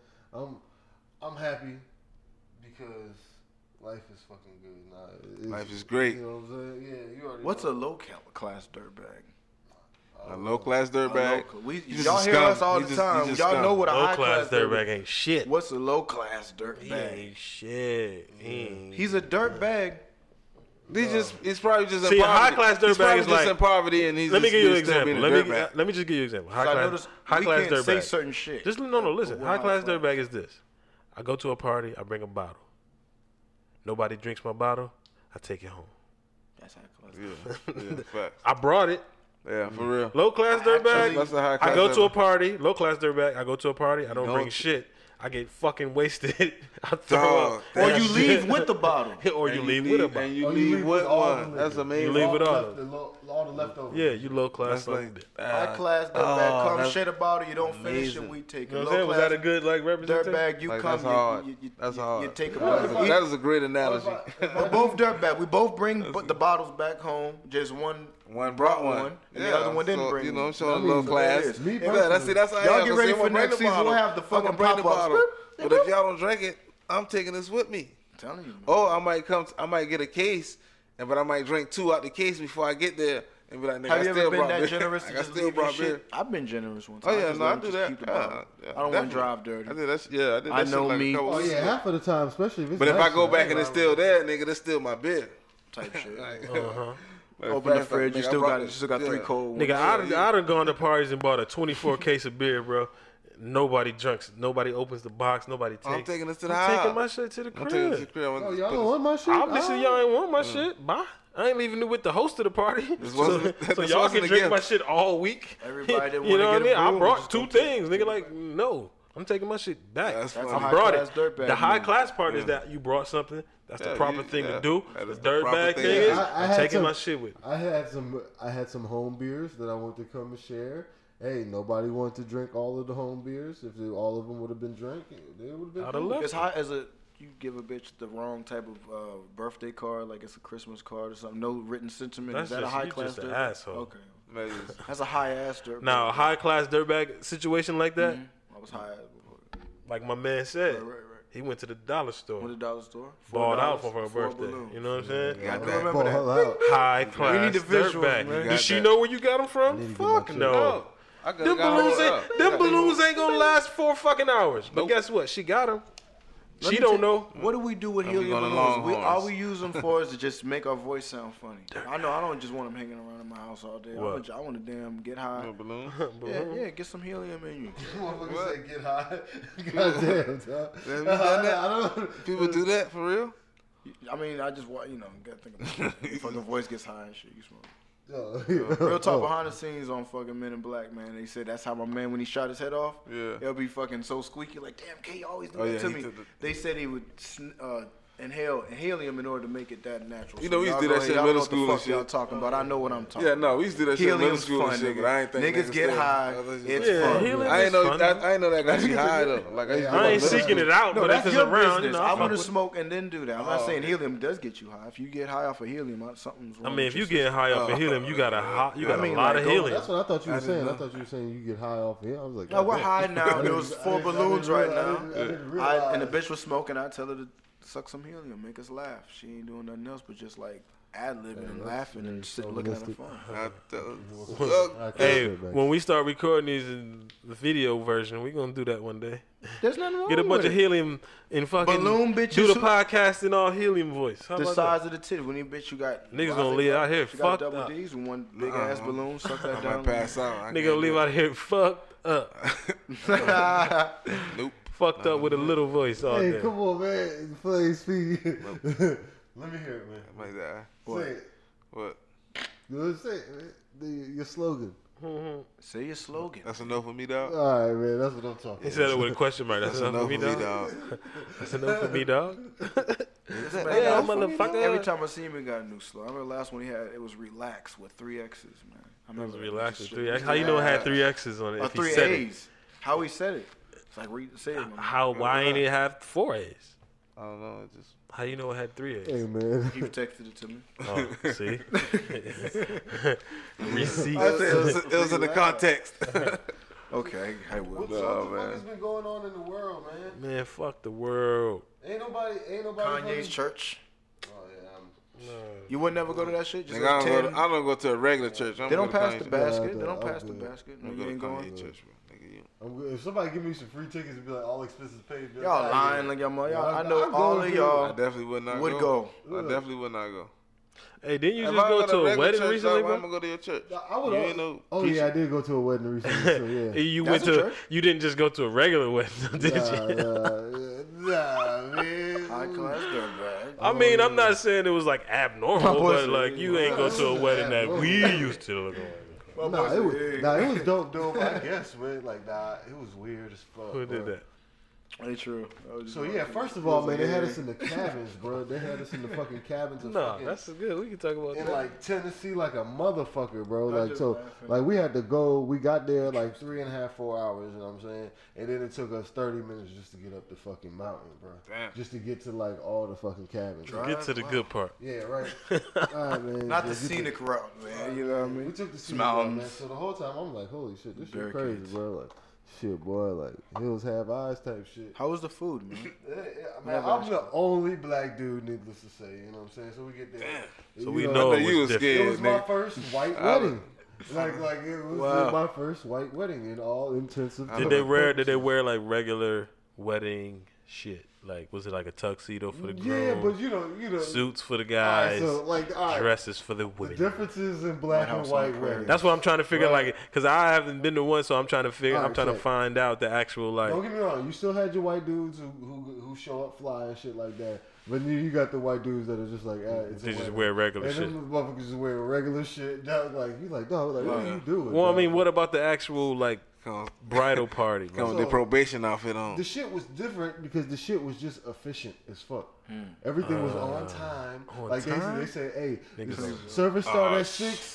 I'm happy because life is fucking good. Nah, Life is great. You know what I'm saying? Yeah, you already. What's know. a low class dirtbag? A low class dirtbag. Y'all hear us all the time. Y'all know what a Low high class class dirtbag ain't shit. What's a low class He dirtbag? ain't shit. He ain't. He's a dirtbag. He's probably just See, in a poverty. high-class He's dirtbag probably is just like- in poverty, and he's Let me just give you an still being example. a dirtbag. Let me just give you an example. So I noticed High we class can't say dirtbag. certain shit. Just listen. But we're High class high dirtbag is this. I go to a party. I bring a bottle. Nobody drinks my bottle. I take it home. That's high class. Yeah, facts. I brought it. Yeah, for real. Low class dirtbag. That's a high class I go to a dirtbag. party. Low class dirtbag. I go to a party. I don't don't- bring shit. I get fucking wasted. I throw up. Or you leave with the bottle. Or you leave with a bottle. And you Oh, leave with all one. the That's liquor. amazing. You leave with all left- of all the leftovers. Yeah, you low class. That's like High class dirtbag, come that's shit a bottle, you don't finish it, amazing. we take it. You know what I'm Low saying? Was that a class good like representation? dirtbag, you Like, come, that's hard. you That's hard. you take a That bottle. is a great analogy. We're both dirtbag. We both bring the bottles back home. Just one One brought one, and the other one didn't so, bring you know, one. showing I a little mean, class. so me Yeah, that's personally- that's how I Y'all am. get I ready say, for I'ma bring next the season, bottle. we'll have the I'ma fucking bring the pop-ups. bottle. But if y'all don't drink it, I'm taking this with me. I'm telling you, man. Oh, I might get a case, but I might drink 2 out the case before I get there, and be like, nigga, Have I you still ever been brought that beer. generous to Like, I just still leave your brought beer. shit? I've been generous one Oh time. yeah, Just no, I let do just that. keep the bottle. Yeah, I don't want to definitely. drive dirty. I did that. Yeah, I did that. I shit know like me. A couple Oh weeks yeah, ago. half of the time, especially if it's But if nice I go shit, back I and it's ain't still there, nigga, that's still my beer. Type shit. Uh-huh. Like, Open the fast, fridge, nigga, you I still brought got this. still got 3 Yeah. cold ones. Nigga, I done gone to parties and bought a 24 case of beer, bro. Nobody drinks. Nobody opens the box. Nobody takes. I'm taking this to the I'm taking house. my shit to the I'm taking this to crib. the crib. I'm Oh, gonna y'all put don't this- want my shit? Obviously, y'all ain't want my shit. Bye. I ain't leaving it with the host of the party. This So, wasn't- so this y'all wasn't can a drink gift. my shit all week. Everybody didn't You know wanna what I get mean? a I brew, brought just 2 go take things. Nigga, like, no. I'm taking my shit back. That's I funny. brought High-class it. dirtbag The high move. class part is that you brought something. That's the Yeah, proper you- thing yeah. to do. That The is the proper dirtbag thing thing to is do. I I'm had taking some- my shit with. I had some home beers that I wanted to come and share. Hey, nobody wanted to drink all of the home beers. If all of them would have been drinking, they would have been. I'd have cool. left. It's high as a you give a bitch the wrong type of birthday card, like it's a Christmas card or something. No written sentiment. That's Is that just- a high you class? just an dirtbag? asshole. Okay. Maybe. That's a high ass dirtbag. Now, a high class dirtbag situation like that, I was high ass before. like my man said, Right. he went to the dollar store, Went to the dollar store. balled out $4 for her for a birthday. balloon. You know what I'm saying? Got I that. remember that. Ball out. High class We need the visuals, dirtbag. man. Does Got she that. know where you got them I from? need to get Fuck my no. No. I Them balloons ain't gonna last 4 fucking hours. But Nope. guess what? She got them. Let She me don't tell- know. What do we do with I'm gonna helium go to balloons? All Longhorns. we use them for is to just make our voice sound funny. I know I don't just want them hanging around in my house all day. What? I want to damn get high. No balloon. Yeah, get some helium in you. Motherfucker say get high. Goddamn, dog. Have you done that? I don't. People do that for real? I mean, I just want, gotta think about it. If fucking voice gets high and shit, you smoke. Oh, Real talk, oh. behind the scenes on fucking Men in Black, man. They said that's how my man, when he shot his head off, Yeah. it'll be fucking so squeaky, like, damn, K, you always do Oh, that yeah, to he me. took the- They said he would inhale helium in order to make it that natural. You know, we used to do y'all that go shit in ahead, y'all middle know what school the and fuck y'all shit. talking about. I know what I'm talking Yeah, about. no, we used to do that shit in middle Helium's school and fun, shit, nigga. but I ain't think Niggas get still- high, it's Yeah, fun. helium I ain't know It's fun, that. I ain't know that got you high though. Like I used to do I that ain't in middle seeking school. it out, No, but if that's it's your around, business. you know, I fuck want to with it. smoke and then do that. I'm not Oh, saying okay. helium does get you high. If you get high off of helium, something's wrong. I mean, with if you your getting high off of helium, you got I a mean, lot like, of helium. That's what I thought you were I didn't saying. I know. thought you were saying you get high off of it. I was like, No, we're goddamn. high now. I There was didn't- 4 I didn't balloons realize- right now. I didn't And the realize. bitch was smoking. I tell her to suck some helium, make us laugh. She ain't doing nothing else but just like ad-libbing and laughing and sitting looking at her phone. Hey, when we start recording these in the video version, we gonna do that one day. There's nothing wrong Get a bunch with of it. helium and fucking Balloon bitches do the who- podcast in all helium voice. How The about size of the titty. When you bitch, you got Niggas gonna leave out here She got fucked double up. D's and one big ass balloon. Suck that I down. might pass out. I that? can't Nigga gonna do leave it. out here fucked up. Nope. Fucked up with a little voice all Hey, day. come on, man. Play speed. Let me hear it, man. I might die. Say it. What? Say it, man. Your slogan. Say your slogan. That's enough for me, dog. All right, man. That's what I'm talking He about. said it with a question mark. That's enough for me, dog. That's enough for me, dog. Yeah, motherfucker. Every time I see him, he got a new slogan. I remember the last one he had, it was relax with 3 X's, man. I It remember was that. relaxed Just with 3 shit. X. How you know it had 3 X's on it? Or If he 3 said it. A's. How he said it. It's like, say it. man. How? Why ain't it have 4 A's? I don't know. It just How you know it had 3 A's? Hey, man. He texted it to me. Oh, see. Receipts. it was in the context. Okay, I will. What the fuck has been going on in the world, man? Man, fuck the world. Ain't nobody. Kanye's fucking- church. Oh yeah. You would never go to that shit? Just Nigga, like 10? I don't go to a regular church. They don't pass the basket. Nah, They don't I'm pass the good. basket. No, I'm you going ain't to going. Kanye church, bro. Nigga, you. I'm good. If somebody give me some free tickets and be like all expenses paid, be like, Y'all "Ah, lying yeah." like y'all. Yeah, I I'm know going all to. of I y'all definitely would not would go. go. I definitely would not go. Hey, didn't you If just I go to a regular wedding church, recently, dog, bro? I'm gonna go to your church. I would. You ain't no Oh preacher. yeah, I did go to a wedding recently. So yeah. You That's went a to. church? You didn't just go to a regular wedding, did you? Nah, man. High class dirtbag. I mean, I'm not saying it was like abnormal, but pussy. like you ain't go to a wedding that we used to. Nah, it was dope. I guess, man. Like, nah, it was weird as fuck. Who did bro. that? Ain't true. So yeah, first of all, man, they had us in the cabins, bro. They had us in the fucking cabins. Of No, fucking, that's good. We can talk about in that. like Tennessee, like a motherfucker, bro. Like just so, laughing. like we had to go. We got there like 3.5, 4 hours. You know what I'm saying? And then it took us 30 minutes just to get up the fucking mountain, bro. Damn. Just to get to like all the fucking cabins. Get to the good part. Yeah, right. All right, man. Not the Just get scenic route, man. You know what I We mean? took the scenic route, man. Mountains. So the whole time I'm like, holy shit, this shit crazy, Barricades. bro. Like, shit, boy, like hills have eyes type shit. How was the food, man? Man, I'm the only black dude, needless to say. You know what I'm saying? So we get there. So we I know know it you was was different. It was my nigga. first white wedding. Like it was my first white wedding in all intensive. Did they wear like regular wedding shit? Like was it like a tuxedo for the groom? Yeah, but you know, suits for the all right, guys, so like, all right, dresses for the the women. differences in black and House on white the Prairie. weddings. That's what I'm trying to figure, Right. like, because I haven't been to one, so I'm trying to figure. I'm Alright, trying to check. find out the actual like. Don't get me wrong. You still had your white dudes who show up fly and shit like that. But you got the white dudes that are just like, it's a They just wedding. wear regular and shit. them motherfuckers just wear regular shit. That, like you like, dog, like, what are you doing? Well, I dog? mean, what about the actual like Come bridal party? bro? with the probation outfit on. The shit was different because the shit was just efficient as fuck. Everything was on time. on Like time? they say, hey, Niggas the don't- service started at 6.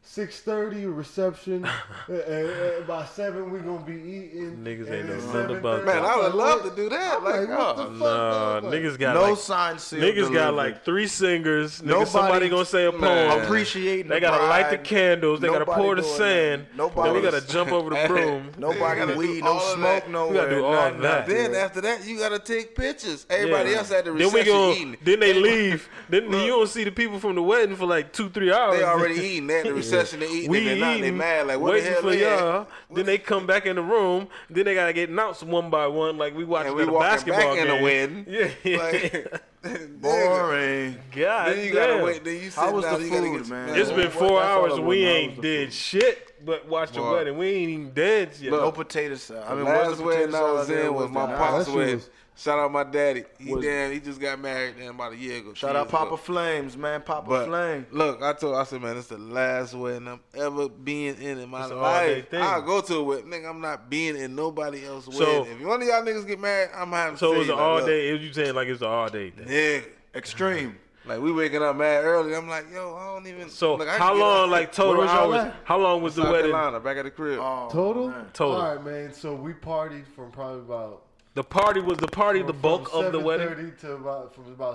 6:30 reception, and by 7 we gonna be eating. Niggas and ain't know then nothing about 7:30 Man, I would love to do that. I'm Like, what the oh, fuck, Nah, dog? Like, niggas got No like sign seal. niggas got delivered. like 3 singers. Niggas, Nobody- somebody gonna say a Man. poem. appreciating. They the gotta light the bride. candles. They gotta Nobody pour the doing sand. that. Nobody Then we was- gotta jump over the broom. Nobody gotta do weed, all no of smoke, that. no. We gotta do all that. Then after that, you gotta take pictures. Everybody Yeah. else at the Then reception we go. eating. Then they leave. Then you don't see the people from the wedding for like 2-3 hours. They already eating. They at the reception. They eating. We They not. They eating, mad. Like, what the waiting hell for they at? y'all. Then they come back in the room. Then they gotta get announced one by one, like we watching And we at a walking basketball back in game. the wedding. Yeah, Like, Boring. God Then you damn. gotta wait. Then you sit How was down. the You gotta food, get man? It's been 4 That's all hours I and want we to know ain't is the did food. shit but watch the Boy. wedding. We ain't even danced yet. No potato salad. I mean, last what's the wedding potato I was salad? in was my Nah, pop's that shit wedding. was- Shout out my daddy. He Was- he just got married about a year ago. Shout 2 out years ago. Papa Flames, man. Papa But Flame. look, I said, man, it's the last wedding I'm ever being in my It's an all-day life. thing. I'll go to a wedding. Nigga, I'm not being in nobody else's So- wedding. If one of y'all niggas get married, I'm having to So it tell was you, an like, all look, day. It was you saying like it's an all day thing. Nigga. Extreme. Like, we waking up mad early. I'm like, yo, I don't even. So look, I how can get long, up. like total Where was y'all hours? at? How long was the South wedding? Carolina, back at the crib. Oh, Total? man. Total. All right, man. So we partied from probably about The party was the party. The from bulk of the wedding. 7:30 to about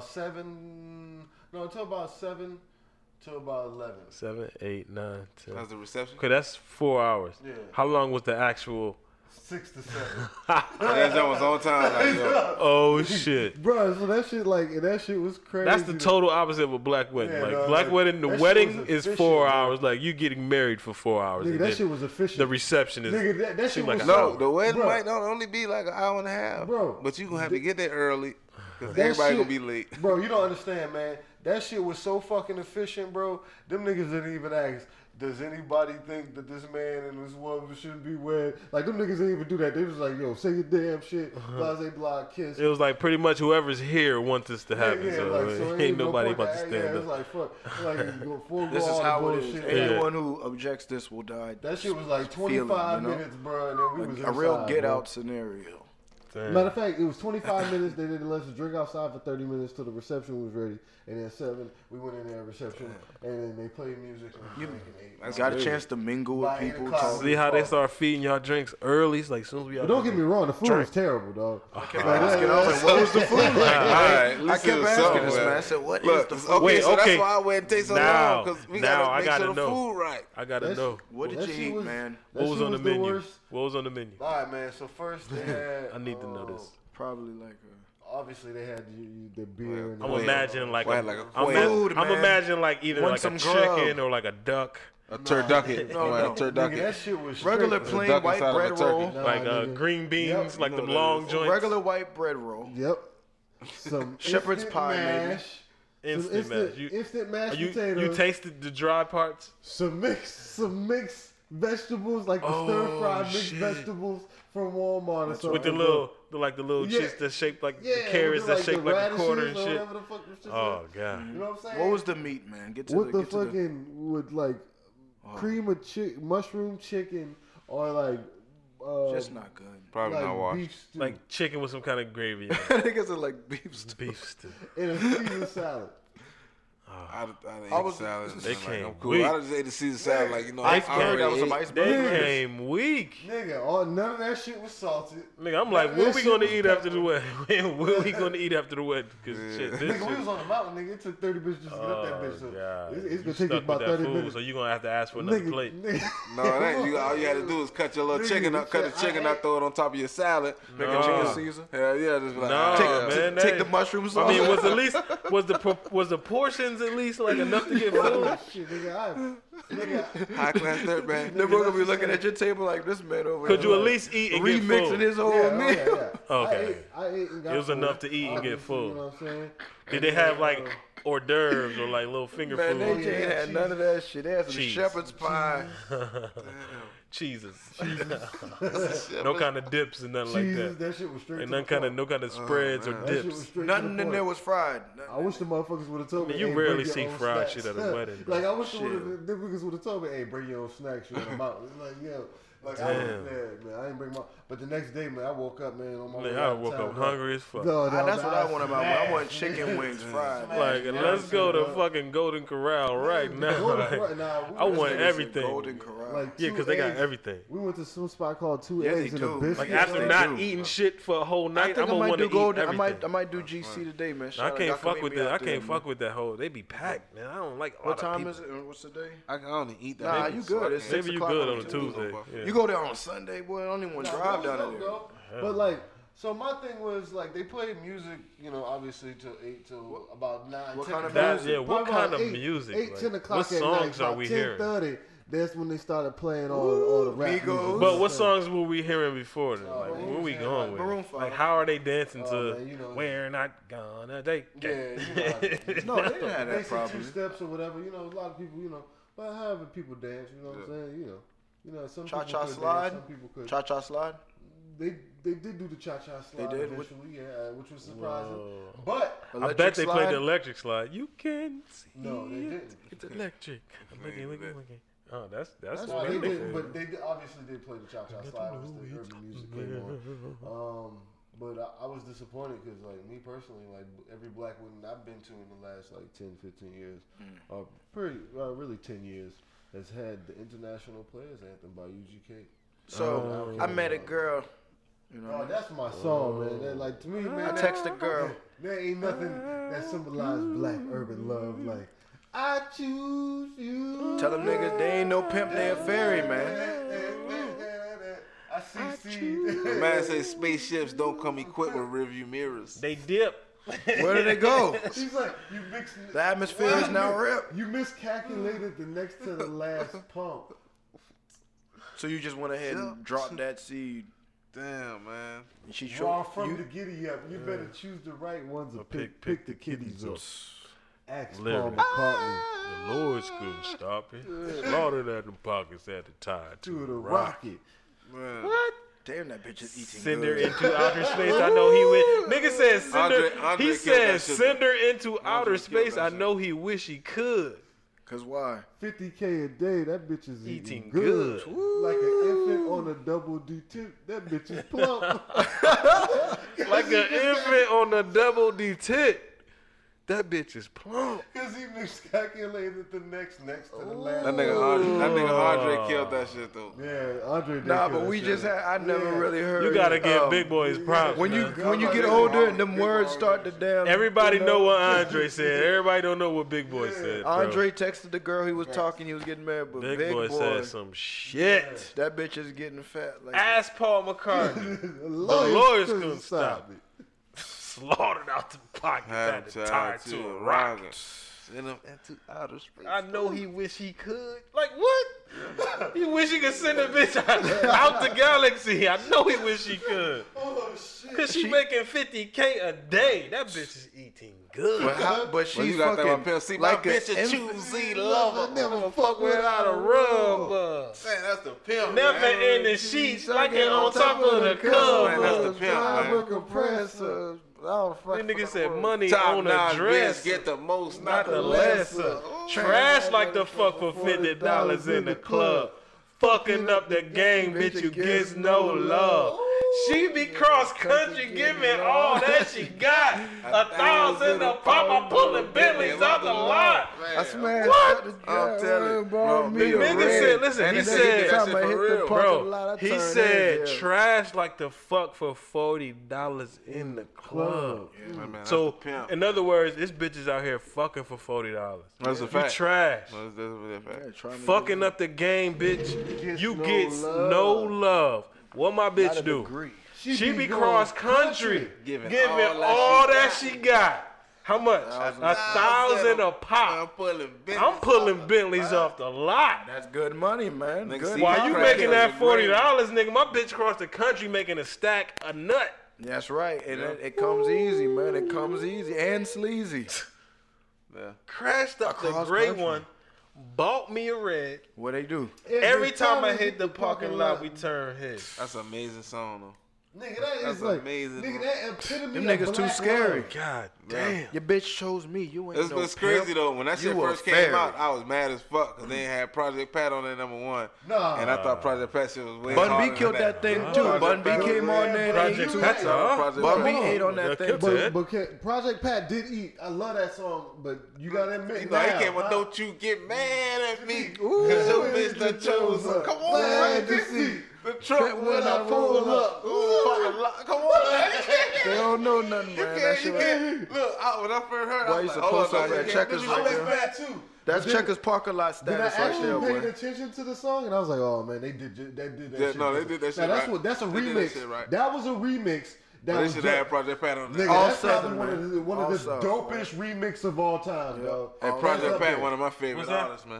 7. No, until about 7 to about 11. 7, 8, 9, 10. That's the reception. Okay, that's 4 hours. Yeah. How long was the actual? 6 to 7. That joint was on time. Like, yo, Oh shit. Bro, so that shit that shit was crazy. That's the total opposite of a black wedding. Yeah, like no, black like, wedding, the that shit wedding was is efficient, 4 bro. hours. Like you getting married for 4 hours. Nigga, and that then shit was efficient. the reception is Nigga, that shit seemed like was an no, hour. the wedding Bruh. might not only be like an hour and a half. Bro, But you gonna have to get there early because That everybody shit- gonna be late. Bro, you don't understand, man. That shit was so fucking efficient, bro. Them niggas didn't even ask, does anybody think that this man and this woman should be wed? Like, them niggas didn't even do that. They was like, yo, say your damn shit. Blase, blah, kiss. It was like pretty much whoever's here wants this to happen. so it ain't no nobody point about to to- stand yeah, up. It's like, fuck. Like, go forego This is all the how it is. bullshit. Yeah. Anyone who objects this will die. That shit was like Feeling, 25 you know? minutes, bro, and then we was A real inside, get bro. out scenario. Damn. Matter of fact, it was 25 minutes. They didn't let us drink outside for 30 minutes till the reception was ready. And then 7, we went in there reception, and then they played music and we drank and ate. That's Got a crazy. chance to mingle with By 8 people. o'clock. Talk. See how they start feeding y'all drinks early? It's like as soon as we But out don't there. get me wrong, the food was terrible, dog. asking, I was like, what was the food like? All right, I listen kept to asking something, this man. man. I said, what is Look, the okay, food? Wait, so okay. that's why I went and take so Now- long because we now I gotta make gotta sure the know. food right. I gotta That's- know. What did That you shit eat, was- man? that What was shit on the the menu? worst. What was on the menu? All right, man. So first they had. I need to know this. Probably like Obviously, they had the beer. And I'm Wait. imagining like Wait, like a I'm, quail. Food, I'm man. imagining like either Want like a some grub. chicken or like a duck, A turducken. No, Right, no. a Nigga, that turducken. shit was regular straight- plain duck white inside of a bread turkey. roll. Nah, like nigga. green beans, Yep. like You the know what long that is. joints. Regular white bread roll. Yep. Some Shepherd's instant pie, maybe. mash. instant Some mash. You, instant mashed you potatoes. tasted the dry parts. some mixed vegetables, like the stir fried mixed shit. vegetables from Walmart or something. With the little Yeah. chicks that shaped like yeah, the carrots with that shaped like a quarter and radishes or shit. whatever the fuck them shits Oh is. god. You know what I'm saying? What was the meat, man? Get to with the the get to the. fucking with like cream of mushroom chicken or like Just not good. Probably not like washed. beef stew Like chicken with some kind of gravy. in it. Niggas are like beef stew. Beef stew. in a Caesar salad. I didn't I eat was- salad. They Like, came I'm cool. weak. I just ate the Caesar salad, like, you know. Iceberg, that was some ate. iceberg. They Niggas. came weak. Nigga, none of that shit was salted. Nigga, I'm like, That what we shit gonna was eat after the pepper. wedding? What we gonna eat after the wedding? Cause shit, this Nigga, we shit. was on the mountain, nigga. It took 30 minutes just to get up that bitch. So God. it's You gonna take stuck us with about that 30 food, minutes. so you gonna have to ask for another Nigga, plate. nigga. No, it ain't. All you had to do is cut your little Nigga, chicken up, cut the I chicken ate- up, throw it on top of your salad. Make Nah. a Chicken chicken Caesar. Hell yeah, just be like, Nah, ah, man. Take that- the mushrooms I off. mean, was the portions at least like enough to get full? Shit, nigga, high class dirt bag. They're gonna be looking at your table like this man over Could here. you at like, least eat and get remixing full? his whole yeah, meal? Okay. I ate and got It was full. enough to eat and get Obviously, full. You know what I'm saying? Did they have like hors d'oeuvres or like little finger Man, they food? ain't had cheese. none of that shit. They had some Cheese. shepherd's pie. Cheeses. No kind of dips and nothing like Jesus, that. that shit was straight And to the no kind of spreads or That shit was dips. straight Nothing to the in there point. was fried. I wish the motherfuckers would have told me. Man, you hey, rarely bring your see own fried snacks. shit at a wedding, Like I wish Shit. the niggas would have told me, hey, bring your own snacks. You're on the mountain. It's like, yo, Like, Damn. I was mad, man. I didn't bring my. But the next day, man, I woke up, man, on my way Man, I out of woke town, up bro. hungry as fuck. No, That's what I was want about. I want chicken wings fried. Like, let's go to fucking Golden Corral right now. Like, I want everything. Golden Corral. Like Yeah, 'cause they got everything. We went to some spot called Two Yeah, they Eggs and do. a Biscuit. Like Yes, after they not do. eating shit for a whole I night, think I'm I gonna might want do to eat Golden. everything. I might do GC today, man. I Shout out, can't y'all fuck meet with me that. out I there, can't man. fuck with that whole. They be packed, man. I don't like. a What lot of time people. is it? What's the day? I can only eat that. Nah, maybe you so I good. It's can't- 6 Maybe you o'clock good on on a Tuesday. Tuesday. Yeah. You go there on Sunday, boy. I don't even want to drive down there. But like, so my thing was like they played music, you know, obviously till 8 till about 9. What 10 kind of o'clock. music? Yeah, what Probably kind about of music? 8, Like, 10 o'clock what at songs night. are we hearing? 10:30. That's when they started playing all the rap Migos. music. But what songs were we hearing before then? Oh, Like, man, where we you going saying, with? Maroon it? 5. Like, how are they dancing Oh, to man, you know- "We're Not Gonna Take"? Yeah, you know, like, No, they didn't have that basic problem. 2 steps or whatever. You know, a lot of people, you know, but however people dance, you know what I'm saying? You know, some people Cha-cha could slide? dance, some people could. Cha-cha slide. They did do the cha-cha slide did? eventually, yeah, which was surprising. Whoa. But I Electric bet they played slide? the electric slide. You can see no, they it. didn't. It's electric. Looky. Oh, that's No, what they they did, did. but obviously did play the cha-cha slide once the urban music came on. But I was disappointed because, like, me personally, like, every black wedding I've been to in the last, like, 10, 15 years, really 10 years, has had the International Players Anthem by UGK. So I met a girl. You know, Oh, that's my song, man. That, like, to me, man, I text a girl. there ain't nothing that symbolizes black urban love like I choose you. Tell them niggas they ain't no pimp, they a fairy, man. I see The man say spaceships don't come equipped with rearview mirrors. They dip. Where did they go? She's like, you mixed The atmosphere is now ripped. You miscalculated the next to the last pump. So you just went ahead and dropped that seed. Damn, man. And she Draw showed from you. the giddy up. You better choose the right ones or pick pick the kiddies up. Ask Paul Lyrics. McCartney The Lords couldn't stop it. Slaughtered at them pockets had to tie to the rock. rocket. Man. What? Damn, that bitch is eating Send her good. into outer space. I know he went. Nigga said send her. Andre He killed said that shit, send her into Andre outer killed space. that I shit. know he wish he could. Cause why? 50K a day, that bitch is Eating eating good. good. Like an infant on a double D tip, that bitch is plump. Like an infant on a double D tit. That bitch is plump. Because he miscalculated the next to the last. That nigga Andre killed that shit though. Yeah, Andre did Nah, kill but that we shit. just had. I never Yeah. really heard. You gotta give Big Boys props. When you man. get older and them words start to damn. Everybody you know what Andre said. Everybody don't know what Big Boy said. Bro. Andre texted the girl he was talking. He was getting married, but Big Big Boy said some shit. that bitch is getting fat. Like Ask Paul McCartney. The lawyers couldn't stop it. Slaughtered out the pockets had to tie to a rocket. Send him into outer space. I know he wish he could. Like what? He wish he could send a bitch out the galaxy. I know he wish he could. Oh shit. Cause she making 50K a day. That bitch is eating good. but Well, she's you got that fucking one See, like my a bitch a infant. choosy lover. Never Fuck without a rub. Man, that's the pimp. Never man. in the sheets, like it on top of the Man, that's cover. the pimp, man. compressor. That nigga said money Top on a notch dress, bitch, get the most, not the lesser. Trash like the fuck for $50 in the club. Fucking up the game, bitch, you gets no love. She be cross country, giving all that she got. 1,000 a pop, I'm pulling Bentleys out the lot. I smashed What? the I'm telling you, bro. The nigga said, listen, And he the nigga said, did that shit for real. bro, he said trash like the fuck for $40 in the club. Yeah, man, that's So, the pimp. in other words, this bitch is out here fucking for $40. That's a You fact. trash. That's a fact. Fucking up the game, bitch. Gets You no get love. no love. What my bitch do? She be cross country, Giving giving all all that that she got. How much? 1,000 a I'm pop. pulling bitch. I'm pulling Bentleys off the lot. That's good money, man. Nigga, Good see, While money. you crack making is that a green. $40, nigga, my bitch crossed the country making a stack a nut. That's right, and it comes easy, man. It comes easy and sleazy. Yeah. Crashed up the Across gray country. one, bought me a red. What they do? Every time I hit the parking lot, we turn heads. That's an amazing song though. Nigga, that That's is like, amazing. nigga, that epitome Them of niggas too black scary. love. God damn. Your bitch chose me. You ain't no It's crazy pimp. though. When that shit You a first came fairy. out, I was mad as fuck because they ain't had Project Pat on there #1. Nah. And I thought Project Pat shit was way Bun harder B than killed that thing Oh, too. Project Bun B Pat was- came on there. and Project ate Pat, too. huh? Project Bun B Pat. ate on that thing. But Project Pat did eat. I love that song, but you gotta admit, You know, he now, came with huh? "Don't you get mad at me, cause your bitch done chose her." Come on, Glad man. to see. The truck When I pull up. Come on, man. They don't know nothing, You man. That can't, shit you like- can't. Look, when I first heard, Boy, I I was used to like, hold post on, up you at can't Checkers do I right was this. there. mad too. That's Then- Checkers parking lot Then I status right actually there, paid boy. attention to the song, and I was like, "Oh man, they did that Yeah, shit." no, they did that shit Now, that's right. what that's a They did remix. that shit right. That was a remix. That They was should dope. have Project Pat on Nigga, there. All that's probably Southern, one man. of the, one All of the Southern. dopest remix of all time, dog. And That's Project up Pat, there. one of my favorite What's that? artists, man.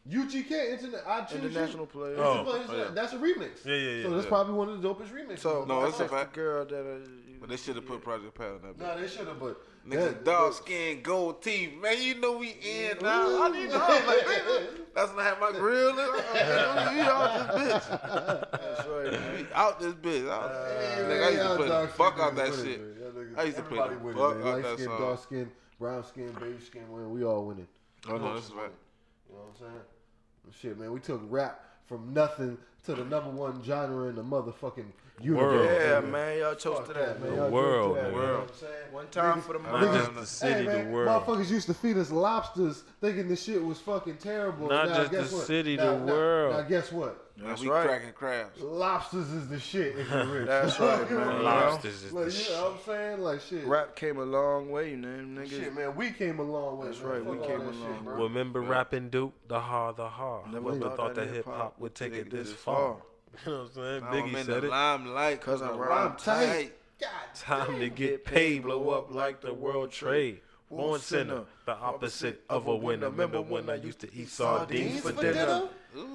UGK, I choose International you. player. It's a place- yeah. That's a remix. Yeah. So that's probably one of the dopest remixes. So No, I it's a text the fact. girl that. But they should have put Project Pat on that. Nah, they should have, but Niggas, dark skin, gold teeth, man. You know we in now. I didn't know. I was like, nigga, that's not have my grill. Nigga. We out this bitch. That's right, man. We out this bitch. Nigga, I used to play the fuck out that shit. I used to play the Everybody fuck winning, man. out Light that skin, song. dark skin, brown skin, beige skin, man. We all winning. Oh no, this is right. You know what I'm saying? Shit, man. We took rap from nothing to the #1 genre in the motherfucking universe. Yeah, man. Y'all chose to that, man. Y'all world, took that, man. you know what I'm saying? One time for the Not money. just the city, Hey, man, the world. motherfuckers used to feed us lobsters thinking this shit was fucking terrible. Not Now, just guess the what? city, Now- the now- world. Now, guess what? That's we right. cracking crabs. Lobsters is the shit if you're rich. That's right, man. Lobsters is Like, the you shit. know what I'm saying? Like, shit. Rap came a long way, man. Niggas. Shit, man, we came a long way. That's man. right, we Fuck all came that a long shit, way. bro. Remember rapping Duke? The ha. Never Never thought thought that that hip hop would take it this far. far. You know what I'm saying? Now I'm Biggie in said the it. limelight Cause I I'm rhyme tight. Time to get paid, blow up like the world trade. Born sinner, the opposite of a winner. Remember when I used to eat sardines for dinner?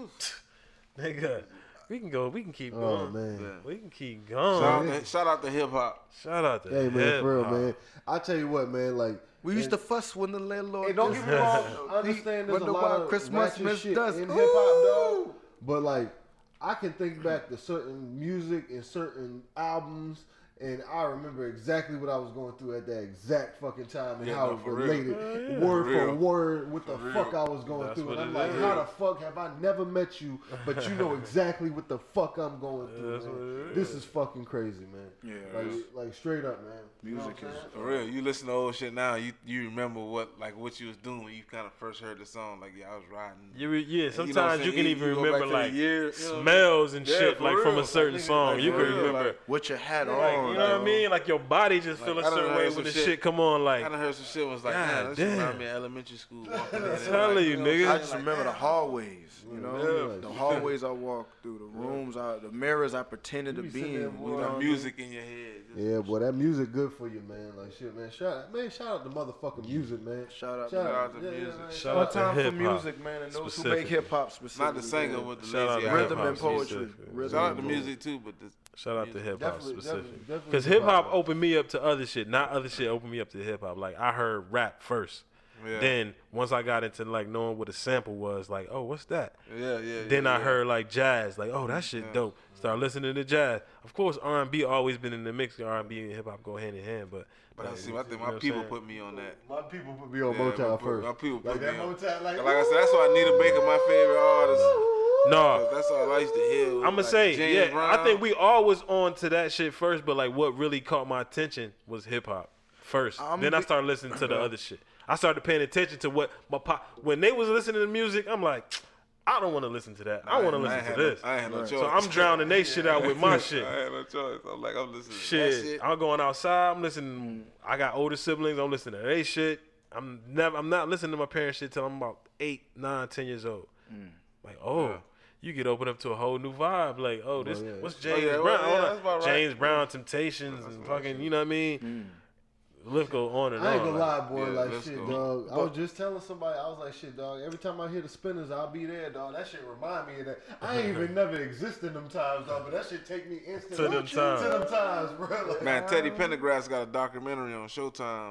Nigga, we can keep Oh, going. man. We can keep going. Shout out to hip hop. Shout out to Hey, man, for real, hip-hop. man. I tell you what, man, like. We used to fuss when the landlord. Hey, don't get me wrong. I understand there's a lot of Christmas ratchet miss shit dust. in hip hop, dog. But like, I can think back to certain music and certain albums, and I remember exactly what I was going through at that exact fucking time and Yeah, how no, it for real. related word For for real. word what the For fuck real. I was going That's through. what And I'm it like, is. how the fuck have I never met you, but you know exactly what the fuck I'm going through, That's what man. it This is fucking crazy, man. Yeah, Like straight up, man. You know Music what I'm is- saying? For real, you listen to old shit now. You remember what you was doing when you kind of first heard the song. Like, yeah, I was riding. Yeah, And you know what I'm sometimes you saying? can even You go back remember to the like year, you know what I mean? smells and Yeah, shit, for like from real. a certain Like, song. You for can real, remember. like- What you had Like, on. you know what I mean? Like your body just Like, feel a I done certain heard way some when the shit. shit come on. I Like done heard some shit was like, God man, this damn. remind me of elementary school. walking in there, telling like, you, know nigga. what I I'm just saying? remember the hallways, you know, Yeah. the hallways I walked through, the rooms, the mirrors I pretended to You be be sitting there, in. boy, You know what I Like mean? music in your head. Just- Yeah, boy, that music good for you, man. Like shit, man. Shout out to motherfucking music, man. Shout out Shout out to yeah, music. man. Shout One out to time for hip-hop. music, man, and those who specifically. make hip hop specifically. Not the singer man. with the Shout out lazy to eye. Rhythm hip-hop and poetry. specifically. Rhythm Shout out and to poetry. music too, but this, Shout out to hip hop Definitely, specifically. definitely Because hip hop hip-hop. opened me up to other shit. Not other shit opened me up to hip hop. Like I heard rap first. yeah. Then once I got into like knowing what a sample was, like, oh, what's that? yeah. Then I yeah. heard like jazz, like, oh, that shit Yeah. dope. Start listening to jazz. Of course, R&B always been in the mix. R&B and hip hop go hand in hand, but But I like, see, I you think know my what I'm people saying? put me on that. My people put me on Yeah, Motown first. My people Like put that me on. Motown, like I said, that's why Anita Baker my favorite artist. No, That's all I used to hear. I'm gonna like say, James yeah, Brown. I think we all was on to that shit first, but like what really caught my attention was hip hop first. Then I started listening to the other shit. I started paying attention to what my pop when they was listening to music. I'm like, I don't want to listen to that. I want to listen to this. I had no choice. So I'm drowning they shit out with my shit. I had no choice. I'm like, I'm listening to that Shit, shit. I'm going outside. I'm listening. I got older siblings. I'm listening to their shit. I'm not listening to my parents' shit till I'm about 8, 9, 10 years old. Like, oh, Yeah. you get open up to a whole new vibe. Like, oh, this yeah. what's Oh, James yeah, Brown? well, yeah, Hold on. that's about right. James Brown, Temptations, and fucking, you know what I mean? Lift go on and on. I ain't gonna like, lie, boy. yeah, like let's shit, go. dog. I was just telling somebody, I was like, shit, dog. Every time I hear the Spinners, I'll be there, dog. That shit remind me of that. I ain't even never exist in them times, dog. But that shit take me instantly To them times. To them times, bro. Like, Man, Teddy Pendergrass got a documentary on Showtime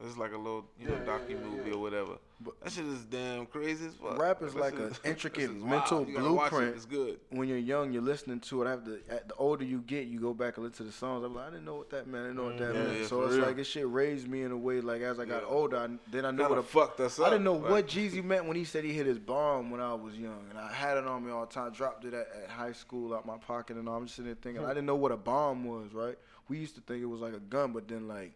It's like a little, docu-movie or whatever. That shit is damn crazy as fuck. Rap is That like shit an is- intricate that shit is mental wild. You gotta watch it. blueprint. It's good. When you're young, you're listening to it. The older you get, you go back and listen to the songs. I'm like, I didn't know what that meant. I didn't know what that meant. yeah, So for it's real. like, this shit raised me in a way, like, as I got older, then I knew Kinda what fucked us up. I didn't know Like- what Jeezy meant when he said he hit his bomb when I was young. And I had it on me all the time. Dropped it at high school out my pocket and all. I'm just sitting there thinking, I didn't know what a bomb was, right? We used to think it was like a gun, but then, like,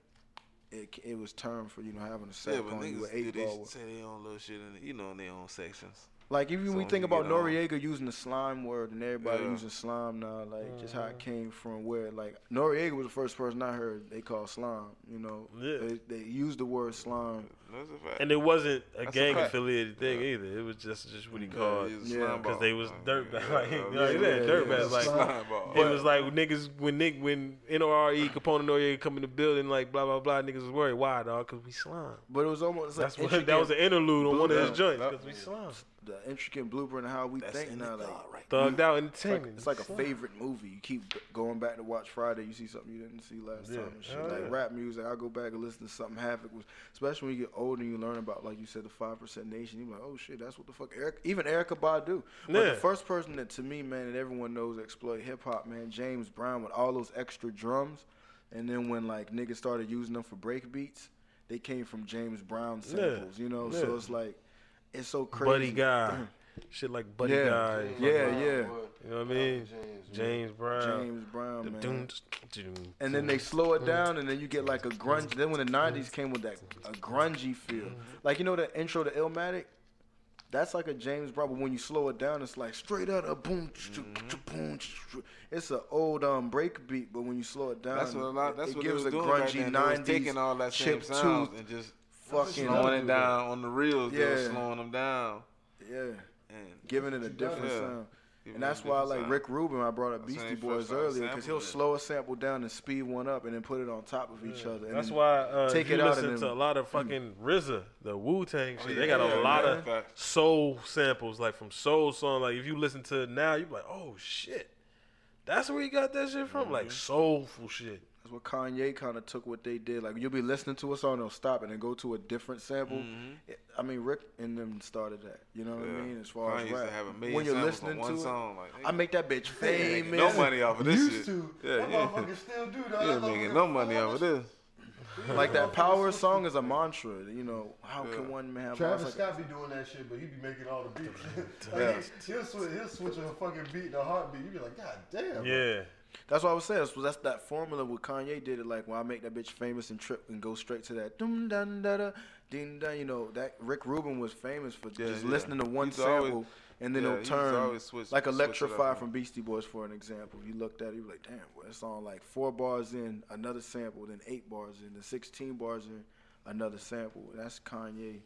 it was termed for, having a sack Yeah, but on you with niggas do 8 ball. say their own little shit in their own sections. Like, even when we Songs think you about get on. Noriega using the slime word and everybody Yeah. using slime now, like, just how it came from where, like, Noriega was the first person I heard they called slime, Yeah. They used the word slime. That's a fact. And it wasn't a That's a gang fact. affiliated thing either. It was just what he called. he's a Yeah. slime Because ball. they was dirt bag. Like, yeah, dirt bags. Like, slime ball. it was like niggas, when NORE, Capone and Noriega come in the building, like, blah, blah, blah, niggas was worried. Why, dog? Because we slime. But it was almost like That's what, that was an interlude on one of his joints. Yeah. Because we slime. the intricate blueprint of how we think now. Like, Thugged out entertainment. it's like a favorite movie. You keep going back to watch Friday, you see something you didn't see last time and shit. Like rap music, I go back and listen to something Havoc was, especially when you get older and you learn about, like you said, the 5% Nation. You're like, oh shit, that's what the fuck. Even Erykah Badu. But Yeah. the first person that, to me, man, that everyone knows exploit hip hop, man, James Brown with all those extra drums. And then when like niggas started using them for break beats, they came from James Brown samples, you know? So it's like, it's so crazy. Buddy Guy. Shit like Buddy Yeah. Guy. Yeah, yeah. You know what I mean? James Brown. James Brown, man. Doom, And then they slow it down, and then you get like a grunge. Then when the '90s came with that a grungy feel, like you know the intro to Illmatic, that's like a James Brown. But when you slow it down, it's like straight out a boom, boom. It's an old break beat, but when you slow it down, That's what a lot. That's it what gives they was a doing back grungy then. They was '90s taking all that same chip sounds tooth, and just fucking slowing it down on the reels. They were Yeah. slowing them down. yeah, And giving it a different Yeah. sound. Giving And it a that's why I different like sound. Rick Rubin. I brought up That's when Beastie they Boys first started earlier because he'll sampling it. slow a sample down and speed one up and then put it on top of each other. And That's then why take you it out listen and to then- a lot of fucking RZA, the Wu-Tang shit. yeah, They got a yeah, lot yeah. of Facts. soul samples, like from soul song. Like if you listen to it now, you be like, oh shit, that's where he got that shit from. Like soulful shit. That's what Kanye kind of took what they did. Like you'll be listening to a song, they'll stop and then go to a different sample. I mean, Rick and them started that. You know what I mean? As far Kanye as used rap, to have a million when you're samples listening on one to song, it, like, I make that bitch Making famous. no money off of this Used shit. to. Yeah, That yeah. motherfucker still do You that. ain't making no money off of this. Like that power song is a mantra. You know, how can one man have Travis like, Scott be doing that shit, but he be making all the beats. Yeah. Like, he'll switch a fucking beat and a heartbeat. You be like, God damn. Yeah. That's what I was saying. So that's that formula what Kanye did it like when I make that bitch famous and trip and go straight to that dum dun da da ding dun. You know that Rick Rubin was famous for just yeah. listening to one He's always- sample and then yeah, it'll he's turn always switch like it Electrify up. from Beastie Boys for an example. You looked at it, you were like, damn, well, it's on like 4 bars in another sample, then 8 bars in, then 16 bars in another sample. That's Kanye.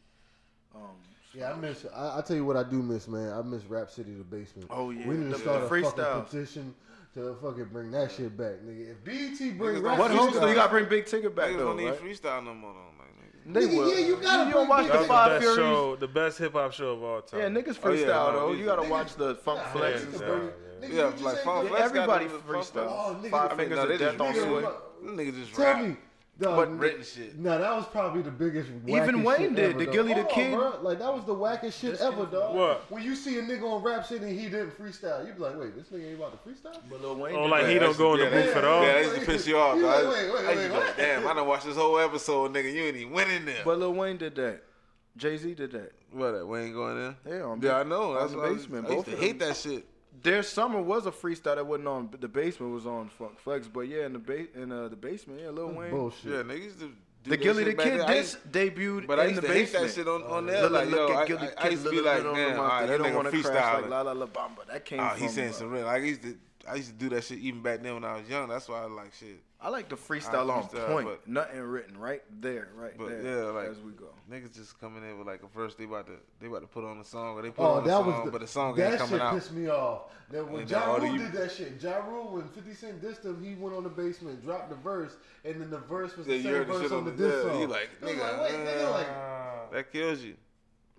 Yeah, I miss. I tell you what I do miss, man. I miss Rap City, the basement. Oh, yeah. We need to The start a freestyles. fucking petition to fucking bring that shit back, nigga. If BET bring Niggas Rap don't What City host do back, you got to bring Big Ticket back Niggas though? don't need Right? freestyle no more. Though, like, niggas. They Nigga, will. yeah, you gotta You bring don't watch Big the That was Ticket. the Five best Furies? show, the best hip hop show of all time. Yeah, niggas Oh, yeah, freestyle no, though. these You gotta niggas- watch the Funk Yeah, Flex. yeah, and yeah. stuff. Nigga, Yeah, you just like say- Funk Yeah, Flex everybody got the- freestyle. Oh, nigga, Five I mean, Fingers no, of they Death just on niggas- Swing. Them niggas just Tell rap. me. Dog, But written shit. No, that was probably the biggest. Even wackest Wayne shit did, ever, the dog. Gilly the Hold on, Kid. bro. Like that was the wackest shit ever, dog. What? When you see a nigga on Rap City and he didn't freestyle, you be like, wait, this nigga ain't about to freestyle. But Lil Wayne Oh, did like that. he don't go in the Yeah, booth at all. Yeah, that used to piss you off. You dog. like, I wait, used to be what? like, damn, I done watched this whole episode, nigga. You ain't even went in there. But Lil Wayne did that. Jay-Z did that. What? We ain't going in. Yeah, on Yeah, I know. on That's the what I basement. used to Both of hate them. that shit. Their summer was a freestyle that wasn't on the basement, was on Funk Flex. But yeah, in the basement, yeah, Lil Wayne. Bullshit. Yeah, niggas used to do The that Gilly the shit back Kid then. I disc used- debuted But I in used the to hate basement. that shit on there. Look, Like, look yo, at Gilly I Kid, used to be little like, bit on the man, all monster. right, They that don't nigga want to crash freestyle. like La La La Bamba. That came from. He's saying some real. Like, I used to do that shit even back then when I was young. That's why I like shit. I like the freestyle on freestyle, point, but- nothing written, right there, right But there. yeah, like as we go. niggas just coming in with like a verse. They about to put on a song or they put Oh, on a that song, was but the song that ain't coming shit out. pissed me off. That when And Ja all Rule you- did that shit, Ja Rule when 50 Cent dissed him, he went on the basement, dropped the verse, and then the verse was Yeah, the you same heard the verse shit on on the the diss yeah, song. you like, I was nigga, wait, nigga, like, that kills you.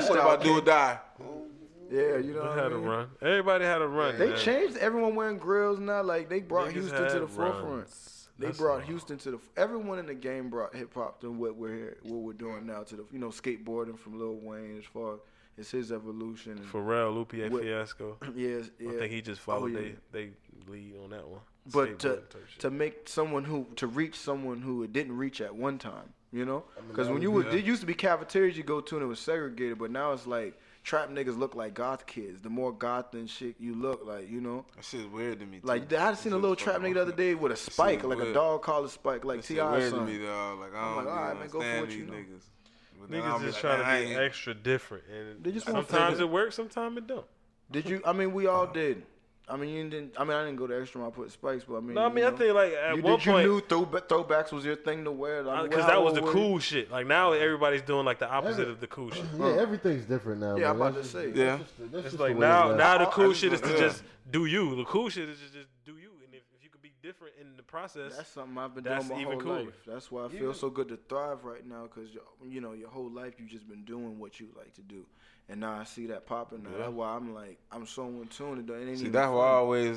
shit about do or die. Yeah, you know They what had I a mean? run. Everybody had a run. They man. changed. Everyone wearing grills now. Like they brought Niggas Houston to had the forefront. runs. They That's brought all. Houston to the. Everyone in the game brought hip hop to what we're doing now to the. Skateboarding from Lil Wayne as far as his evolution. And Pharrell, Lupe What- Fiasco. yeah. I think he just followed yeah. they lead on that one. But Skateboarding type shit. to make to reach someone who it didn't reach at one time, because that when would it used to be cafeterias you go to and it was segregated, but now it's like trap niggas look like goth kids. The more goth and shit you look like, That shit's weird to me. Too. Like I seen a little trap nigga the other day with a spike, shit like a weird. dog collar spike, like That shit T.I. weird to son. me, dog. Like I I'm don't like, all right, man, go for understand what these you know. niggas. But then I'll Niggas be just like, trying man, to I be ain't- extra different, and They just wanna sometimes fit it works, sometimes it don't. Did you? I mean, we all did. I mean, you didn't. I mean, I didn't go the extra mile, I put spikes, but I mean. No, I mean, I think like at you one point, knew throwbacks was your thing to wear. because that was the cool shit. Like now, everybody's doing like the opposite of the cool shit. Yeah, everything's different now. Yeah, man. I'm about That's to say. just- Yeah. that's It's just like the way it is. now the I cool just shit is to yeah. just do you. The cool shit is to just do you, and if you could be different in the process, That's something I've been That's doing my even whole cooler. life. That's why I feel so good to thrive right now, because your whole life you just been doing what you like to do, and now I see that popping. Now that's why I'm so in tune. It ain't See, even that's why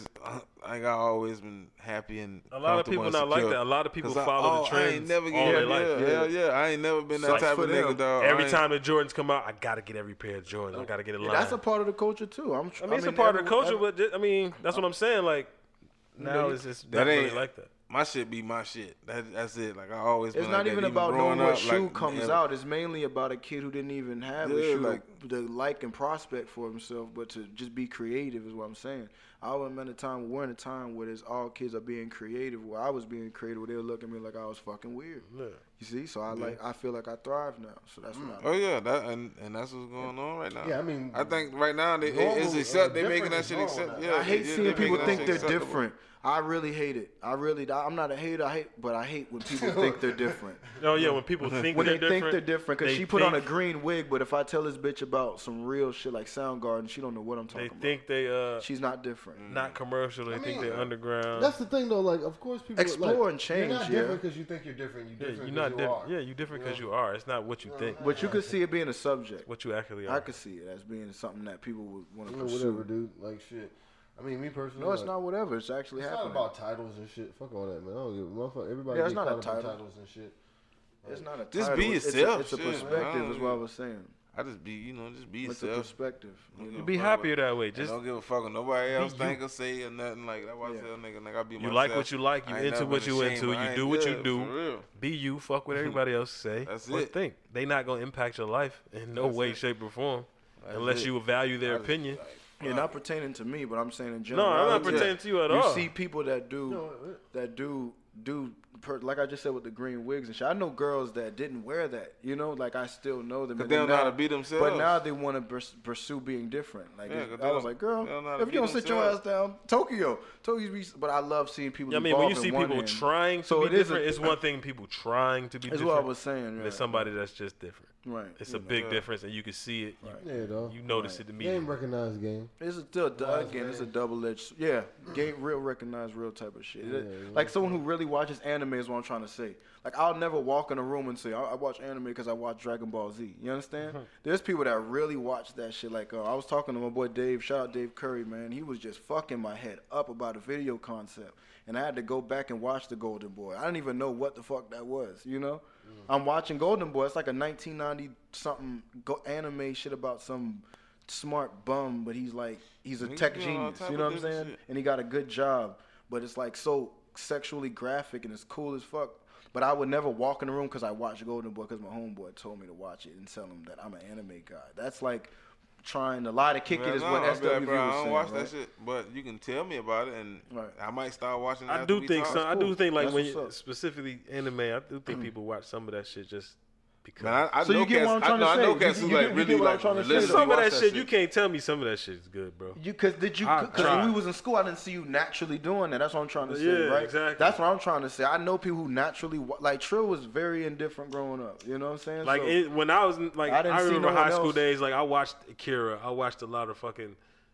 I fun. always been happy and a lot of people comfortable and not like secure. that. A lot of people 'Cause I- follow the I trends ain't never all get their life. Hell yeah, I ain't never been that Sucks type for of them. nigga, dog. Every I ain't- time the Jordans come out, I gotta get every pair of Jordans. I gotta get a line. That's a part of the culture too. I mean, it's a part of the culture, but I mean, that's what I'm saying. Like now, you- it's just that not really ain't- like that. My shit be my shit. That's it. Like I always. It's been not like that, even about knowing growing what up, shoe like, comes and- out. It's mainly about a kid who didn't even have a Yeah, shoe like- to like and prospect for himself, but to just be creative is what I'm saying. We're in a time where there's all kids are being creative. Where I was being creative, where they would look at me like I was fucking weird. Yeah. You see, so I feel like I thrive now. So that's what Oh yeah, and that's what's going on right now. Yeah, I mean, I think right now it's normal, accept. They making different that is shit normal accept. now. Yeah, I hate they seeing people making that think shit they're acceptable. different. I really hate it. I'm not a hater. But I hate when people think they're different. Oh yeah, when people think When they're they think they're different, because they she put on a think- green wig, but if I tell this bitch about some real shit like Soundgarden, she don't know what I'm They talking think they about. She's not different. not commercial. They think mean, they're underground. That's the thing, though. Like, of course, people Explore like, and change, You're not yeah. different because you think you're different. You're yeah, different you're not you different. are. Yeah, you're different because you are. It's not what you think. But you could see it being a subject. What you actually are. I could see it as being something that people would want to You know, pursue. whatever, dude. Like, shit. I mean, me personally. No, it's like, not whatever. It's actually It's happening. not about titles and shit. Fuck all that, man. I don't give a motherfucker. Everybody Yeah, it's get not a caught up in title. titles and shit. It's not a Just title. be It's yourself, It's a shit, man. I perspective, don't is what I was saying. I just be, just be It's a yourself. perspective. Don't give You a be fuck happier what- that way. and Just don't give a fuck what nobody else you. think or say or nothing like that. Why Yeah. tell nigga, like I be you myself. like what you like. You I ain't into never what been you ashamed, into. but I You ain't- do what yeah, you do. for real. Be you. Fuck what everybody else say. That's What it. think. They not gonna impact your life in no That's way, it. shape, or form, That's unless it. you value their I just, opinion. like, Yeah, not pertaining to me, but I'm saying in No, general. I'm not pertaining to you at all. You see people that do like I just said with the green wigs and shit. I know girls that didn't wear that, like I still know them. 'Cause and they don't now- know how to be themselves. But now they want to pursue being different. Like Yeah, 'cause I they was don't- like, girl, they don't know how to if be you don't sit your ass themselves. down, Tokyo's. But I love seeing people. Yeah, I mean, when you evolve see in one people end. trying to So be it is different, a- it's one thing. People trying to be That's different. what I was saying. and Right. there's somebody that's just different. Right. It's You a know. big Yeah. difference, and you can see it. Yeah, though. You notice Right. it Game immediately. recognized game. It's still Wise again. It's a man. double-edged. Yeah, real recognized, real type of shit. Yeah, Like someone who really watches anime is what I'm trying to say. Like I'll never walk in a room and say I watch anime because I watch Dragon Ball Z. You understand? There's people that really watch that shit. Like I was talking to my boy Dave. Shout out Dave Curry, man. He was just fucking my head up about a video concept, and I had to go back and watch the Golden Boy. I didn't even know what the fuck that was. I'm watching Golden Boy. It's like a 1990 something anime shit about some smart bum, but he's a He's tech doing all genius. type You know of what I'm saying? different shit. And he got a good job, but it's like so sexually graphic and it's cool as fuck. But I would never walk in the room because I watched Golden Boy because my homeboy told me to watch it and tell him that I'm an anime guy. That's like trying to lie to kick it is Man, what no, I be like, SWV bro, I was don't saying. watch right? that shit, but you can tell me about it, and Right. I might start watching. I after do we think talk. some. I do think like That's when what's you, up. specifically anime, I do think people watch some of that shit just because. Man, I So know you get cats, what I'm trying to I know say. cats You who get- like you really get what I'm like trying to say. religiously some of watch that shit, you can't tell me some of that shit is good, bro. Because I tried. when we was in school, I didn't see you naturally doing that. That's what I'm trying to say, Yeah, right? exactly. That's what I'm trying to say. I know people who naturally like Trill was very indifferent growing up. You know what I'm saying? Like So- when I was like, I I didn't see remember no high one school else. days. Like I watched Akira. I watched a lot of fucking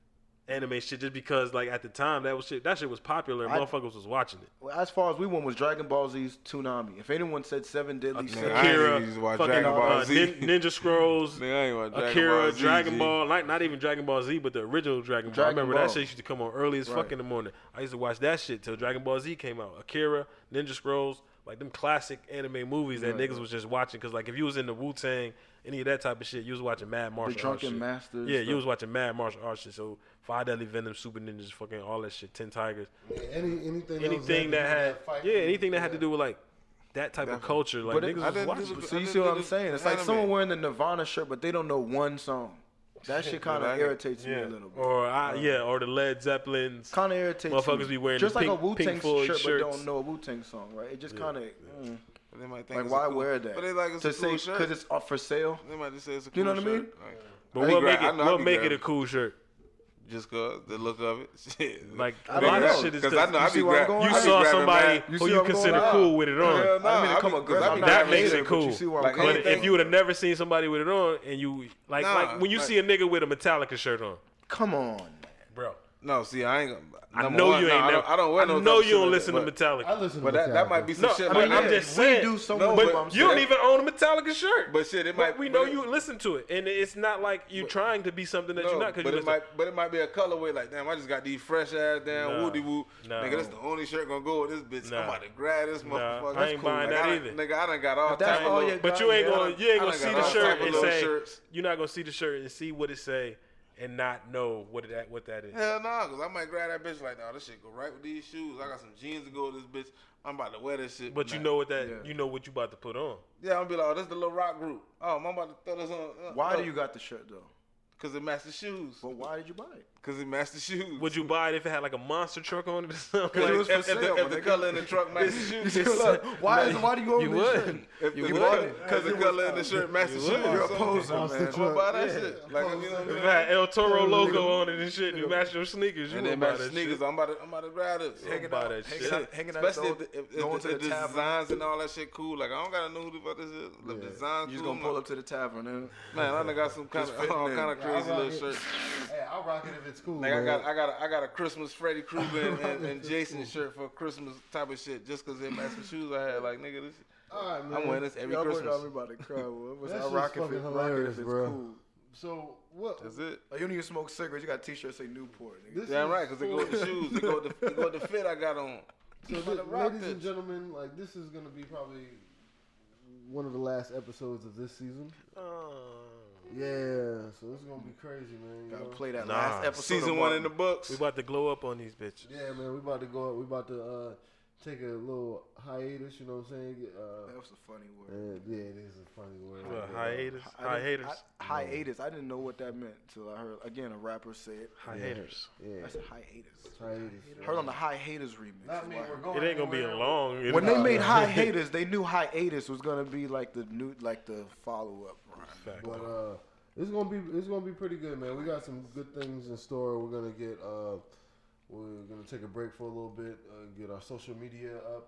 anime shit just because like at the time that shit was popular and motherfuckers was watching it. Well, as far as we went was Dragon Ball Z's Toonami. If anyone said Seven Deadly Sins, Nigga, I ain't Akira, even used to watch fucking Dragon Ball Z. Ninja Scrolls, Nigga, I ain't watch Dragon Akira, Ball Z, Dragon G. Ball, not even Dragon Ball Z, but the original Dragon Ball. I Dragon remember Ball. that shit used to come on early as fuck in the morning. I used to watch that shit till Dragon Ball Z came out. Akira, Ninja Scrolls, like them classic anime movies that niggas was just watching. Cause like if you was in the Wu-Tang, any of that type of shit, you was watching mad martial arts Drunken shit. Masters. Yeah, you was watching mad martial arts shit. So Five Deadly Venom, Super Ninjas, fucking all that shit, 10 Tigers. Anything that had anything that had to do with like that type of culture, like But niggas was watching. So you see what I'm saying? It's like someone wearing the Nirvana shirt, but they don't know one song. That shit kind of irritates me a little bit. Or the Led Zeppelins. Kind of irritates Motherfuckers me. be wearing just the like pink- a Wu-Tang pink Floyd shirt, shirts. but don't know a Wu-Tang song, right? It just kind of They might think like it's why a cool, wear that? But they like it's to a cool say shirt. because it's up for sale. They might just say it's a cool You know what I mean? shirt. Like, But I be what gra- I know I what be make it grabbing- a cool shirt? Just cause the look of it. Shit. Like I a don't lot know, of shit is Because I know I see be where I'm grabbing. going? you I be saw grabbing somebody mad- You who see you what I'm consider going cool with it on. Hell no, I didn't mean to I come be- aggressive. I I'm be not that grabbing makes hating, it but you cool. see where I'm Like, going. But anything- if you would have never seen somebody with it on, and you like Nah, when you like- see a nigga with a Metallica shirt on, Come on, man. bro. No, see, I ain't gonna. I number know one, you no, ain't. I don't wear no. I type know of you shit don't like listen that, to I Metallica. listen to But that might be some No, shit. I like, mean, I'm just we saying. do so No, much. but I'm You don't saying. even own a Metallica shirt. But shit, it But might. we know you listen to it, and it's not like you trying to be something that No, you're not. Cause but you it listen. might. But it might be a colorway. Like, damn, I just got these fresh ass damn Nah. woody woo. Nah. Nigga, that's the only shirt gonna go with this bitch. Nah. I'm about to grab this Nah, motherfucker. I ain't buying Like, that I either. done, nigga, I done got all that's type of all little. you But you ain't gonna I done see got the all shirt type of and little say shirts. you're not gonna see the shirt and see what it say and not know what that is. Hell no, cause I might grab that bitch like, nah, this shit go right with these shoes. I got some jeans to go with this bitch. I'm about to wear this shit. But you Nah. know what you know what you about to put on. Yeah, I'm gonna be like, oh, this the little rock group. Oh, I'm about to throw this on. Why do you got the shirt though? Cause it matched the shoes. But why did you buy it? Cause it matched the shoes. Would you buy it if it had like a monster truck on it or something? Like, it was for if sale, the my nigga. color in the truck matched the shoes. Why do you own You this would. shirt? If You the would. color, cause the color in the shirt matched the shoes. You're a so- poser, Monster man. I'm gonna buy that shit. Like, you know what I If mean? it had El Toro logo on it and shit, and match your sneakers, you And would then buy match that sneakers. shit. I'm about to grab this. Hanging buy that shit. Hanging out Especially the- if going to the the tavern. designs and all that shit cool. Like, I don't gotta know who the fuck this is. The designs You just cool. gonna pull up to the tavern, man. Man, I done got some kind of all in. kind of Yeah, I crazy rock little it. shirts. Hey, I'll rock it if it's cool. Like, man. I got a Christmas Freddy Krueger and Jason shirt for Christmas type of shit just because it matched the shoes I had. Like, nigga, this All right, man. I'm wearing this every Y'all Christmas. got me about to cry. Boy. That I shit's rock it if fucking it's hilarious, bro. cool. So what? That's it. Like, you don't even smoke cigarettes. You got t-shirts say Newport. Nigga. This Damn is right, because they go with the shoes. They go with the fit I got on. So, I'm about to rock ladies and this. gentlemen, like this is gonna be probably one of the last episodes of this season. Yeah, so this is gonna be crazy, man. You Gotta know? play that Nah. last episode. Season of 1 in the Martin. books. We about to glow up on these bitches. Yeah, man, we about to go. We about to take a little hiatus. You know what I'm saying? That was a funny word. Yeah, it is a funny word. What, But, hiatus? Hiatus? Hiatus. I didn't know what that meant until I heard again a rapper say it. Hiatus. Yeah, I said hiatus. hiatus. Heard on the High Haters remix. Not mean we're going It ain't gonna be anywhere. long. When they made High Haters, they knew Hiatus was gonna be like the new, like the follow up. Fact. But it's gonna be pretty good, man. We got some good things in store. We're gonna get we're gonna take a break for a little bit, get our social media up,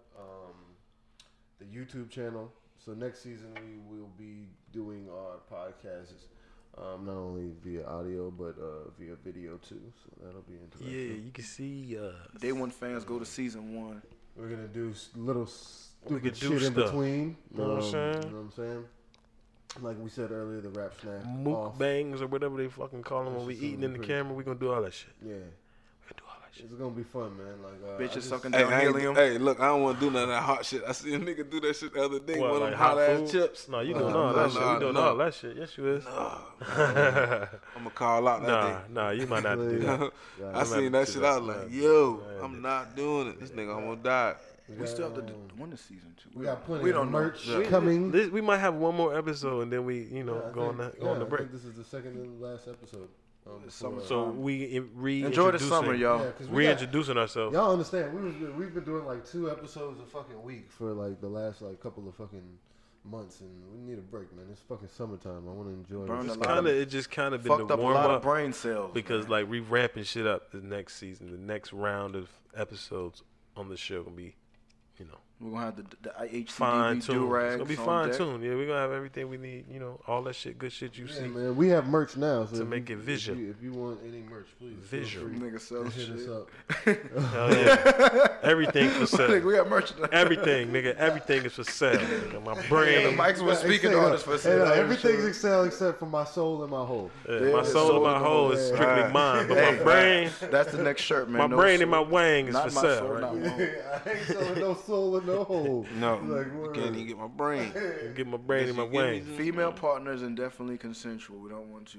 the YouTube channel. So next season we will be doing our podcasts not only via audio but via video too. So that'll be Yeah, interesting. you can see. Day one fans go to season 1. We're gonna do little stupid could do shit in stuff. between. Know what I'm saying? You know what I'm saying? Like we said earlier, the rap snack off. Mukbangs or whatever they fucking call them when we This is eating in the pretty camera. We gonna do all that shit. Yeah. We gonna do all that shit. It's gonna be fun, man. Like I Bitches just- sucking Hey, down helium. hey, look, I don't want to do none of that hot shit. I see a nigga do that shit the other day. What, One of like them hot hot ass food? chips. No, you doing No, all no, that shit. no, You doing no. all that shit. Yes, you is. I'm gonna call out that Nah, you might not do that. day. Yeah, I seen that shit. I was like, Yeah. yo, I'm not doing it. This nigga almost died. We still have to do one this season 2. We got plenty We of don't know. merch Yeah. coming. We might have one more episode and then we, you know, Yeah, I go on think- the I break. think this is the second and last episode. Summer- So we Enjoy the summer, y'all. Yeah, 'cause we got- Reintroducing ourselves. y'all understand? We've been doing like 2 episodes a fucking week for like the last like couple of fucking months, and we need a break, man. It's fucking summertime. I want to enjoy. Burn this. a lot of- It just kind of been Fucked the up a warm lot of up brain cells. because man. like we ramping shit up the next season, the next round of episodes on the show gonna be, you know, We're gonna have the Fine HTDV tune. do-rags. It's gonna be on fine deck. tuned. Yeah, we're gonna have everything we need. You know, all that shit, good shit you Yeah, see. man, we have merch now. So To if make you- it visual. If you want any merch, please. feel Visual. free Nigga sell to hit shit. us up. Hell yeah. Everything for Nigga, sale. we got merchandise. Everything, nigga. Everything is for sale. Nigga. My The brain, mics was speaking Hey, artists for sale. everything's Excel except for my soul and my whole. my soul and my whole is strictly mine, but my brain, That's the next shirt, man. my brain and my wang is Not for my sale. soul, Right? not my home. I ain't selling no soul and no hole. No, Like, you word. can't even get my brain. Get my brain and my You give me wang. some- Female partners and definitely consensual. We don't want to,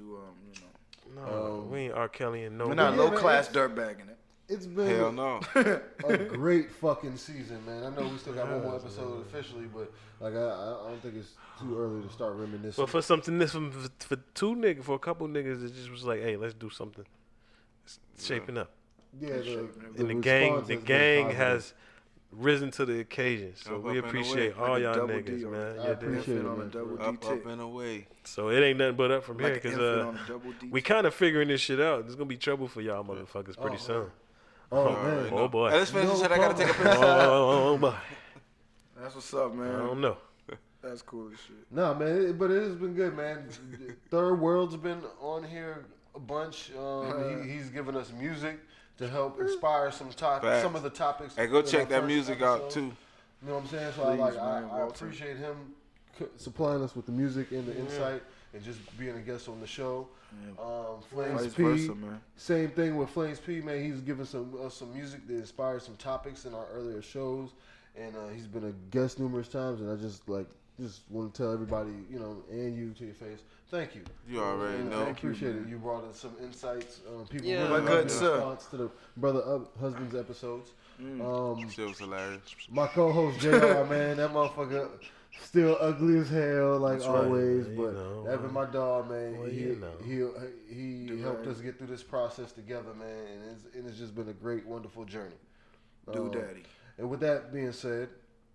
No, we ain't R. Kelly and no. we're not yeah, low man, class it's- dirtbagging it. It's been Hell no. a great fucking season, man. I know we still got one more episode officially, but like I don't think it's too early to start reminiscing. But for something this for two niggas, for a couple niggas, it just was like, hey, let's do something. It's shaping up, yeah, and the gang, response the has been gang positive. has risen to the occasion. So Up, we up, and appreciate away. all Like a y'all double niggas, D on man. it. I Yeah, appreciate Infant it, on a man. double D Up, tip. up, and away. So it ain't nothing but up from here Like an because infant on a double D we tip. kind of figuring this shit out. There's gonna be trouble for y'all motherfuckers pretty soon. Oh Alright, man, Oh boy. Hey, let's finish this No shit. I gotta take a picture. Oh boy. That's what's up, I man. don't know. That's cool as shit. no man, but it has been good, man. Third World's been on here a bunch. He's given us music to help inspire some Facts. some of the topics. Hey, go in check our that first music out episode. too. You know what I'm saying? So Please, I man, Walter. appreciate him supplying us with the music and the insight and just being a guest on the show. Flames Vice P, versa, man. same thing with Flames P, man. He's given some music that inspired some topics in our earlier shows, and he's been a guest numerous times. And I just want to tell everybody, you know, and you to your face, thank you. You already And know. I appreciate it. You brought in some insights. People Yeah, really my loved good the sir. response to the brother husband's episodes. Shit was hilarious. My co-host JR, man, that motherfucker still ugly as hell, like That's right, always. man, but you know, that been my dog, man. well, he you know. he helped us get through this process together, man, and it's just been a great, wonderful journey. Do daddy. And with that being said,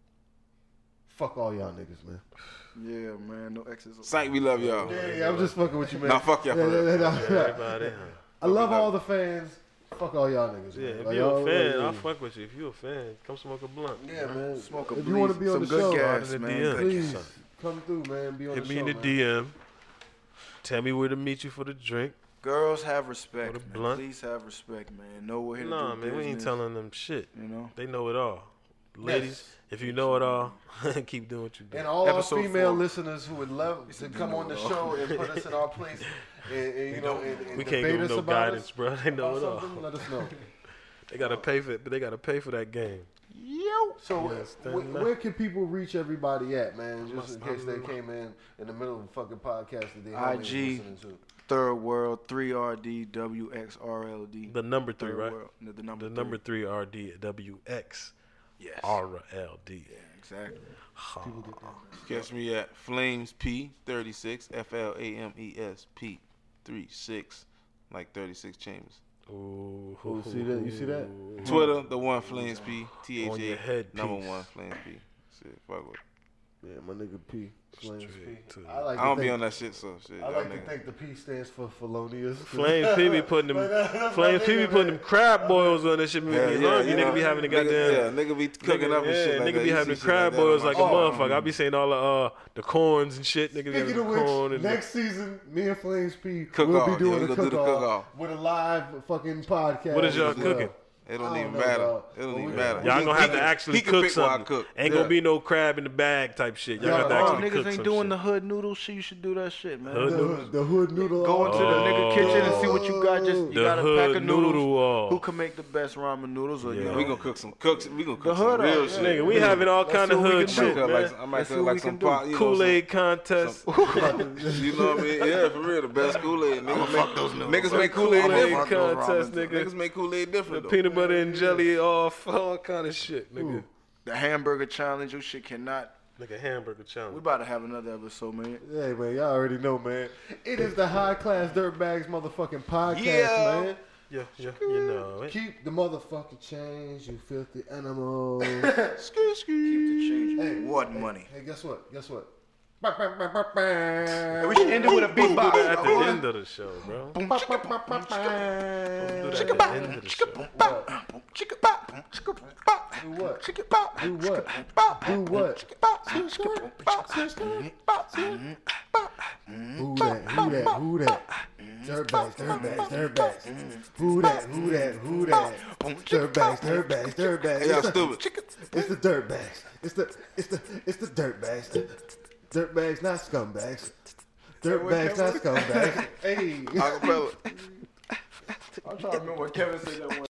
fuck all y'all niggas, man. Yeah, man. No exes. Psych, we love y'all. Yeah, I'm just fucking with you, man. Nah, fuck y'all for real. Everybody. I love all the fans. Fuck all y'all niggas. Yeah, man. if Like, you're a y'all- fan, like, I'll fuck with you. If you're a fan, come smoke a blunt. Yeah, man. Smoke a if you want to bleed. be on Some the good show, gas, Out in the man. DM. please Son. come through, man. Be on Hit the me show, in the man. DM. Tell me where to meet you for the drink. Girls have respect, What a man. blunt. Please have respect, man. Know we're here to Nah, do man, we ain't business, telling them shit. You know? They know it all. Ladies, if you know it all, keep doing what you do. And all Episode our female 4. listeners who would love to come on the show and put us in our place and you know, and We can't debate give us them no about guidance, us, bro. They know about it all. something, let us know. They gotta pay for it, but they gotta pay for that game. So Yes, stand up. where can people reach everybody at, man? Just in case they came in the middle of a fucking podcast that they haven't IG. been listening to. Third World, 3RDWXRLD. The number 3, Third right? World. No, the number The number 3 RDWX Yes. RLD. Yeah, exactly. Catch me at Flames P 36 FLAMES P 36 like 36 Chambers. Ooh, Oh, see that? You see that? Twitter, the one Flames P On your THA head number piece. 1 Flames P. Shit, fuck with. Yeah, my nigga P. Flames P. Straight to I like I to don't be think, on that shit, so shit. I y'all like to niggas. think the P stands for felonious. Flames P be putting them Flames P be putting them crab boils on that shit. Hell Yeah, yeah, you nigga be having the nigga, goddamn. yeah, nigga be cooking up and shit like nigga that. be You having see the shit crab like that on boils my like a shit. motherfucker. I be saying all the corns and shit. Nigga be having Speaking of the corn which, and next season, me and Flames P Cook will be off. doing Yeah, we a gonna do the cook-off cook-off. with a live fucking podcast. What is y'all as well. cooking? It don't I even don't know, matter. dog. It don't But even we- matter. Y'all gonna have to He actually can cook pick what I something. cook. Ain't Yeah. gonna be no crab in the bag type shit. Y'all Yeah, got to oh, actually Oh, niggas cook ain't some doing shit. the hood noodle shit. You should do that shit, man. Hood noodle? The hood noodle. Go into the nigga kitchen and see what you got. Just you The got a hood pack of noodles. noodle wall. Who can make the best ramen noodles? Or, you Yeah. know, We gonna cook some cooks. We gonna The cook some hood real off, shit. Nigga, we having all Let's kind see of what we hood can I might shit, cook man. like I might Let's see cook what like we some can do. pot. You know, Kool-Aid contest. you know what I mean? Yeah, for real, the best Kool-Aid. Niggas make Kool-Aid Kool-Aid different. contest, nigga. Niggas make Kool-Aid different though. Peanut butter and jelly off, all kind of shit, nigga. the hamburger challenge. Your shit cannot. Nigga, hamburger We challenge. about to have another episode, man. Hey man, y'all already know, man. It is the High Class Dirtbags motherfucking podcast, Yeah. man. Yeah, you know it. Keep the motherfucking change, you filthy animal. Keep the change. Hey, What money? Hey, guess what? Guess what? We should end it with a beatbox. At the end of the show, bro. Do that at the end of the show. Do what? Do what? Do what? Who that? Who that? Who that? Dirtbags, dirtbags, dirtbags. Who that? Who that? Who that? Dirtbags, dirtbags, dirtbags. Y'all stupid. It's the dirtbags. It's the dirtbags. Dirtbags, not scumbags. Dirtbags, not scumbags. Hey. Acapella. I'm trying to remember what Kevin said that one.